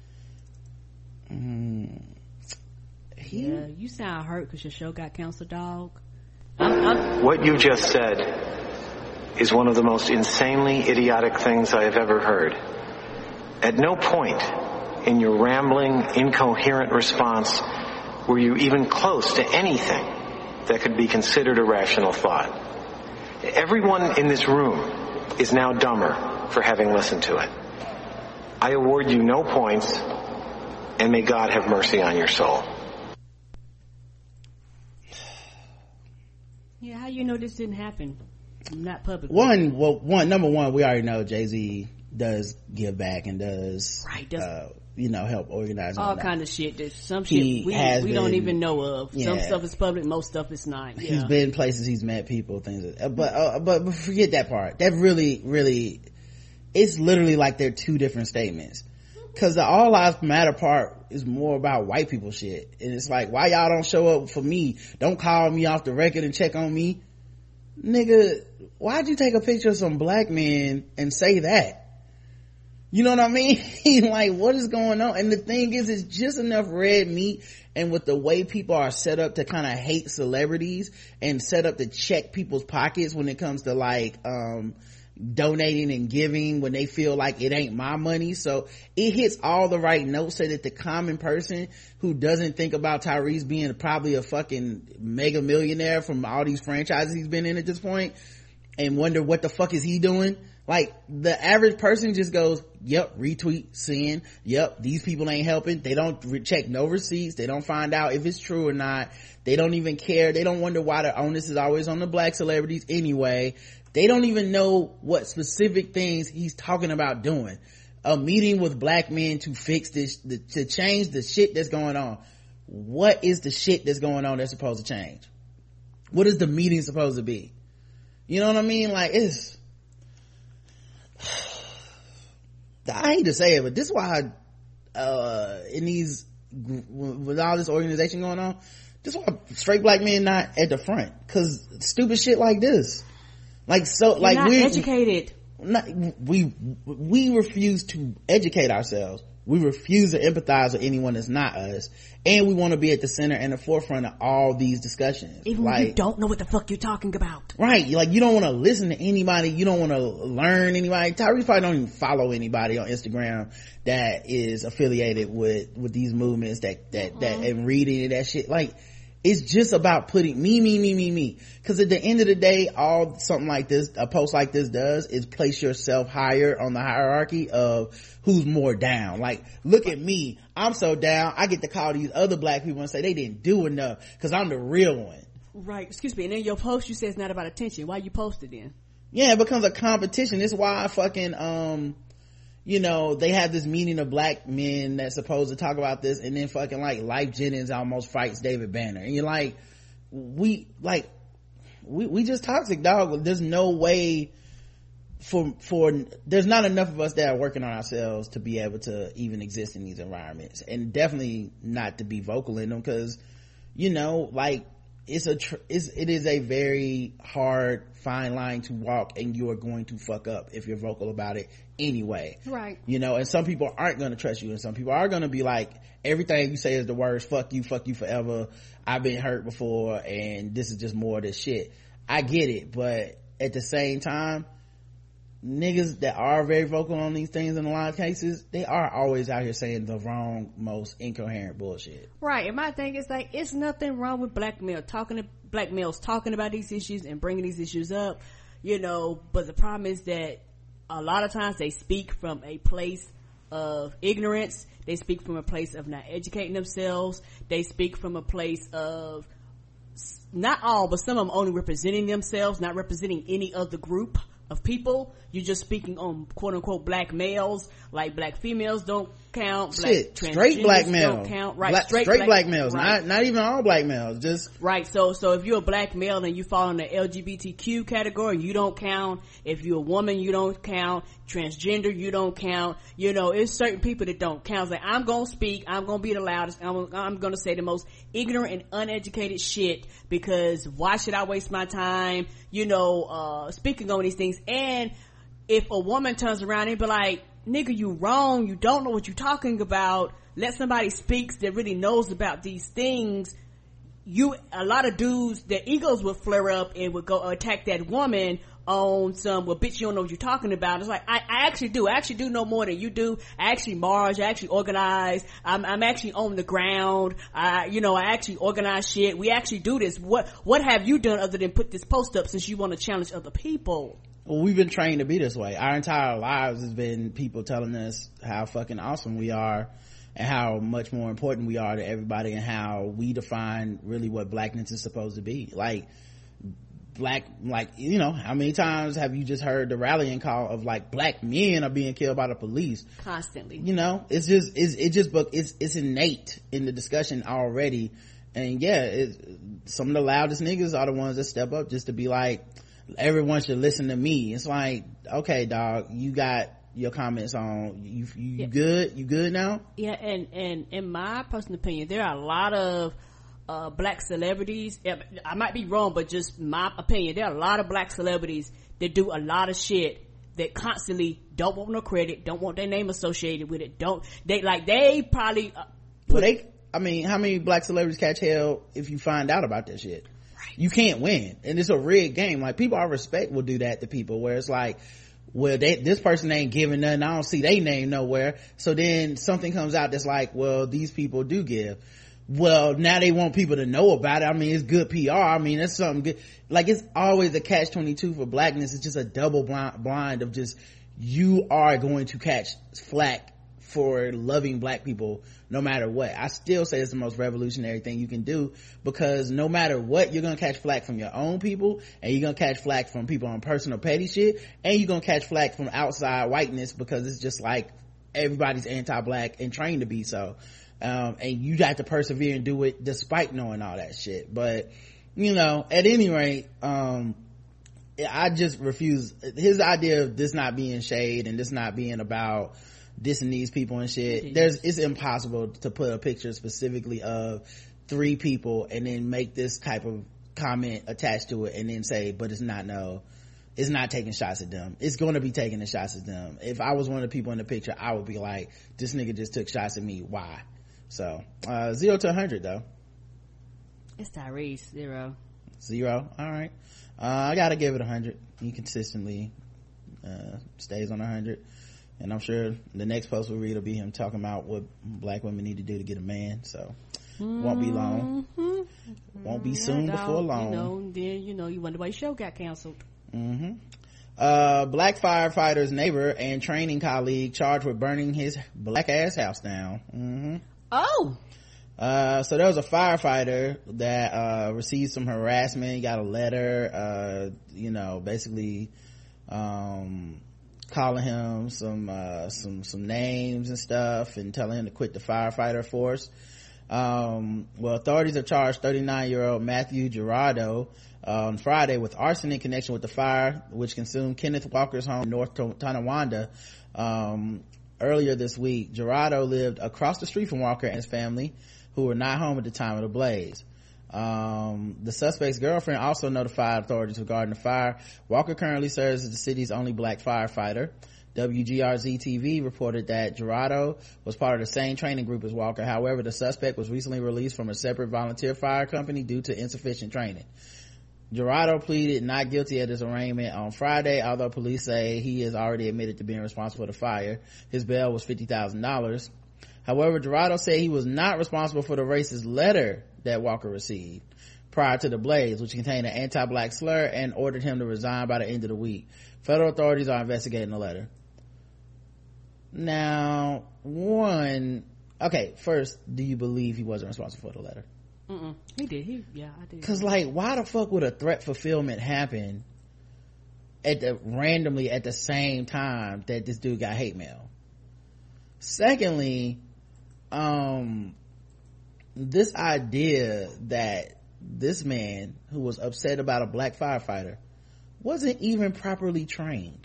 Mm. He, yeah, you sound hurt because your show got canceled, dog. I'm, I'm... What you just said is one of the most insanely idiotic things I have ever heard. At no point in your rambling, incoherent response were you even close to anything that could be considered a rational thought. Everyone in this room is now dumber for having listened to it. I award you no points, and may God have mercy on your soul. Yeah, how you know this didn't happen? Not publicly. One, well, one, number one, we already know Jay-Z does give back and does, right, does uh, you know, help organize all kind of shit. There's some he shit we, has we been, don't even know of. Yeah. Some stuff is public, most stuff is not. Yeah. He's been places, he's met people, things like that. But, uh, but, but forget that part. That really, really, it's literally like they're two different statements. Cause the all lives matter part is more about white people shit. And it's like, why y'all don't show up for me? Don't call me off the record and check on me. Nigga, why'd you take a picture of some black men and say that? You know what I mean? Like, what is going on? And the thing is, it's just enough red meat, and with the way people are set up to kind of hate celebrities and set up to check people's pockets when it comes to like, um, donating and giving when they feel like it ain't my money. So it hits all the right notes so that the common person who doesn't think about Tyrese being probably a fucking mega millionaire from all these franchises he's been in at this point and wonder what the fuck is he doing, like the average person just goes, yep, retweet, send, yep, these people ain't helping. They don't re- check no receipts. They don't find out if it's true or not. They don't even care. They don't wonder why the onus is always on the black celebrities anyway. They don't even know what specific things he's talking about doing. A meeting with black men to fix this, the, to change the shit that's going on. What is the shit that's going on that's supposed to change? What is the meeting supposed to be? You know what I mean? Like, it's, I hate to say it, but this is why, uh, in these, with all this organization going on, this is why straight black men not at the front. Cause stupid shit like this. Like, so, You're like, not we're educated. Not, we, we refuse to educate ourselves. We refuse to empathize with anyone that's not us. And we want to be at the center and the forefront of all these discussions. Even like, when you don't know what the fuck you're talking about. Right. Like, you don't want to listen to anybody. You don't want to learn anybody. Tyrese probably don't even follow anybody on Instagram that is affiliated with, with these movements that, that, mm-hmm. that, and reading that shit. Like, it's just about putting me, me, me, me, me. Cause at the end of the day, all something like this, a post like this does is place yourself higher on the hierarchy of who's more down. Like, look at me. I'm so down. I get to call these other black people and say they didn't do enough cause I'm the real one. Right. Excuse me. And in your post, you say it's not about attention. Why you post it then? Yeah, it becomes a competition. It's why I fucking, um, you know, they have this meeting of black men that's supposed to talk about this, and then fucking like Life Jennings almost fights David Banner, and you're like, we like we we just toxic, dog. There's no way for for there's not enough of us that are working on ourselves to be able to even exist in these environments, and definitely not to be vocal in them, because you know, like it's a tr- it's, it is a very hard fine line to walk, and you are going to fuck up if you're vocal about it anyway, right? You know, and some people aren't going to trust you, and some people are going to be like, everything you say is the worst, fuck you, fuck you forever, I've been hurt before, and this is just more of this shit. I get it, but at the same time, niggas that are very vocal on these things in a lot of cases, they are always out here saying the wrong, most incoherent bullshit. Right. And my thing is like, it's nothing wrong with black male talking to black males talking about these issues and bringing these issues up, you know, but the problem is that a lot of times they speak from a place of ignorance. They speak from a place of not educating themselves. They speak from a place of, not all, but some of them only representing themselves, not representing any other group of people. You're just speaking on quote unquote black males, like black females don't count. Black Shit, straight black males don't count, right? Black, straight, straight black, black males, right. not not even all black males, just right. So, so if you're a black male and you fall in the L G B T Q category, you don't count. If you're a woman, you don't count. Transgender, you don't count. You know, it's certain people that don't count. It's like, I'm gonna speak, I'm gonna be the loudest, I'm, I'm gonna say the most ignorant and uneducated shit, because why should I waste my time, you know, uh, speaking on these things? And if a woman turns around and be like, nigga, you wrong, you don't know what you're talking about, let somebody speak that really knows about these things, you, a lot of dudes, their egos would flare up and would go attack that woman on some, well, bitch, you don't know what you're talking about. It's like, I, I actually do. I actually do know more than you do. I actually march. I actually organize. I'm, I'm actually on the ground. I, you know, I actually organize shit. We actually do this. What, what have you done other than put this post up since you want to challenge other people? Well, we've been trained to be this way. Our entire lives has been people telling us how fucking awesome we are and how much more important we are to everybody, and how we define really what blackness is supposed to be. Like, black, like, you know, how many times have you just heard the rallying call of like, black men are being killed by the police constantly? You know, it's just, it's, it just, but it's, it's innate in the discussion already. And yeah, it, some of the loudest niggas are the ones that step up just to be like, everyone should listen to me. It's like, okay, dog, you got your comments on, you, you, you yeah. good? You good now? Yeah. And, and in my personal opinion, there are a lot of, Uh, black celebrities, I might be wrong, but just my opinion, there are a lot of black celebrities that do a lot of shit that constantly don't want no credit, don't want their name associated with it, don't, they, like, they probably uh, well, they, I mean, how many black celebrities catch hell if you find out about that shit? Right. You can't win, and it's a rigged game. Like, people I respect will do that to people, where it's like, well, they, this person ain't giving nothing, I don't see their name nowhere, so then something comes out that's like, well, these people do give. Well, now they want people to know about it. I mean, it's good P R. I mean, that's something good. Like, it's always a catch twenty-two for blackness. It's just a double blind, blind of just, you are going to catch flack for loving black people no matter what. I still say it's the most revolutionary thing you can do, because no matter what, you're going to catch flack from your own people, and you're going to catch flack from people on personal petty shit, and you're going to catch flack from outside whiteness, because it's just like everybody's anti-black and trained to be so. Um, and you got to persevere and do it despite knowing all that shit. But, you know, at any rate, um, I just refuse his idea of this not being shade and this not being about dissing these people and shit. Mm-hmm. There's, it's impossible to put a picture specifically of three people and then make this type of comment attached to it and then say, but it's not, no, it's not taking shots at them. It's going to be taking the shots at them. If I was one of the people in the picture, I would be like, this nigga just took shots at me. Why? So, uh, zero to a hundred though. It's Tyrese, zero. Zero, alright. Uh, I gotta give it a hundred. He consistently, uh, stays on a hundred. And I'm sure the next post we read will be him talking about what black women need to do to get a man. So, mm-hmm. won't be long. Won't be soon yeah, before long. You know, then, you know, you wonder why your show got canceled. Mm-hmm. Uh, black firefighter's neighbor and training colleague charged with burning his black ass house down. Mm-hmm. Oh, uh, so there was a firefighter that, uh, received some harassment. He got a letter, uh, you know, basically, um, calling him some uh some some names and stuff and telling him to quit the firefighter force. Um well, authorities have charged thirty-nine year old Matthew Gerardo uh, on Friday with arson in connection with the fire which consumed Kenneth Walker's home in North Tonawanda um earlier this week. Gerardo lived across the street from Walker and his family, who were not home at the time of the blaze. Um, the suspect's girlfriend also notified authorities regarding the fire. Walker currently serves as the city's only black firefighter. W G R Z T V reported that Gerardo was part of the same training group as Walker. However, the suspect was recently released from a separate volunteer fire company due to insufficient training. Gerardo pleaded not guilty at his arraignment on Friday, although police say he has already admitted to being responsible for the fire. His bail was fifty thousand dollars. However, Gerardo said he was not responsible for the racist letter that Walker received prior to the blaze, which contained an anti-black slur, and ordered him to resign by the end of the week. Federal authorities are investigating the letter. Now, one, okay, first, do you believe he wasn't responsible for the letter? Mm-mm. He did. He, yeah, I did. Cause like, why the fuck would a threat fulfillment happen at the, randomly at the same time that this dude got hate mail? Secondly, um, this idea that this man who was upset about a black firefighter wasn't even properly trained.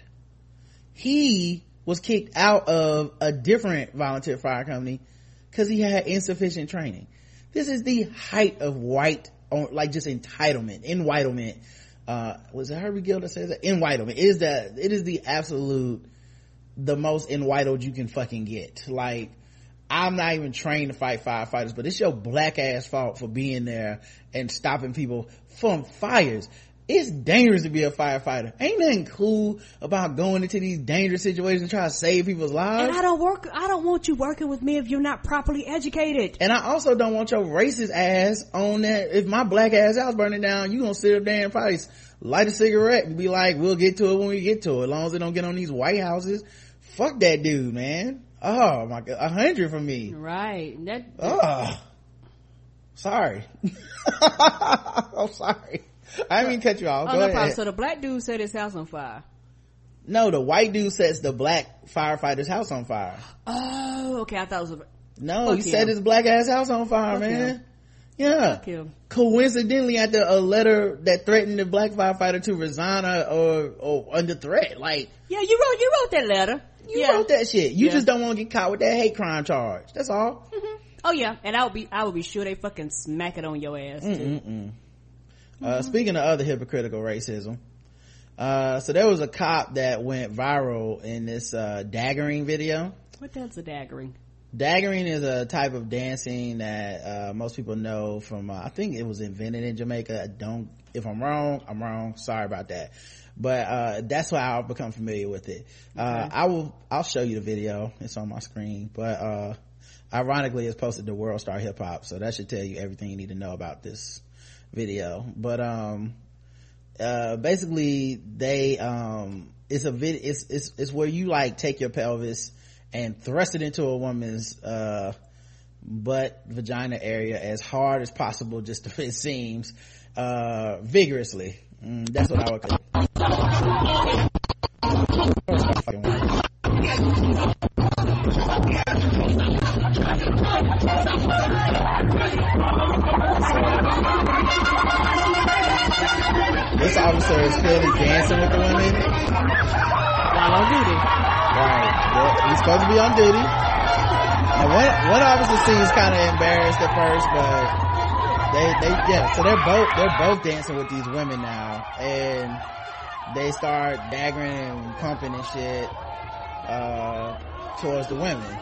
He was kicked out of a different volunteer fire company because he had insufficient training. This is the height of white, like just entitlement, entitlement. Uh, was it Herbie Gill that says that? Entitlement. It is that, it is the absolute, the most entitled you can fucking get. Like, I'm not even trained to fight firefighters, but it's your black ass fault for being there and stopping people from fires. It's dangerous to be a firefighter. Ain't nothing cool about going into these dangerous situations and trying to save people's lives. And I don't work, I don't want you working with me if you're not properly educated. And I also don't want your racist ass on that. If my black ass house burning down, you gonna sit up there and probably light a cigarette and be like, we'll get to it when we get to it, as long as it don't get on these white houses. Fuck that dude, man. Oh my god, a hundred for me. Right. That. Oh, sorry. I'm sorry. I didn't mean to cut you off. Oh, Go no ahead. problem. So the black dude set his house on fire. No, the white dude sets the black firefighter's house on fire. Oh, okay. I thought it was a. No, Fuck he him. set his black ass house on fire, Fuck man. him. Yeah. Fuck him. Coincidentally, after a letter that threatened the black firefighter to resign or, or, or under threat, like. Yeah, you wrote you wrote that letter. You yeah. wrote that shit. You Yeah. just don't want to get caught with that hate crime charge. That's all. Mm-hmm. Oh yeah, and I would be I would be sure they fucking smack it on your ass too. Mm-mm-mm. Uh, speaking of other hypocritical racism, uh, so there was a cop that went viral in this, uh, daggering video. What the hell's a daggering? Daggering is a type of dancing that, uh, most people know from, uh, I think it was invented in Jamaica. I don't, if I'm wrong, I'm wrong. Sorry about that. But, uh, that's why I've become familiar with it. Uh, Okay. I will, I'll show you the video. It's on my screen, but, uh, ironically it's posted to World Star Hip Hop. So that should tell you everything you need to know about this video. But um uh basically they um it's a vid it's it's it's where you like take your pelvis and thrust it into a woman's uh butt vagina area as hard as possible, just to, it seems, uh vigorously. Mm, that's what I would call it. This officer is clearly dancing with the women while on duty. Right. Well, he's supposed to be on duty. And one one officer seems kind of embarrassed at first, but they they yeah. So they're both they're both dancing with these women now, and they start daggering and pumping and shit uh towards the women.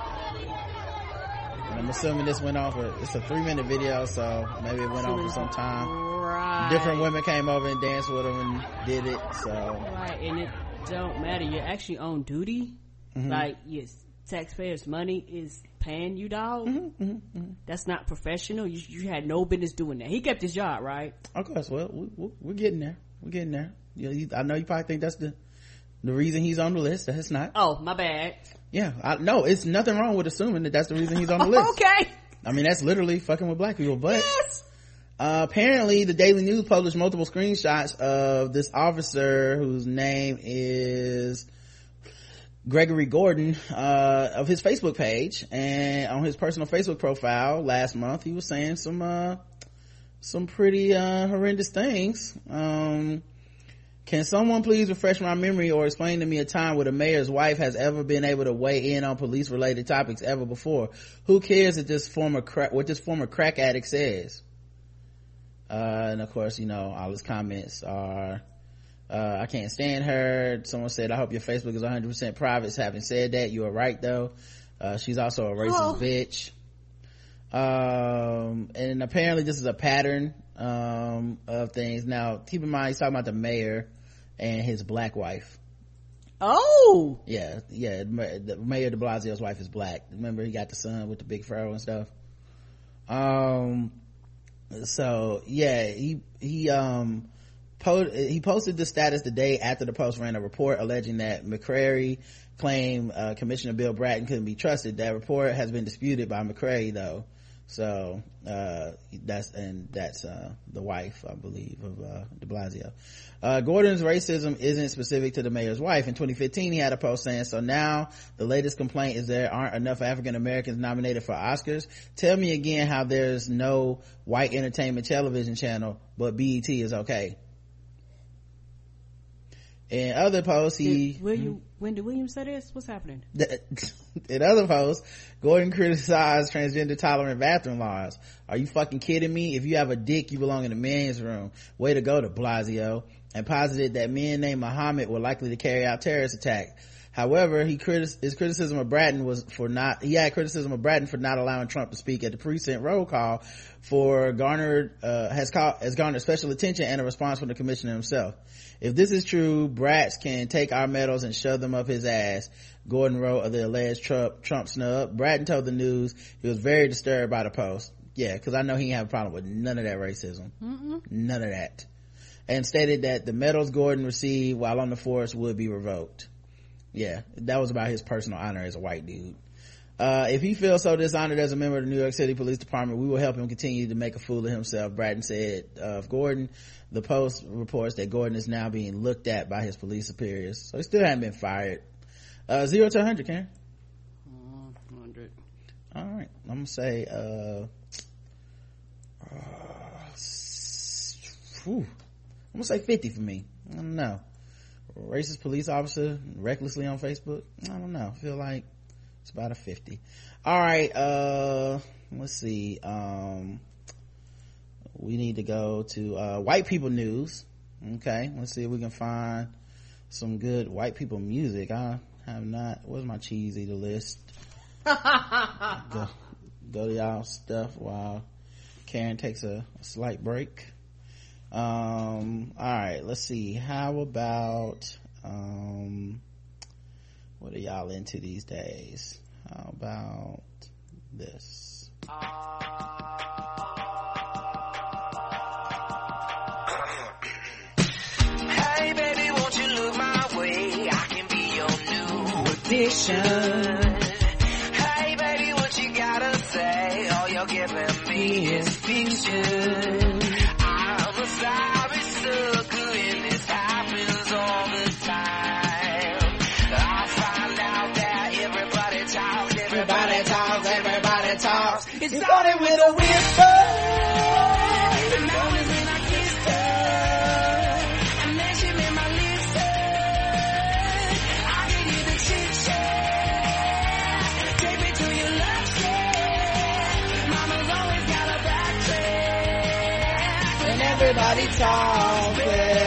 And I'm assuming this went on for, it's a three minute video, so maybe it went on for some time. Right. Different women came over and danced with them and did it, so. Right, and it don't matter. You're actually on duty. Mm-hmm. Like, yes, taxpayers' money is paying you, dog. Mm-hmm, mm-hmm, mm-hmm. That's not professional. You, you had no business doing that. He kept his job, right? Of course. Well, we, we, we're getting there. We're getting there. You know, you, I know you probably think that's the the reason he's on the list. That's not. Oh, my bad. Yeah, I, no, it's nothing wrong with assuming that that's the reason he's on the list. Okay. I mean, that's literally fucking with black people, but yes. uh, apparently the Daily News published multiple screenshots of this officer whose name is Gregory Gordon, uh, of his Facebook page. And on his personal Facebook profile last month, he was saying some, uh, some pretty, uh, horrendous things. Um, can someone please refresh my memory or explain to me a time where the mayor's wife has ever been able to weigh in on police related topics ever before? Who cares if this former crack, what this former crack addict says? Uh, and of course, you know, all his comments are, Uh, I can't stand her. Someone said, I hope your Facebook is one hundred percent private. Having said that, you are right though. Uh, she's also a racist oh. bitch. Um, and apparently this is a pattern, um, of things. Now, keep in mind, he's talking about the mayor and his black wife. Oh! Yeah, yeah. The Mayor de Blasio's wife is black. Remember, he got the son with the big fro and stuff. Um, so yeah, he, he, um, Po- he posted the status the day after the Post ran a report alleging that McCrary claimed uh, Commissioner Bill Bratton couldn't be trusted. That report has been disputed by McCrary though. So uh that's and that's uh the wife, I believe, of uh de Blasio. Uh Gordon's racism isn't specific to the mayor's wife. In twenty fifteen he had a post saying, so now the latest complaint is there aren't enough African Americans nominated for Oscars. Tell me again how there's no white entertainment television channel but B E T is okay. In other posts, he... Did William, when did William say this? What's happening? In other posts, Gordon criticized transgender tolerant bathroom laws. Are you fucking kidding me? If you have a dick, you belong in the men's room. Way to go, de Blasio. And posited that men named Muhammad were likely to carry out terrorist attack. However, he critic- his criticism of Bratton was for not, he had criticism of Bratton for not allowing Trump to speak at the precinct roll call for garnered, uh, has caught, has garnered special attention and a response from the commissioner himself. If this is true, Bratz can take our medals and shove them up his ass, Gordon wrote of the alleged Trump, Trump snub. Bratton told the news he was very disturbed by the post. Yeah, cause I know he didn't have a problem with none of that racism. Mm-mm. None of that. And stated that the medals Gordon received while on the force would be revoked. Yeah, that was about his personal honor as a white dude. Uh, if he feels so dishonored as a member of the New York City Police Department, we will help him continue to make a fool of himself, Bratton said of Gordon. The Post reports that Gordon is now being looked at by his police superiors. So he still hasn't been fired. Uh, zero to one hundred, Karen. one hundred. All right. I'm going to say, uh, uh, whew, I'm going to say fifty for me. I don't know. Racist police officer recklessly on Facebook. I don't know. I feel like it's about a fifty. All right. Uh, let's see. Um, we need to go to, uh, white people news. Okay. Let's see if we can find some good white people music. I have not, where's my cheese eater list? go, go to y'all stuff while Karen takes a, a slight break. Um, all right, let's see. How about, um, what are y'all into these days? How about this? Hey baby, won't you look my way? I can be your new addiction. Hey baby, what you gotta say? All you're giving me is fiction. I'm a sorry sucker and this happens all the time. I find out that everybody talks, everybody talks, everybody talks. It started with a whisper, and that was when I kissed her, and then she made my lips hurt. I give you the chit chat, take me to your love shack. Mama's always got a backtrack when everybody talks.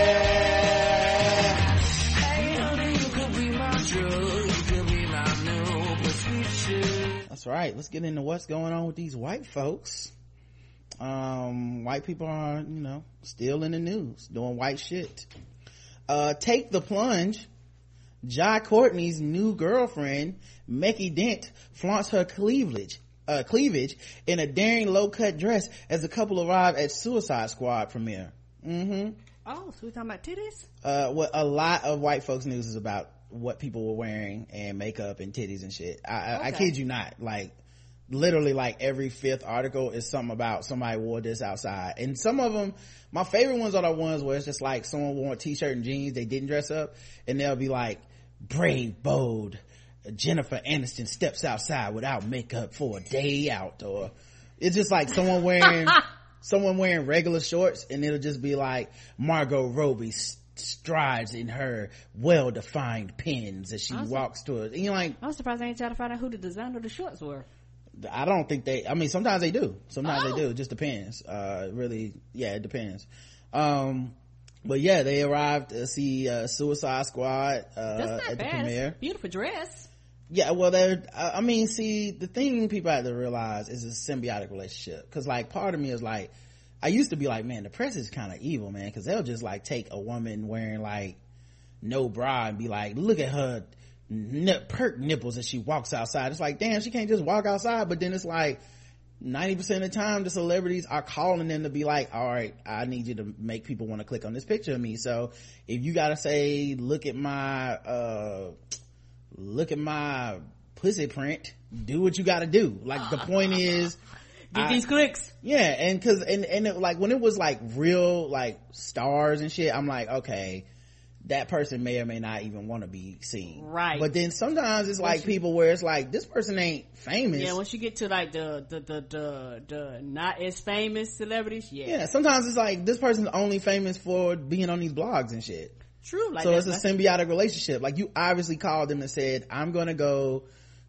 Hey, honey, you could be my drug, you could be my new prescription. That's right. Let's get into what's going on with these white folks. Um, white people are, you know, still in the news, doing white shit. Uh, take the plunge. Jai Courtney's new girlfriend, Mekhi Dent, flaunts her cleavage, uh, cleavage in a daring low-cut dress as the couple arrive at Suicide Squad premiere. Mm-hmm. Oh, so we're talking about titties? Uh, what a lot of white folks news is about what people were wearing and makeup and titties and shit. I, I, okay. I kid you not. Like, literally like every fifth article is something about somebody wore this outside. And some of them, my favorite ones are the ones where it's just like someone wore a t-shirt and jeans, they didn't dress up, and they'll be like, brave, bold, Jennifer Aniston steps outside without makeup for a day out, or it's just like someone wearing someone wearing regular shorts, and it'll just be like Margot Robbie strides in her well-defined pins as she walks towards, and you're like, I'm surprised I ain't trying to find out who the designer of the shorts were. I don't think they, I mean, sometimes they do. Sometimes oh. they do. It just depends. Uh, really, yeah, it depends. Um, but yeah, they arrived to see, uh, Suicide Squad, uh, That's not at the bad. premiere. It's a beautiful dress. Yeah, well, they're, I mean, see, the thing people have to realize is a symbiotic relationship. Cause like, part of me is like, I used to be like, man, the press is kind of evil, man. Cause they'll just like take a woman wearing like no bra and be like, look at her nip, perk nipples as she walks outside. It's like, damn, she can't just walk outside. But then it's like ninety percent of the time the celebrities are calling them to be like, all right, I need you to make people want to click on this picture of me. So if you gotta say, look at my uh look at my pussy print, do what you gotta do. Like, the point is, get I, these clicks. Yeah, and cause and and it, like when it was like real like stars and shit, I'm like, okay, that person may or may not even want to be seen, right? But then sometimes it's like people where it's like, this person ain't famous. Yeah, once you get to like the the the the, the not as famous celebrities, yeah. Yeah, sometimes it's like, this person's only famous for being on these blogs and shit. True. Like so that, it's a symbiotic relationship. Like, you obviously called them and said, I'm gonna go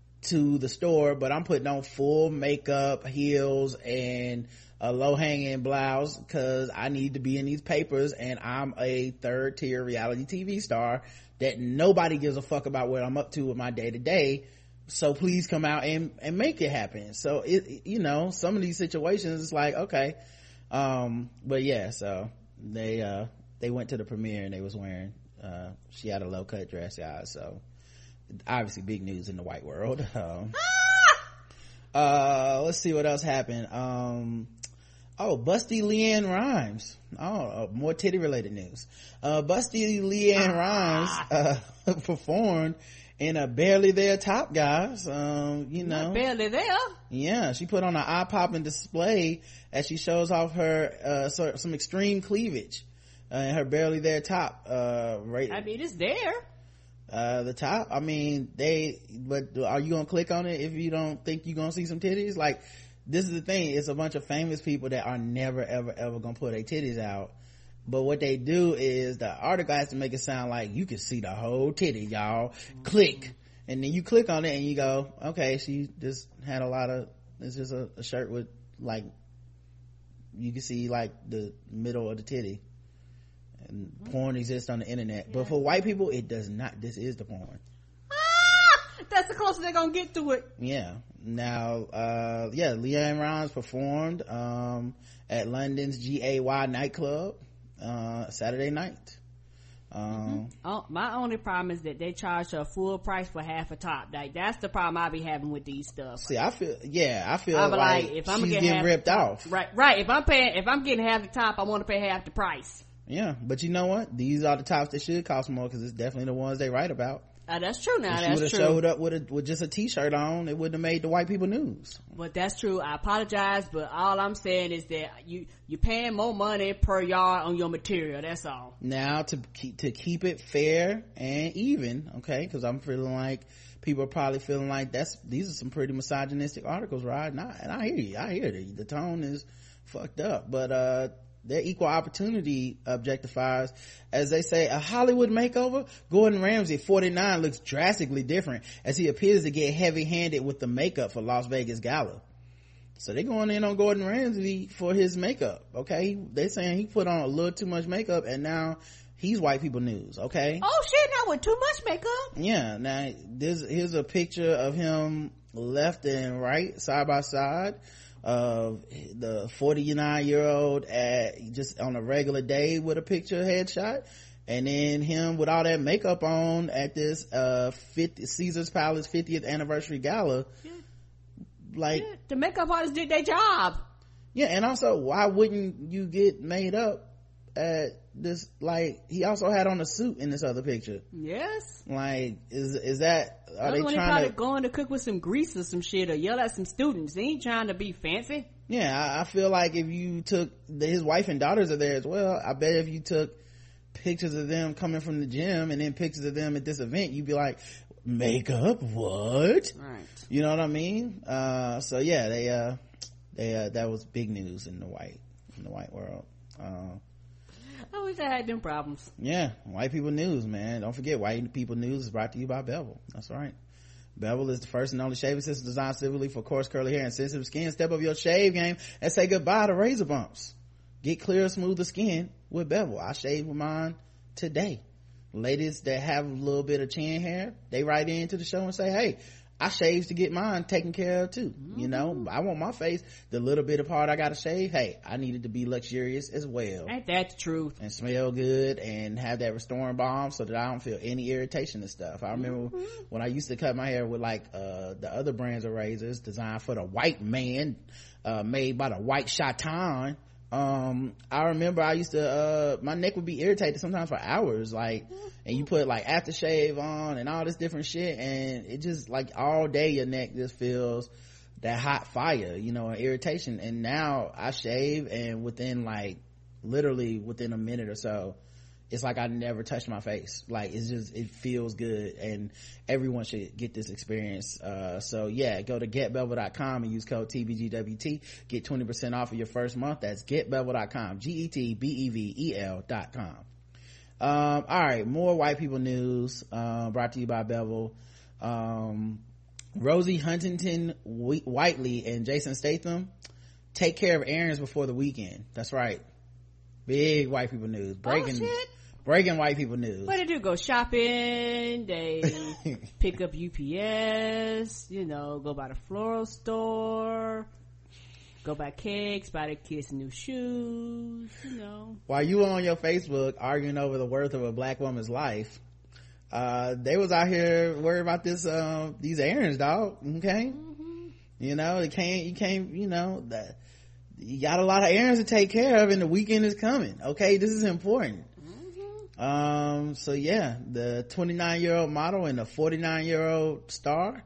to the store, but I'm putting on full makeup, heels, and a low-hanging blouse because I need to be in these papers, and I'm a third-tier reality T V star that nobody gives a fuck about what I'm up to with my day-to-day. So please come out and and make it happen. So it, you know, some of these situations, it's like, okay, um, but yeah. So they uh they went to the premiere and they was wearing. Uh, she had a low-cut dress, guys. So obviously, big news in the white world. Um, uh, let's see what else happened. Um. Oh, Busty Leanne Rhymes. Oh, uh, more titty related news. Uh, Busty Leanne Rhymes, uh, performed in a Barely There top, guys. Um, you know. Not barely there. Yeah, she put on an eye-popping display as she shows off her, uh, so, some extreme cleavage, uh, in her Barely There top, uh, right. I mean, it's there. Uh, the top, I mean, they, but are you gonna click on it if you don't think you're gonna see some titties? Like, this is the thing, it's a bunch of famous people that are never ever ever gonna put their titties out, but what they do is the article has to make it sound like you can see the whole titty, y'all. Mm-hmm. Click, and then you click on it and you go, okay, she just had a lot of, it's just a, a shirt with like, you can see like the middle of the titty, and mm-hmm. porn exists on the internet. Yeah. But for white people, it does not. This is the porn. That's the closest they're gonna get to it. Yeah. Now, uh, yeah, Leanne Rhymes performed, um, at London's G A Y nightclub, uh, Saturday night. Um, mm-hmm. oh, my only problem is that they charge her full price for half a top. Like, that's the problem I be having with these stuff. See, I feel, yeah, I feel like, like if I'm she's get getting ripped off. Right, right. If I'm paying, if I'm getting half the top, I want to pay half the price. Yeah, but you know what? These are the tops that should cost more because it's definitely the ones they write about. Uh, that's true. Now if she that's would have true. showed up with a, with just a t-shirt on, it wouldn't have made the white people news. But that's true. I apologize, but all I'm saying is that you you're paying more money per yard on your material. That's all. Now to keep to keep it fair and even, okay? Because I'm feeling like people are probably feeling like that's these are some pretty misogynistic articles, right? And I, and I hear you. I hear the the tone is fucked up, but uh. Their equal opportunity objectifiers, as they say, a Hollywood makeover. Gordon Ramsay, forty-nine, looks drastically different as he appears to get heavy-handed with the makeup for Las Vegas Gala. So they're going in on Gordon Ramsay for his makeup, okay? They're saying he put on a little too much makeup and now he's white people news, okay? Oh shit, not with too much makeup. Yeah, now this here's a picture of him left and right, side by side, of the forty-nine year old at just on a regular day with a picture headshot, and then him with all that makeup on at this uh fifty Caesar's Palace fiftieth anniversary gala. Yeah. Like, yeah, the makeup artists did their job. Yeah, and also, why wouldn't you get made up at this? Like, he also had on a suit in this other picture. Yes. Like, is is that, are they when trying they probably to going to cook with some grease or some shit or yell at some students? They ain't trying to be fancy. Yeah, I, I feel like if you took the, his wife and daughters are there as well. I bet if you took pictures of them coming from the gym and then pictures of them at this event, you'd be like, makeup, what? Right. You know what I mean? Uh, so yeah, they, uh, they, uh, that was big news in the white, in the white world. Uh, I wish I had them problems. Yeah, white people news, man. Don't forget, white people news is brought to you by Bevel. That's right. Bevel is the first and only shaving system designed specifically for coarse, curly hair and sensitive skin. Step up your shave game and say goodbye to razor bumps. Get clear, smoother skin with Bevel. I shaved with mine today. Ladies that have a little bit of chin hair, they write into the show and say, hey, I shaved to get mine taken care of too. Mm-hmm. You know, I want my face, the little bit of part I gotta shave, hey, I needed to be luxurious as well. Ain't that the truth? And smell good and have that restoring balm so that I don't feel any irritation and stuff. I remember mm-hmm. when I used to cut my hair with like uh the other brands of razors designed for the white man, uh made by the white Chaton. um I remember I used to uh my neck would be irritated sometimes for hours, like, and you put like aftershave on and all this different shit, and it just like all day your neck just feels that hot fire, you know, and irritation. And now I shave, and within like literally within a minute or so, it's like I never touched my face. Like, it's just, it feels good, and everyone should get this experience. Uh, so yeah, go to get bevel dot com and use code T B G W T. Get twenty percent off of your first month. That's get bevel dot com. G E T B E V E L dot com. Um, all right, more white people news, uh, brought to you by Bevel. Um, Rosie Huntington Whiteley and Jason Statham take care of errands before the weekend. That's right. Big white people news. Breaking, oh, shit. breaking white people news. What do they do? Go shopping, they pick up U P S, you know, go by the floral store, go buy cakes, buy their kids new shoes, you know. While you were on your Facebook arguing over the worth of a black woman's life, uh, they was out here worried about this, uh, these errands, dog. Okay. Mm-hmm. You know, it can't, you can't, you know, that you got a lot of errands to take care of and the weekend is coming. Okay. This is important. Mm-hmm. Um, so yeah, the twenty-nine year old model and the forty-nine year old star,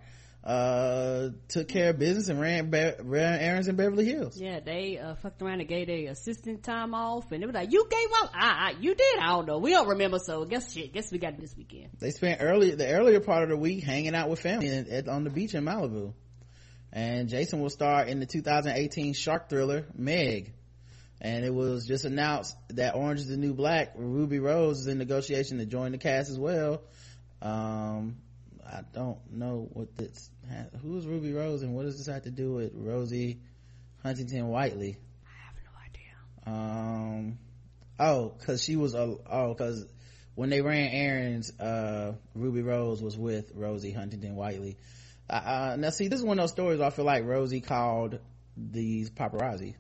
uh took care of business and ran, be- ran errands in Beverly Hills. Yeah, they uh fucked around and gave their assistant time off, and they were like, you gave up? Ah, you did? I don't know, we don't remember, so guess shit guess we got it this weekend. They spent early the earlier part of the week hanging out with family at, at, on the beach in Malibu. And Jason will star in the two thousand eighteen shark thriller Meg, and it was just announced that Orange is the New Black, Ruby Rose, is in negotiation to join the cast as well. um I don't know what this, who is Ruby Rose and what does this have to do with Rosie Huntington Whiteley? I have no idea. Um, oh, cause she was, a, oh, cause when they ran errands, uh, Ruby Rose was with Rosie Huntington Whiteley. Uh, uh, now see, this is one of those stories where I feel like Rosie called these paparazzi.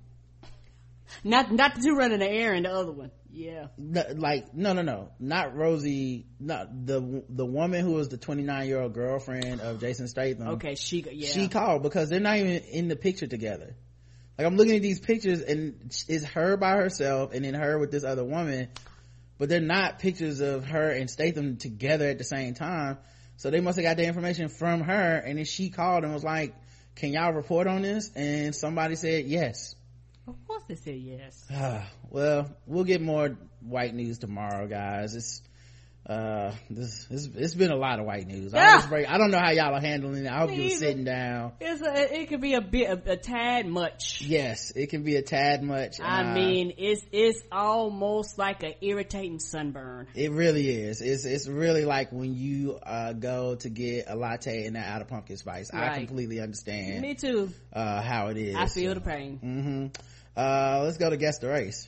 Not, not the two running the errand, the other one. Yeah. No, like, no, no, no. Not Rosie, not the, the woman who was the twenty-nine year old girlfriend of Jason Statham. Okay, she, yeah. She called because they're not even in the picture together. Like, I'm looking at these pictures and it's her by herself and then her with this other woman, but they're not pictures of her and Statham together at the same time. So they must have got the information from her, and then she called and was like, can y'all report on this? And somebody said yes. Of course they said yes. Well, we'll get more white news tomorrow, guys. It's uh this it's, it's been a lot of white news. Yeah. I, break, I don't know how y'all are handling it. I hope Me you're either. sitting down. It's a, it could be a bit a, a tad much. Yes, it can be a tad much. I uh, mean, it's it's almost like an irritating sunburn. It really is. It's it's really like when you uh go to get a latte and they're out of pumpkin spice. Right. I completely understand. Me too. Uh how it is. I feel so. the pain. Mm-hmm. Uh let's go to Guess the Race.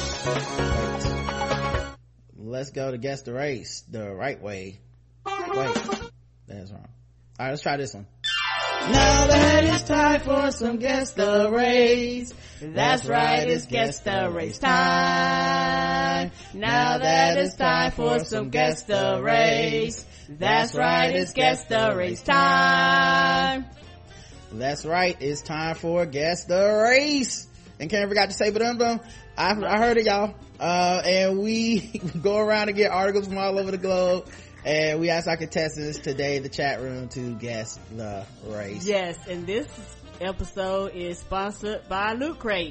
Let's go to Guess the Race the right way. Wait, that's wrong. All right, let's try this one. Now that it's time for some Guess the Race. That's right, it's Guess the Race time. Now that it's time for some Guess the Race. That's right, it's Guess the Race time. That's right, it's time for Guess the Race. And Karen forgot to say but um bum. I, I heard it, y'all. Uh, and we go around and get articles from all over the globe. And we ask our contestants today in the chat room to guess the race. Yes, and this episode is sponsored by Loot Crate.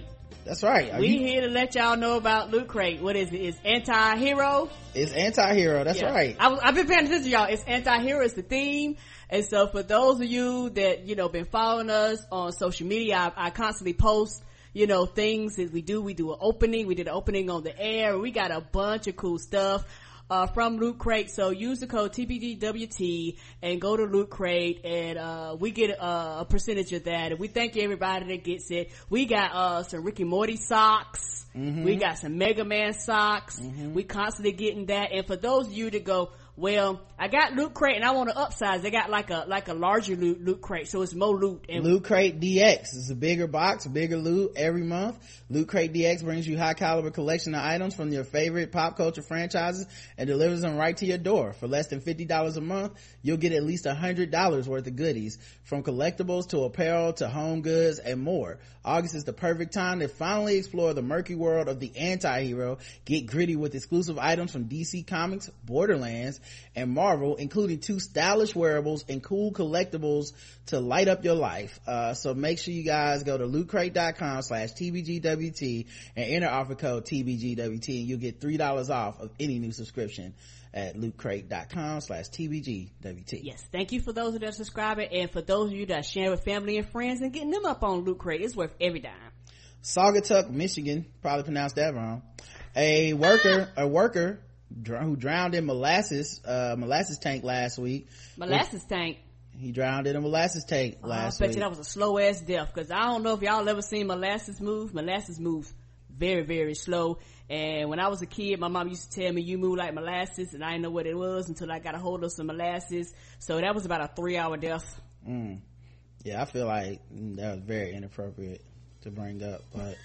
That's right. Are we you, here to let y'all know about Loot Crate. What is it? It's Anti-Hero. It's Anti-Hero. That's yeah. right. I, I've been paying attention, y'all. It's Anti-Hero. It's the theme. And so for those of you that, you know, been following us on social media, I, I constantly post, you know, things that we do. We do an opening. We did an opening on the air. We got a bunch of cool stuff. Uh, from Loot Crate. So use the code T B G W T and go to Loot Crate, and uh we get uh, a percentage of that, and we thank everybody that gets it. We got uh some Ricky Morty socks. Mm-hmm. We got some Mega Man socks. Mm-hmm. We constantly getting that. And for those of you that go, well, I got Loot Crate and I want to upsize, they got like a like a larger loot, loot crate, so it's more loot. And Loot Crate D X is a bigger box, bigger loot every month. Loot Crate D X brings you high caliber collection of items from your favorite pop culture franchises and delivers them right to your door. For less than fifty dollars a month, you'll get at least one hundred dollars worth of goodies, from collectibles to apparel to home goods and more. August is the perfect time to finally explore the murky world of the anti-hero. Get gritty with exclusive items from D C Comics, Borderlands, and Marvel, including two stylish wearables and cool collectibles to light up your life. Uh, so make sure you guys go to lootcrate.com slash TBGWT and enter offer code T B G W T, and you'll get three dollars off of any new subscription at lootcrate.com slash TBGWT. Yes, thank you for those that are subscribing, and for those of you that are sharing with family and friends and getting them up on Loot Crate. It's worth every dime. Saugatuck, Michigan, probably pronounced that wrong. A worker, a worker dr- who drowned in molasses, uh, molasses tank last week. Molasses was, tank? He drowned in a molasses tank last week. I bet week. you that was a slow ass death, because I don't know if y'all ever seen molasses move. Molasses moves very, very slow. And when I was a kid, my mom used to tell me, you move like molasses, and I didn't know what it was until I got a hold of some molasses. So that was about a three hour death. Mm. Yeah, I feel like that was very inappropriate to bring up, but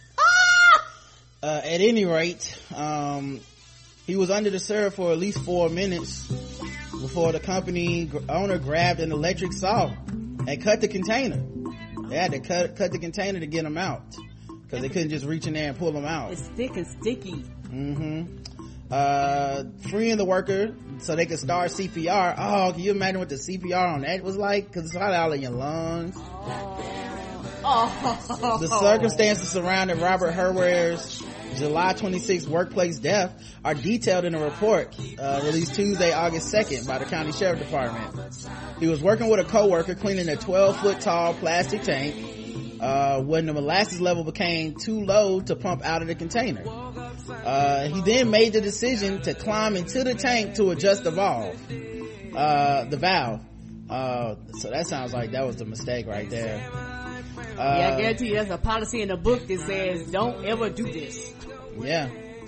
uh, at any rate, um, he was under the syrup for at least four minutes before the company owner grabbed an electric saw and cut the container. They had to cut, cut the container to get him out, because they couldn't just reach in there and pull them out. It's thick and sticky. Mm-hmm. Uh, freeing the worker so they could start C P R. Oh, can you imagine what the C P R on that was like? Because it's right out in your lungs. Oh. The circumstances surrounding Robert Herware's July twenty-sixth workplace death are detailed in a report uh, released Tuesday, August second by the county sheriff department. He was working with a coworker cleaning a twelve foot tall plastic tank uh when the molasses level became too low to pump out of the container. Uh he then made the decision to climb into the tank to adjust the valve uh the valve uh so that sounds like that was the mistake right there. Uh, yeah, I guarantee you there's a policy in the book that says don't ever do this. Yeah.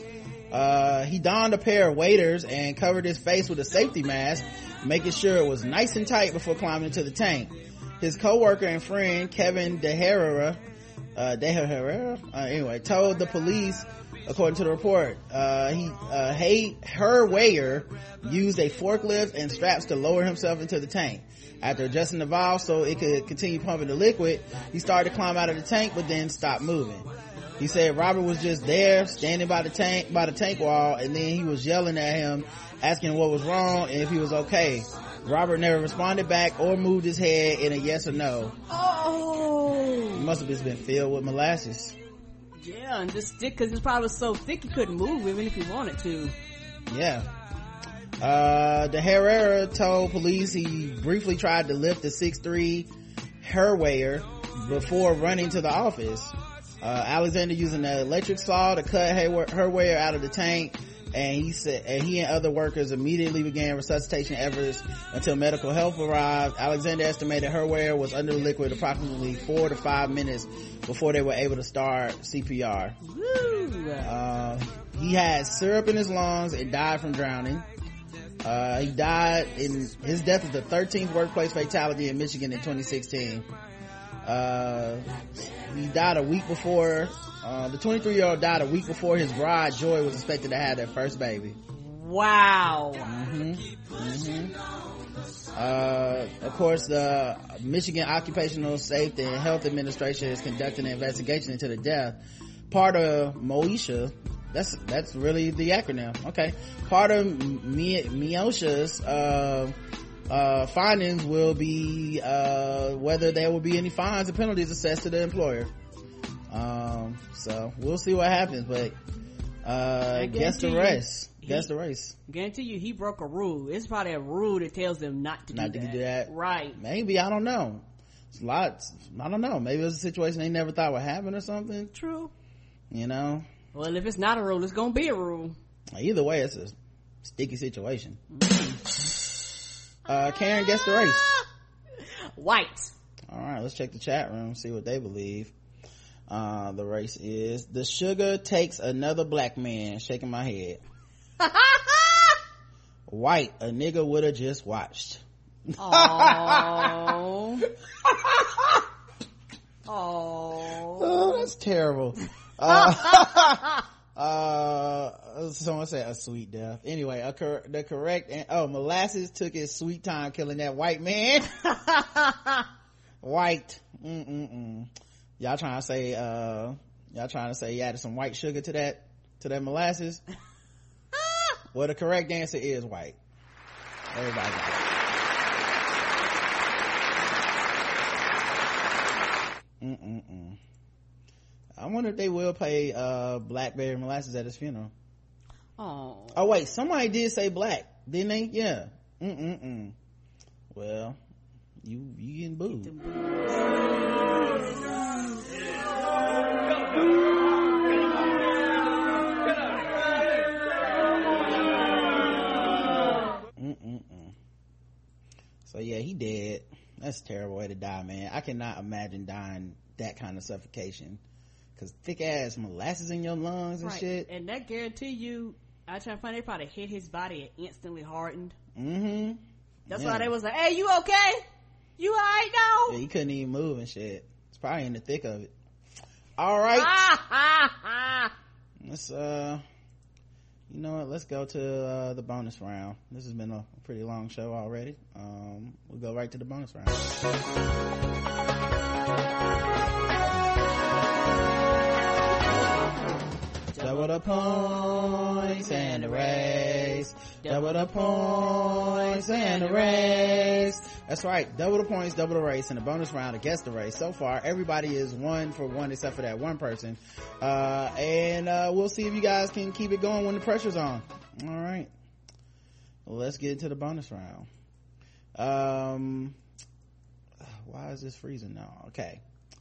Uh he donned a pair of waders and covered his face with a safety mask, making sure it was nice and tight before climbing into the tank. His co-worker and friend, Kevin De Herrera, uh, De Herrera, uh, anyway, told the police, according to the report, uh, he, uh, hey, Herwayer used a forklift and straps to lower himself into the tank. After adjusting the valve so it could continue pumping the liquid, he started to climb out of the tank, but then stopped moving. He said Robert was just there, standing by the tank, by the tank wall, and then he was yelling at him, asking what was wrong and if he was okay. Robert never responded back or moved his head in a yes or no. Oh, it must have just been filled with molasses. Yeah, and just thick, because it probably was so thick he couldn't move even if he wanted to. Yeah. Uh, the Herrera told police he briefly tried to lift the six three Herwayer before running to the office. Uh, Alexander using the electric saw to cut Herwayer out of the tank, and he said, and he and other workers immediately began resuscitation efforts until medical help arrived. Alexander estimated Herwayer was under the liquid approximately four to five minutes before they were able to start C P R. Woo. Uh, he had syrup in his lungs and died from drowning. Uh, he died in, his death is the thirteenth workplace fatality in Michigan in twenty sixteen. Uh, he died a week before, uh, the twenty-three year old died a week before his bride Joy was expected to have their first baby. Wow. Mm-hmm. Mm-hmm. Uh, of course, the Michigan Occupational Safety and Health Administration is conducting an investigation into the death. Part of MOSHA, that's, that's really the acronym. Okay. Part of MOSHA's, uh, uh findings will be uh whether there will be any fines and penalties assessed to the employer. Um, so we'll see what happens, but uh guess the race. Guess the race. Guarantee you, he broke a rule. It's probably a rule that tells them not to not do to that. do that. Right? Maybe, I don't know. It's lots. I don't know. Maybe it was a situation they never thought would happen or something. True. You know. Well, if it's not a rule, it's gonna be a rule. Either way, it's a sticky situation. uh Karen, guess the race. White. All right, let's check the chat room, see what they believe. Uh the race is the sugar takes another black man. Shaking my head. White, a nigga would have just watched. Oh. Oh, that's terrible. Uh, uh, someone said a sweet death. Anyway, a cor- the correct and oh, Molasses took his sweet time killing that white man. White. Mm-mm-mm. Y'all trying to say, uh, y'all trying to say you added some white sugar to that, to that molasses? Well, the correct answer is white. Everybody got it. Mm-mm-mm. I wonder if they will play uh Blackberry Molasses at his funeral. Oh. Oh wait, somebody did say black, didn't they? Yeah. Mm-mm-mm. Well, you you getting booed. Mm-mm-mm. So yeah, he dead. That's a terrible way to die, man. I cannot imagine dying that kind of suffocation. Cause thick ass molasses in your lungs and right. shit. And that guarantee you, I try to find they probably hit his body and instantly hardened. Mm-hmm. That's yeah. why they was like, hey, you okay? You alright now? Yeah, he couldn't even move and shit. It's probably in the thick of it. All right. Ah, ah, ah. Let's, uh, you know what? Let's go to, uh, the bonus round. This has been a pretty long show already. Um, we'll go right to the bonus round. Double the points and the race. Double the points and the race. That's right. Double the points, double the race, and the bonus round against the race. So far, everybody is one for one except for that one person. Uh, and, uh, we'll see if you guys can keep it going when the pressure's on. All right. Well, let's get into the bonus round. Um, why is this freezing now? Okay.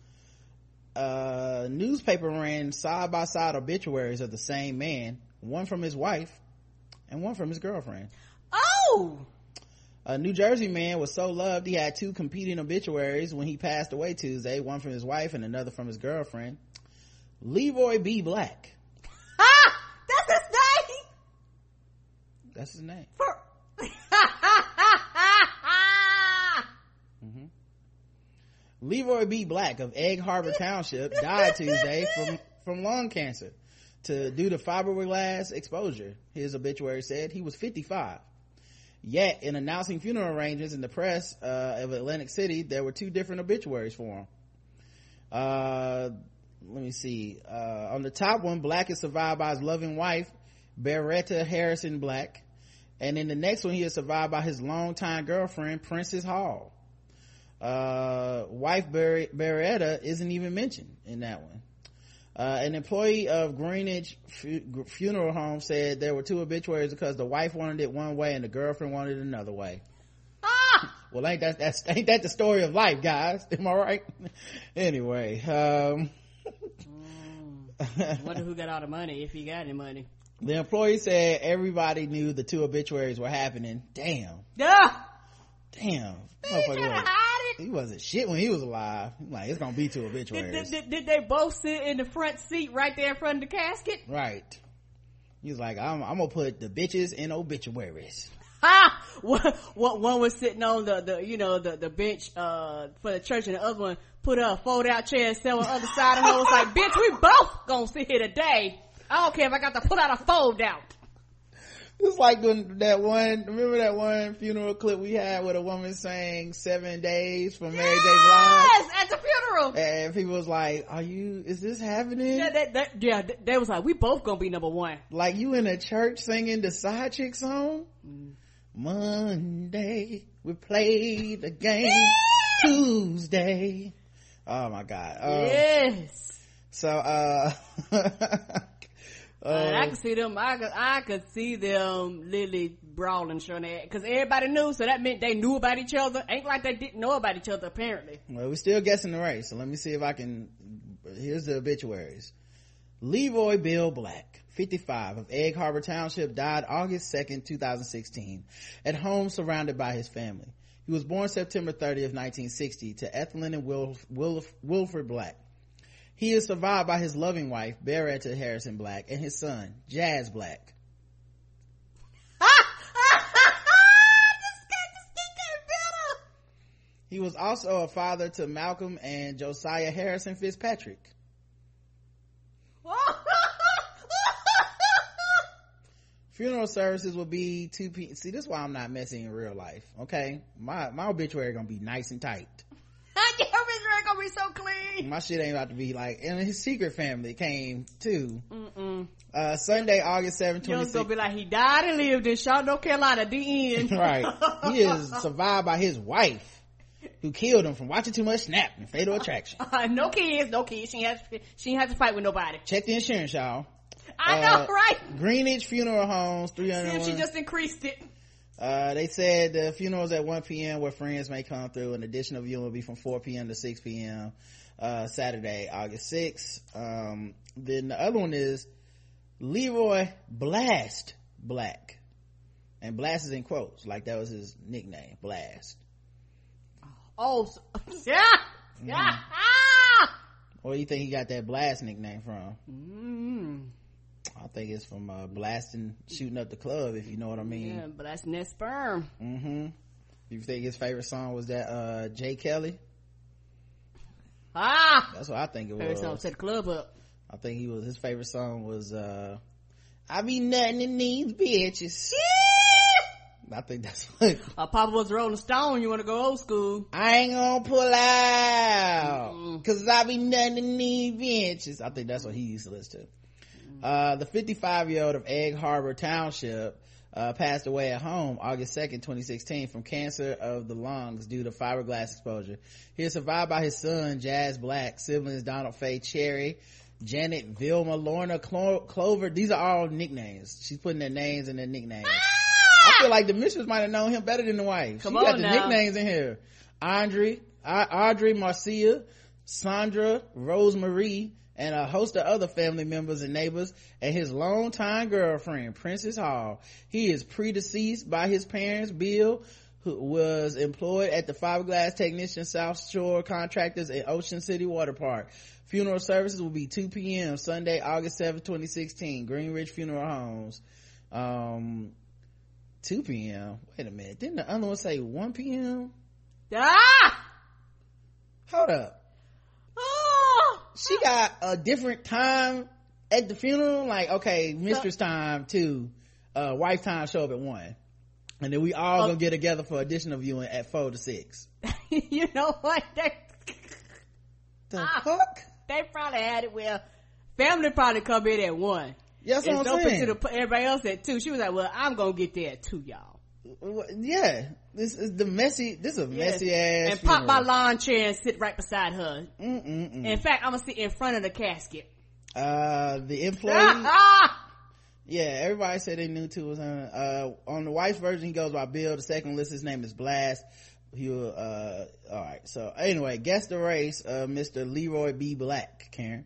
Uh, newspaper ran side by side obituaries of the same man, one from his wife and one from his girlfriend. Oh! A New Jersey man was so loved he had two competing obituaries when he passed away Tuesday, one from his wife and another from his girlfriend. Leroy B. Black. Ah! That's his name! That's his name. For- mm-hmm. Leroy B. Black of Egg Harbor Township died Tuesday from, from lung cancer to due to fiberglass exposure. His obituary said he was fifty-five. Yet, in announcing funeral arrangements in the press uh, of Atlantic City, there were two different obituaries for him. Uh, let me see. Uh, on the top one, Black is survived by his loving wife, Beretta Harrison Black. And in the next one, he is survived by his longtime girlfriend, Princess Hall. Uh, wife Ber- Beretta isn't even mentioned in that one. Uh, an employee of Greenwich fu- Funeral Home said there were two obituaries because the wife wanted it one way and the girlfriend wanted it another way. Ah! Well, ain't that, that's, ain't that the story of life, guys? Am I right? Anyway, um, mm. Wonder who got all the money, if he got any money. The employee said everybody knew the two obituaries were happening. Damn. Duh! Damn. They trying to hide it. He wasn't shit when he was alive. Like, it's gonna be two obituaries. Did, did, did they both sit in the front seat right there in front of the casket? Right. He was like, I'm, I'm gonna put the bitches in obituaries. Ha! One, one was sitting on the, the you know, the, the bench, uh, for the church, and the other one put a fold out chair and sat on the other side of her. Was like, bitch, we both gonna sit here today. I don't care if I got to pull out a fold out. It's like when that one, remember that one funeral clip we had with a woman saying seven days from Mary yes, J. Blige? Yes, at the funeral. And people was like, are you, is this happening? Yeah, that, that, yeah, they was like, we both gonna be number one. Like you in a church singing the side chick song? Mm. Monday, we played the game. Tuesday. Oh my God. Um, yes. So, uh, Uh, uh, I could see them. I could. I could see them literally brawling, showing that because everybody knew. So that meant they knew about each other. Ain't like they didn't know about each other. Apparently. Well, we're still guessing the race. So let me see if I can. Here's the obituaries. Leroy Bill Black, fifty-five, of Egg Harbor Township, died August second, twenty sixteen, at home surrounded by his family. He was born September thirtieth, nineteen sixty, to Ethelyn and Wil- Wil- Wilfred Black. He is survived by his loving wife, Beretta Harrison Black, and his son, Jazz Black. He was also a father to Malcolm and Josiah Harrison Fitzpatrick. Funeral services will be two p.m. See, this is why I'm not messing in real life, okay? My my obituary gonna be nice and tight. Your obituary gonna be so clean. My shit ain't about to be like, and his secret family came too. Mm-mm. Uh, Sunday, August seventh, twenty sixteen. Yours gonna be like, he died and lived in Charlotte, North Carolina, the end. Right. He is survived by his wife, who killed him from watching too much Snap and Fatal Attraction. Uh, no kids, no kids. She has she had to fight with nobody. Check the insurance, y'all. I uh, know, right? Greenwich Funeral Homes, three hundred one. See if she just increased it. Uh, they said the funeral's at one p.m. where friends may come through. An additional viewing will be from four p.m. to six p.m. Uh, Saturday, August sixth. Um, then the other one is Leroy Blast Black. And Blast is in quotes, like that was his nickname, Blast. Oh, so, yeah, yeah. Mm. Ah! Where do you think he got that Blast nickname from? Mm. I think it's from uh, blasting, shooting up the club, if you know what I mean. Yeah, blasting that sperm. Mm-hmm. You think his favorite song was that uh, J. Kelly? Ah! That's what I think it favorite was. Favorite song set the club up. I think he was, his favorite song was, uh, I be nutting in these bitches. I think that's what. Uh, Papa was Rolling Stone. You want to go old school? I ain't gonna pull out. Mm. Cause I be nutting in these bitches. I think that's what he used to listen to. Uh, the fifty-five year old of Egg Harbor Township, uh, passed away at home August second, twenty sixteen from cancer of the lungs due to fiberglass exposure. He is survived by his son, Jazz Black, siblings Donald Faye Cherry, Janet Vilma, Lorna Clo- Clover. These are all nicknames. She's putting their names and their nicknames. Ah! I feel like the mistress might have known him better than the wife. Come she on got the now. nicknames in here. Andre, Audrey Marcia, Sandra, Rosemarie, and a host of other family members and neighbors, and his longtime girlfriend, Princess Hall. He is predeceased by his parents, Bill, who was employed at the Fiberglass Technician South Shore Contractors at Ocean City Water Park. Funeral services will be two p.m. Sunday, August seventh, twenty sixteen, Greenwich Funeral Homes. Um, two p.m. Wait a minute. Didn't the other one say one p.m.? Ah! Hold up. She got a different time at the funeral, like, okay, mistress time two, uh, wife time show up at one. And then we all oh. gonna get together for additional viewing at four to six. You know what? They, the ah, fuck? They probably had it where family probably come in at one. Yes, what I'm saying. To the, everybody else at two. She was like, well, I'm gonna get there at two, y'all. Yeah, this is the messy, this is a messy yes. ass and funeral. Pop my lawn chair and sit right beside her. Mm-mm-mm. In fact, I'm gonna sit in front of the casket. Uh, the employee, yeah, everybody said they knew too was on, uh, on the wife's version, he goes by Bill. The second list, his name is Blast. He will, uh, all right. So anyway, guess the race, uh, Mister Leroy B. Black, Karen.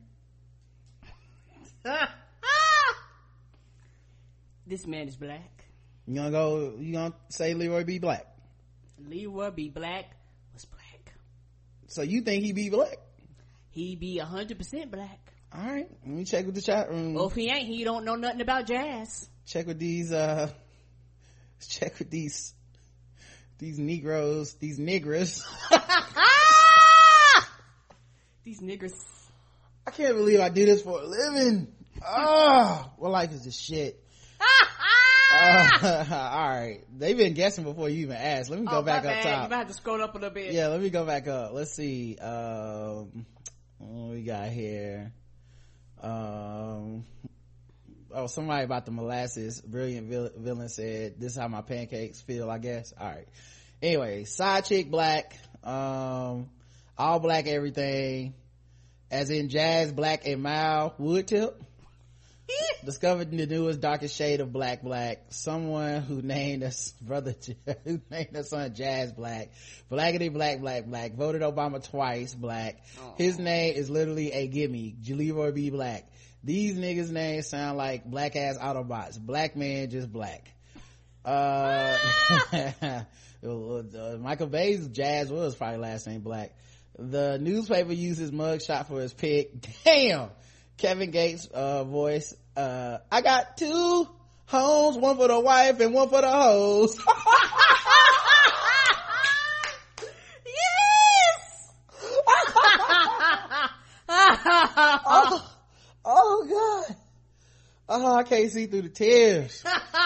This man is black. You gonna go, you gonna say Leroy B. Black? Leroy B. Black was black. So you think he be black? He be a hundred percent black. All right, let me check with the chat room. Well, if he ain't, he don't know nothing about jazz. Check with these, uh, check with these, these Negroes, these niggers. These niggers. I can't believe I do this for a living. Oh, what life is this shit? Uh, all right, they've been guessing before you even asked. Let me go oh, back up bad. top. You might have to scroll up a little bit. Yeah, let me go back up. Let's see. Um, what we got here? Um, oh, somebody about the molasses. Brilliant vill- villain said, "This is how my pancakes feel." I guess. All right. Anyway, side chick black. Um, all black everything. as in Jazz Black and Mal Woodtip, discovered the newest darkest shade of black black. Someone who named us brother who named their son Jazz Black, blackity black black black, voted Obama twice black. Aww. His name is literally a gimme, Leroy B. Black. These niggas names sound like black ass Autobots. Black man, just black. Uh, Michael Bay's Jazz was probably last name Black. The newspaper uses mugshot for his pick. Damn. Kevin Gates uh voice, uh I got two homes, one for the wife and one for the hoes. Yes. oh, oh god, oh I can't see through the tears.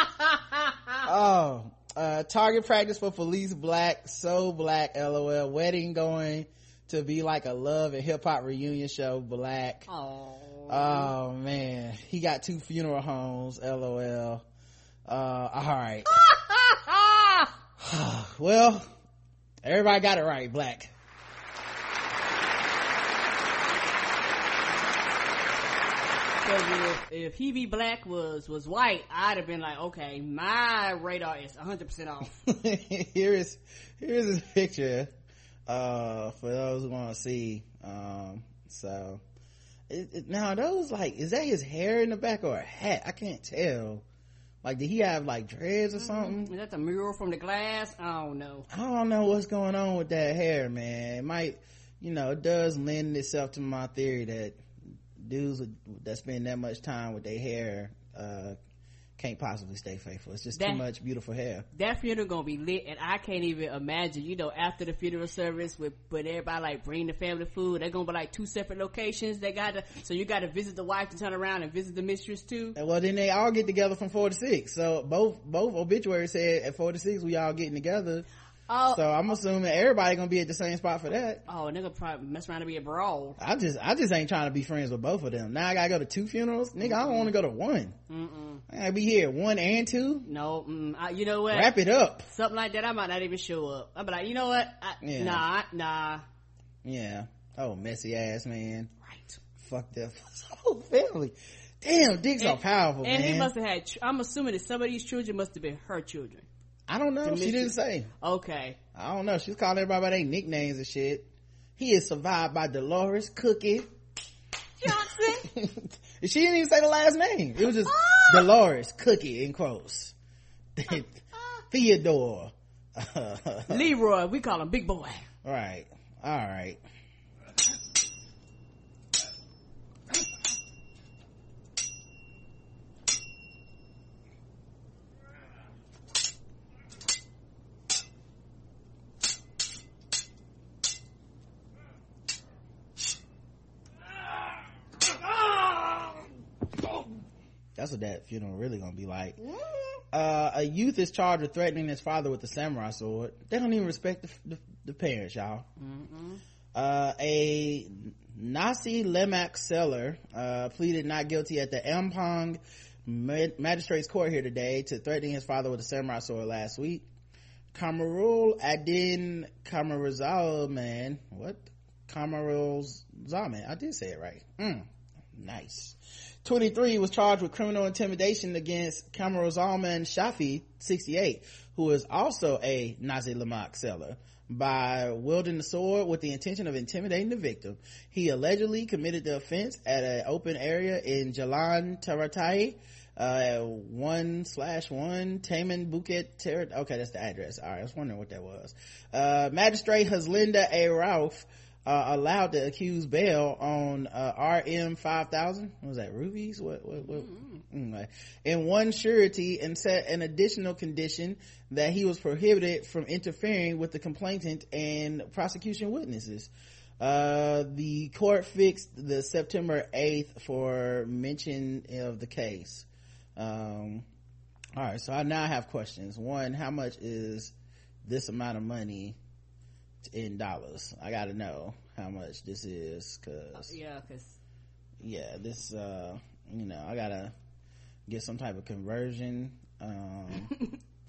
Oh, uh target practice for Felice Black, so black, lol. Wedding going to be like a love and hip-hop reunion show, black. Oh. Oh man, he got two funeral homes, lol. Uh all right. Well, everybody got it right, black. If, if he be black was was white, I'd have been like, okay, my radar is one hundred percent off. here is here's his picture uh for those who want to see. Um so It, it, now those, like, is that his hair in the back or a hat? I can't tell. Like, did he have like dreads or something? Is that the mural from the glass? I don't know. I don't know what's going on with that hair, man. It might, you know, it does lend itself to my theory that dudes that spend that much time with their hair uh can't possibly stay faithful. It's just that, too much beautiful hair. That funeral gonna be lit, and I can't even imagine, you know, after the funeral service with when everybody like bring the family food, they're gonna be like two separate locations. They gotta, so you gotta visit the wife to turn around and visit the mistress too. And well, then they all get together from four to six. So both both obituaries said at four to six we all getting together. Oh, so I'm assuming everybody gonna be at the same spot for that. Oh, nigga probably mess around to be a brawl. I just, I just ain't trying to be friends with both of them. Now I gotta go to two funerals, nigga. Mm-mm. I don't want to go to one. Mm-mm. I gotta be here one and two. No, mm, I, you know what? Wrap it up. Something like that, I might not even show up. I'll be like, you know what? I, yeah. Nah, nah. Yeah. Oh, messy ass man. Right. Fuck that whole family. Damn, dicks and, are powerful, and man. And he must have had. I'm assuming that some of these children must have been her children. I don't know. She didn't say. Okay. I don't know. She was calling everybody by their nicknames and shit. He is survived by Dolores Cookie Johnson. She didn't even say the last name. It was just ah! Dolores Cookie in quotes. Theodore. Leroy. We call him Big Boy. Right. All right. That's what that funeral really gonna be like. Uh, a youth is charged with threatening his father with a samurai sword. They don't even respect the, the, the parents, y'all. Mm-mm. Uh, a Nasi Lemak seller uh, pleaded not guilty at the Ampang Magistrates Court here today to threatening his father with a samurai sword last week. Kamarul Adin Kamaruzalman, what? Kamaruzalman, I did say it right. Mm, nice. twenty-three was charged with criminal intimidation against Kamaruzalman Shafi, sixty-eight, who is also a Nasi Lemak seller, by wielding the sword with the intention of intimidating the victim. He allegedly committed the offense at an open area in Jalan Taratai, uh, one slash one Taman Bukit Ter- okay, that's the address. All right, I was wondering what that was. Uh, Magistrate Haslinda A. Rauf Uh, allowed the accused bail on uh, R M five thousand. What was that, rubies? What? what, what? Mm-hmm. Anyway, in one surety, and set an additional condition that he was prohibited from interfering with the complainant and prosecution witnesses. Uh, the court fixed the September eighth for mention of the case. Um, all right, so I now have questions. One, how much is this amount of money in dollars? I gotta know how much this is, cause yeah, cause yeah, this uh, you know, I gotta get some type of conversion. Um,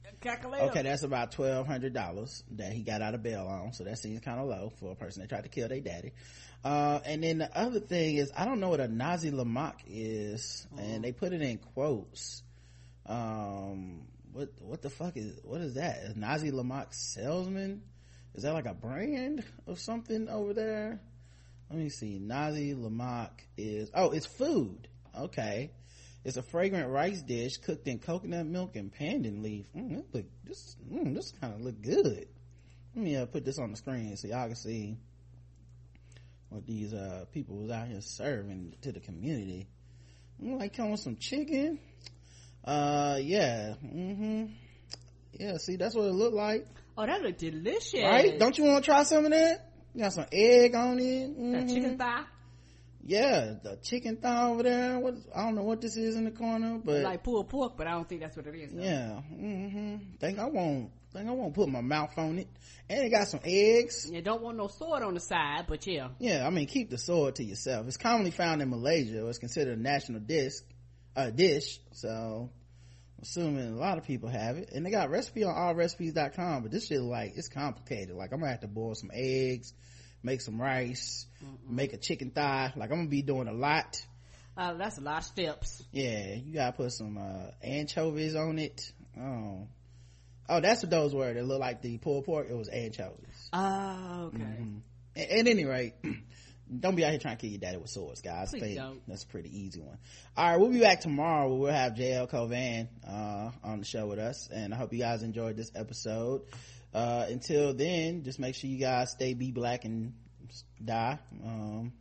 Calculate. Okay, that's about twelve hundred dollars that he got out of bail on, so that seems kind of low for a person that tried to kill their daddy. Uh, and then the other thing is, I don't know what a Nazi Lamach is, oh. and they put it in quotes. Um, what what the fuck is what is that? Is Nazi Lamach salesman? Is that like a brand of something over there? Let me see. Nazi Lamach is oh, it's food. Okay. It's a fragrant rice dish cooked in coconut milk and pandan leaf. Mm, this look, this, mm, this kind of look good. Let me uh, put this on the screen so y'all can see what these uh, people was out here serving to the community. Mm, like come with some chicken. Uh, yeah. Mm-hmm. Yeah, see, that's what it looked like. Oh, that looked delicious. Right? Don't you want to try some of that? You got some egg on it. Mm-hmm. That chicken thigh? Yeah, the chicken thigh over there. What I don't know what this is in the corner, but it's like pulled pork, but I don't think that's what it is. Though. Yeah, mm-hmm. Think I won't. Think I won't put my mouth on it. And it got some eggs. You don't want no sword on the side, but yeah. Yeah, I mean, keep the sword to yourself. It's commonly found in Malaysia. It's considered a national dish. Uh, dish. So, assuming a lot of people have it. And they got recipe on all recipes dot com. But this shit, like, it's complicated. Like, I'm gonna have to boil some eggs, make some rice, mm-mm. make a chicken thigh. Like, I'm gonna be doing a lot. Uh, that's a lot of steps. Yeah, you gotta put some uh anchovies on it. Oh, oh, that's what those were. They look like the pulled pork. It was anchovies. Oh, okay. Mm-hmm. At, at any rate, don't be out here trying to kill your daddy with swords, guys. Please I think don't. That's a pretty easy one. All right, we'll be back tomorrow where we'll have J L Covan uh on the show with us, and I hope you guys enjoyed this episode. Uh until then, just make sure you guys stay be black and die. Um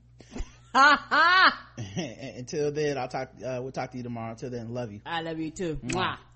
until then, I'll talk uh we'll talk to you tomorrow. Until then, love you. I love you too. Mwah.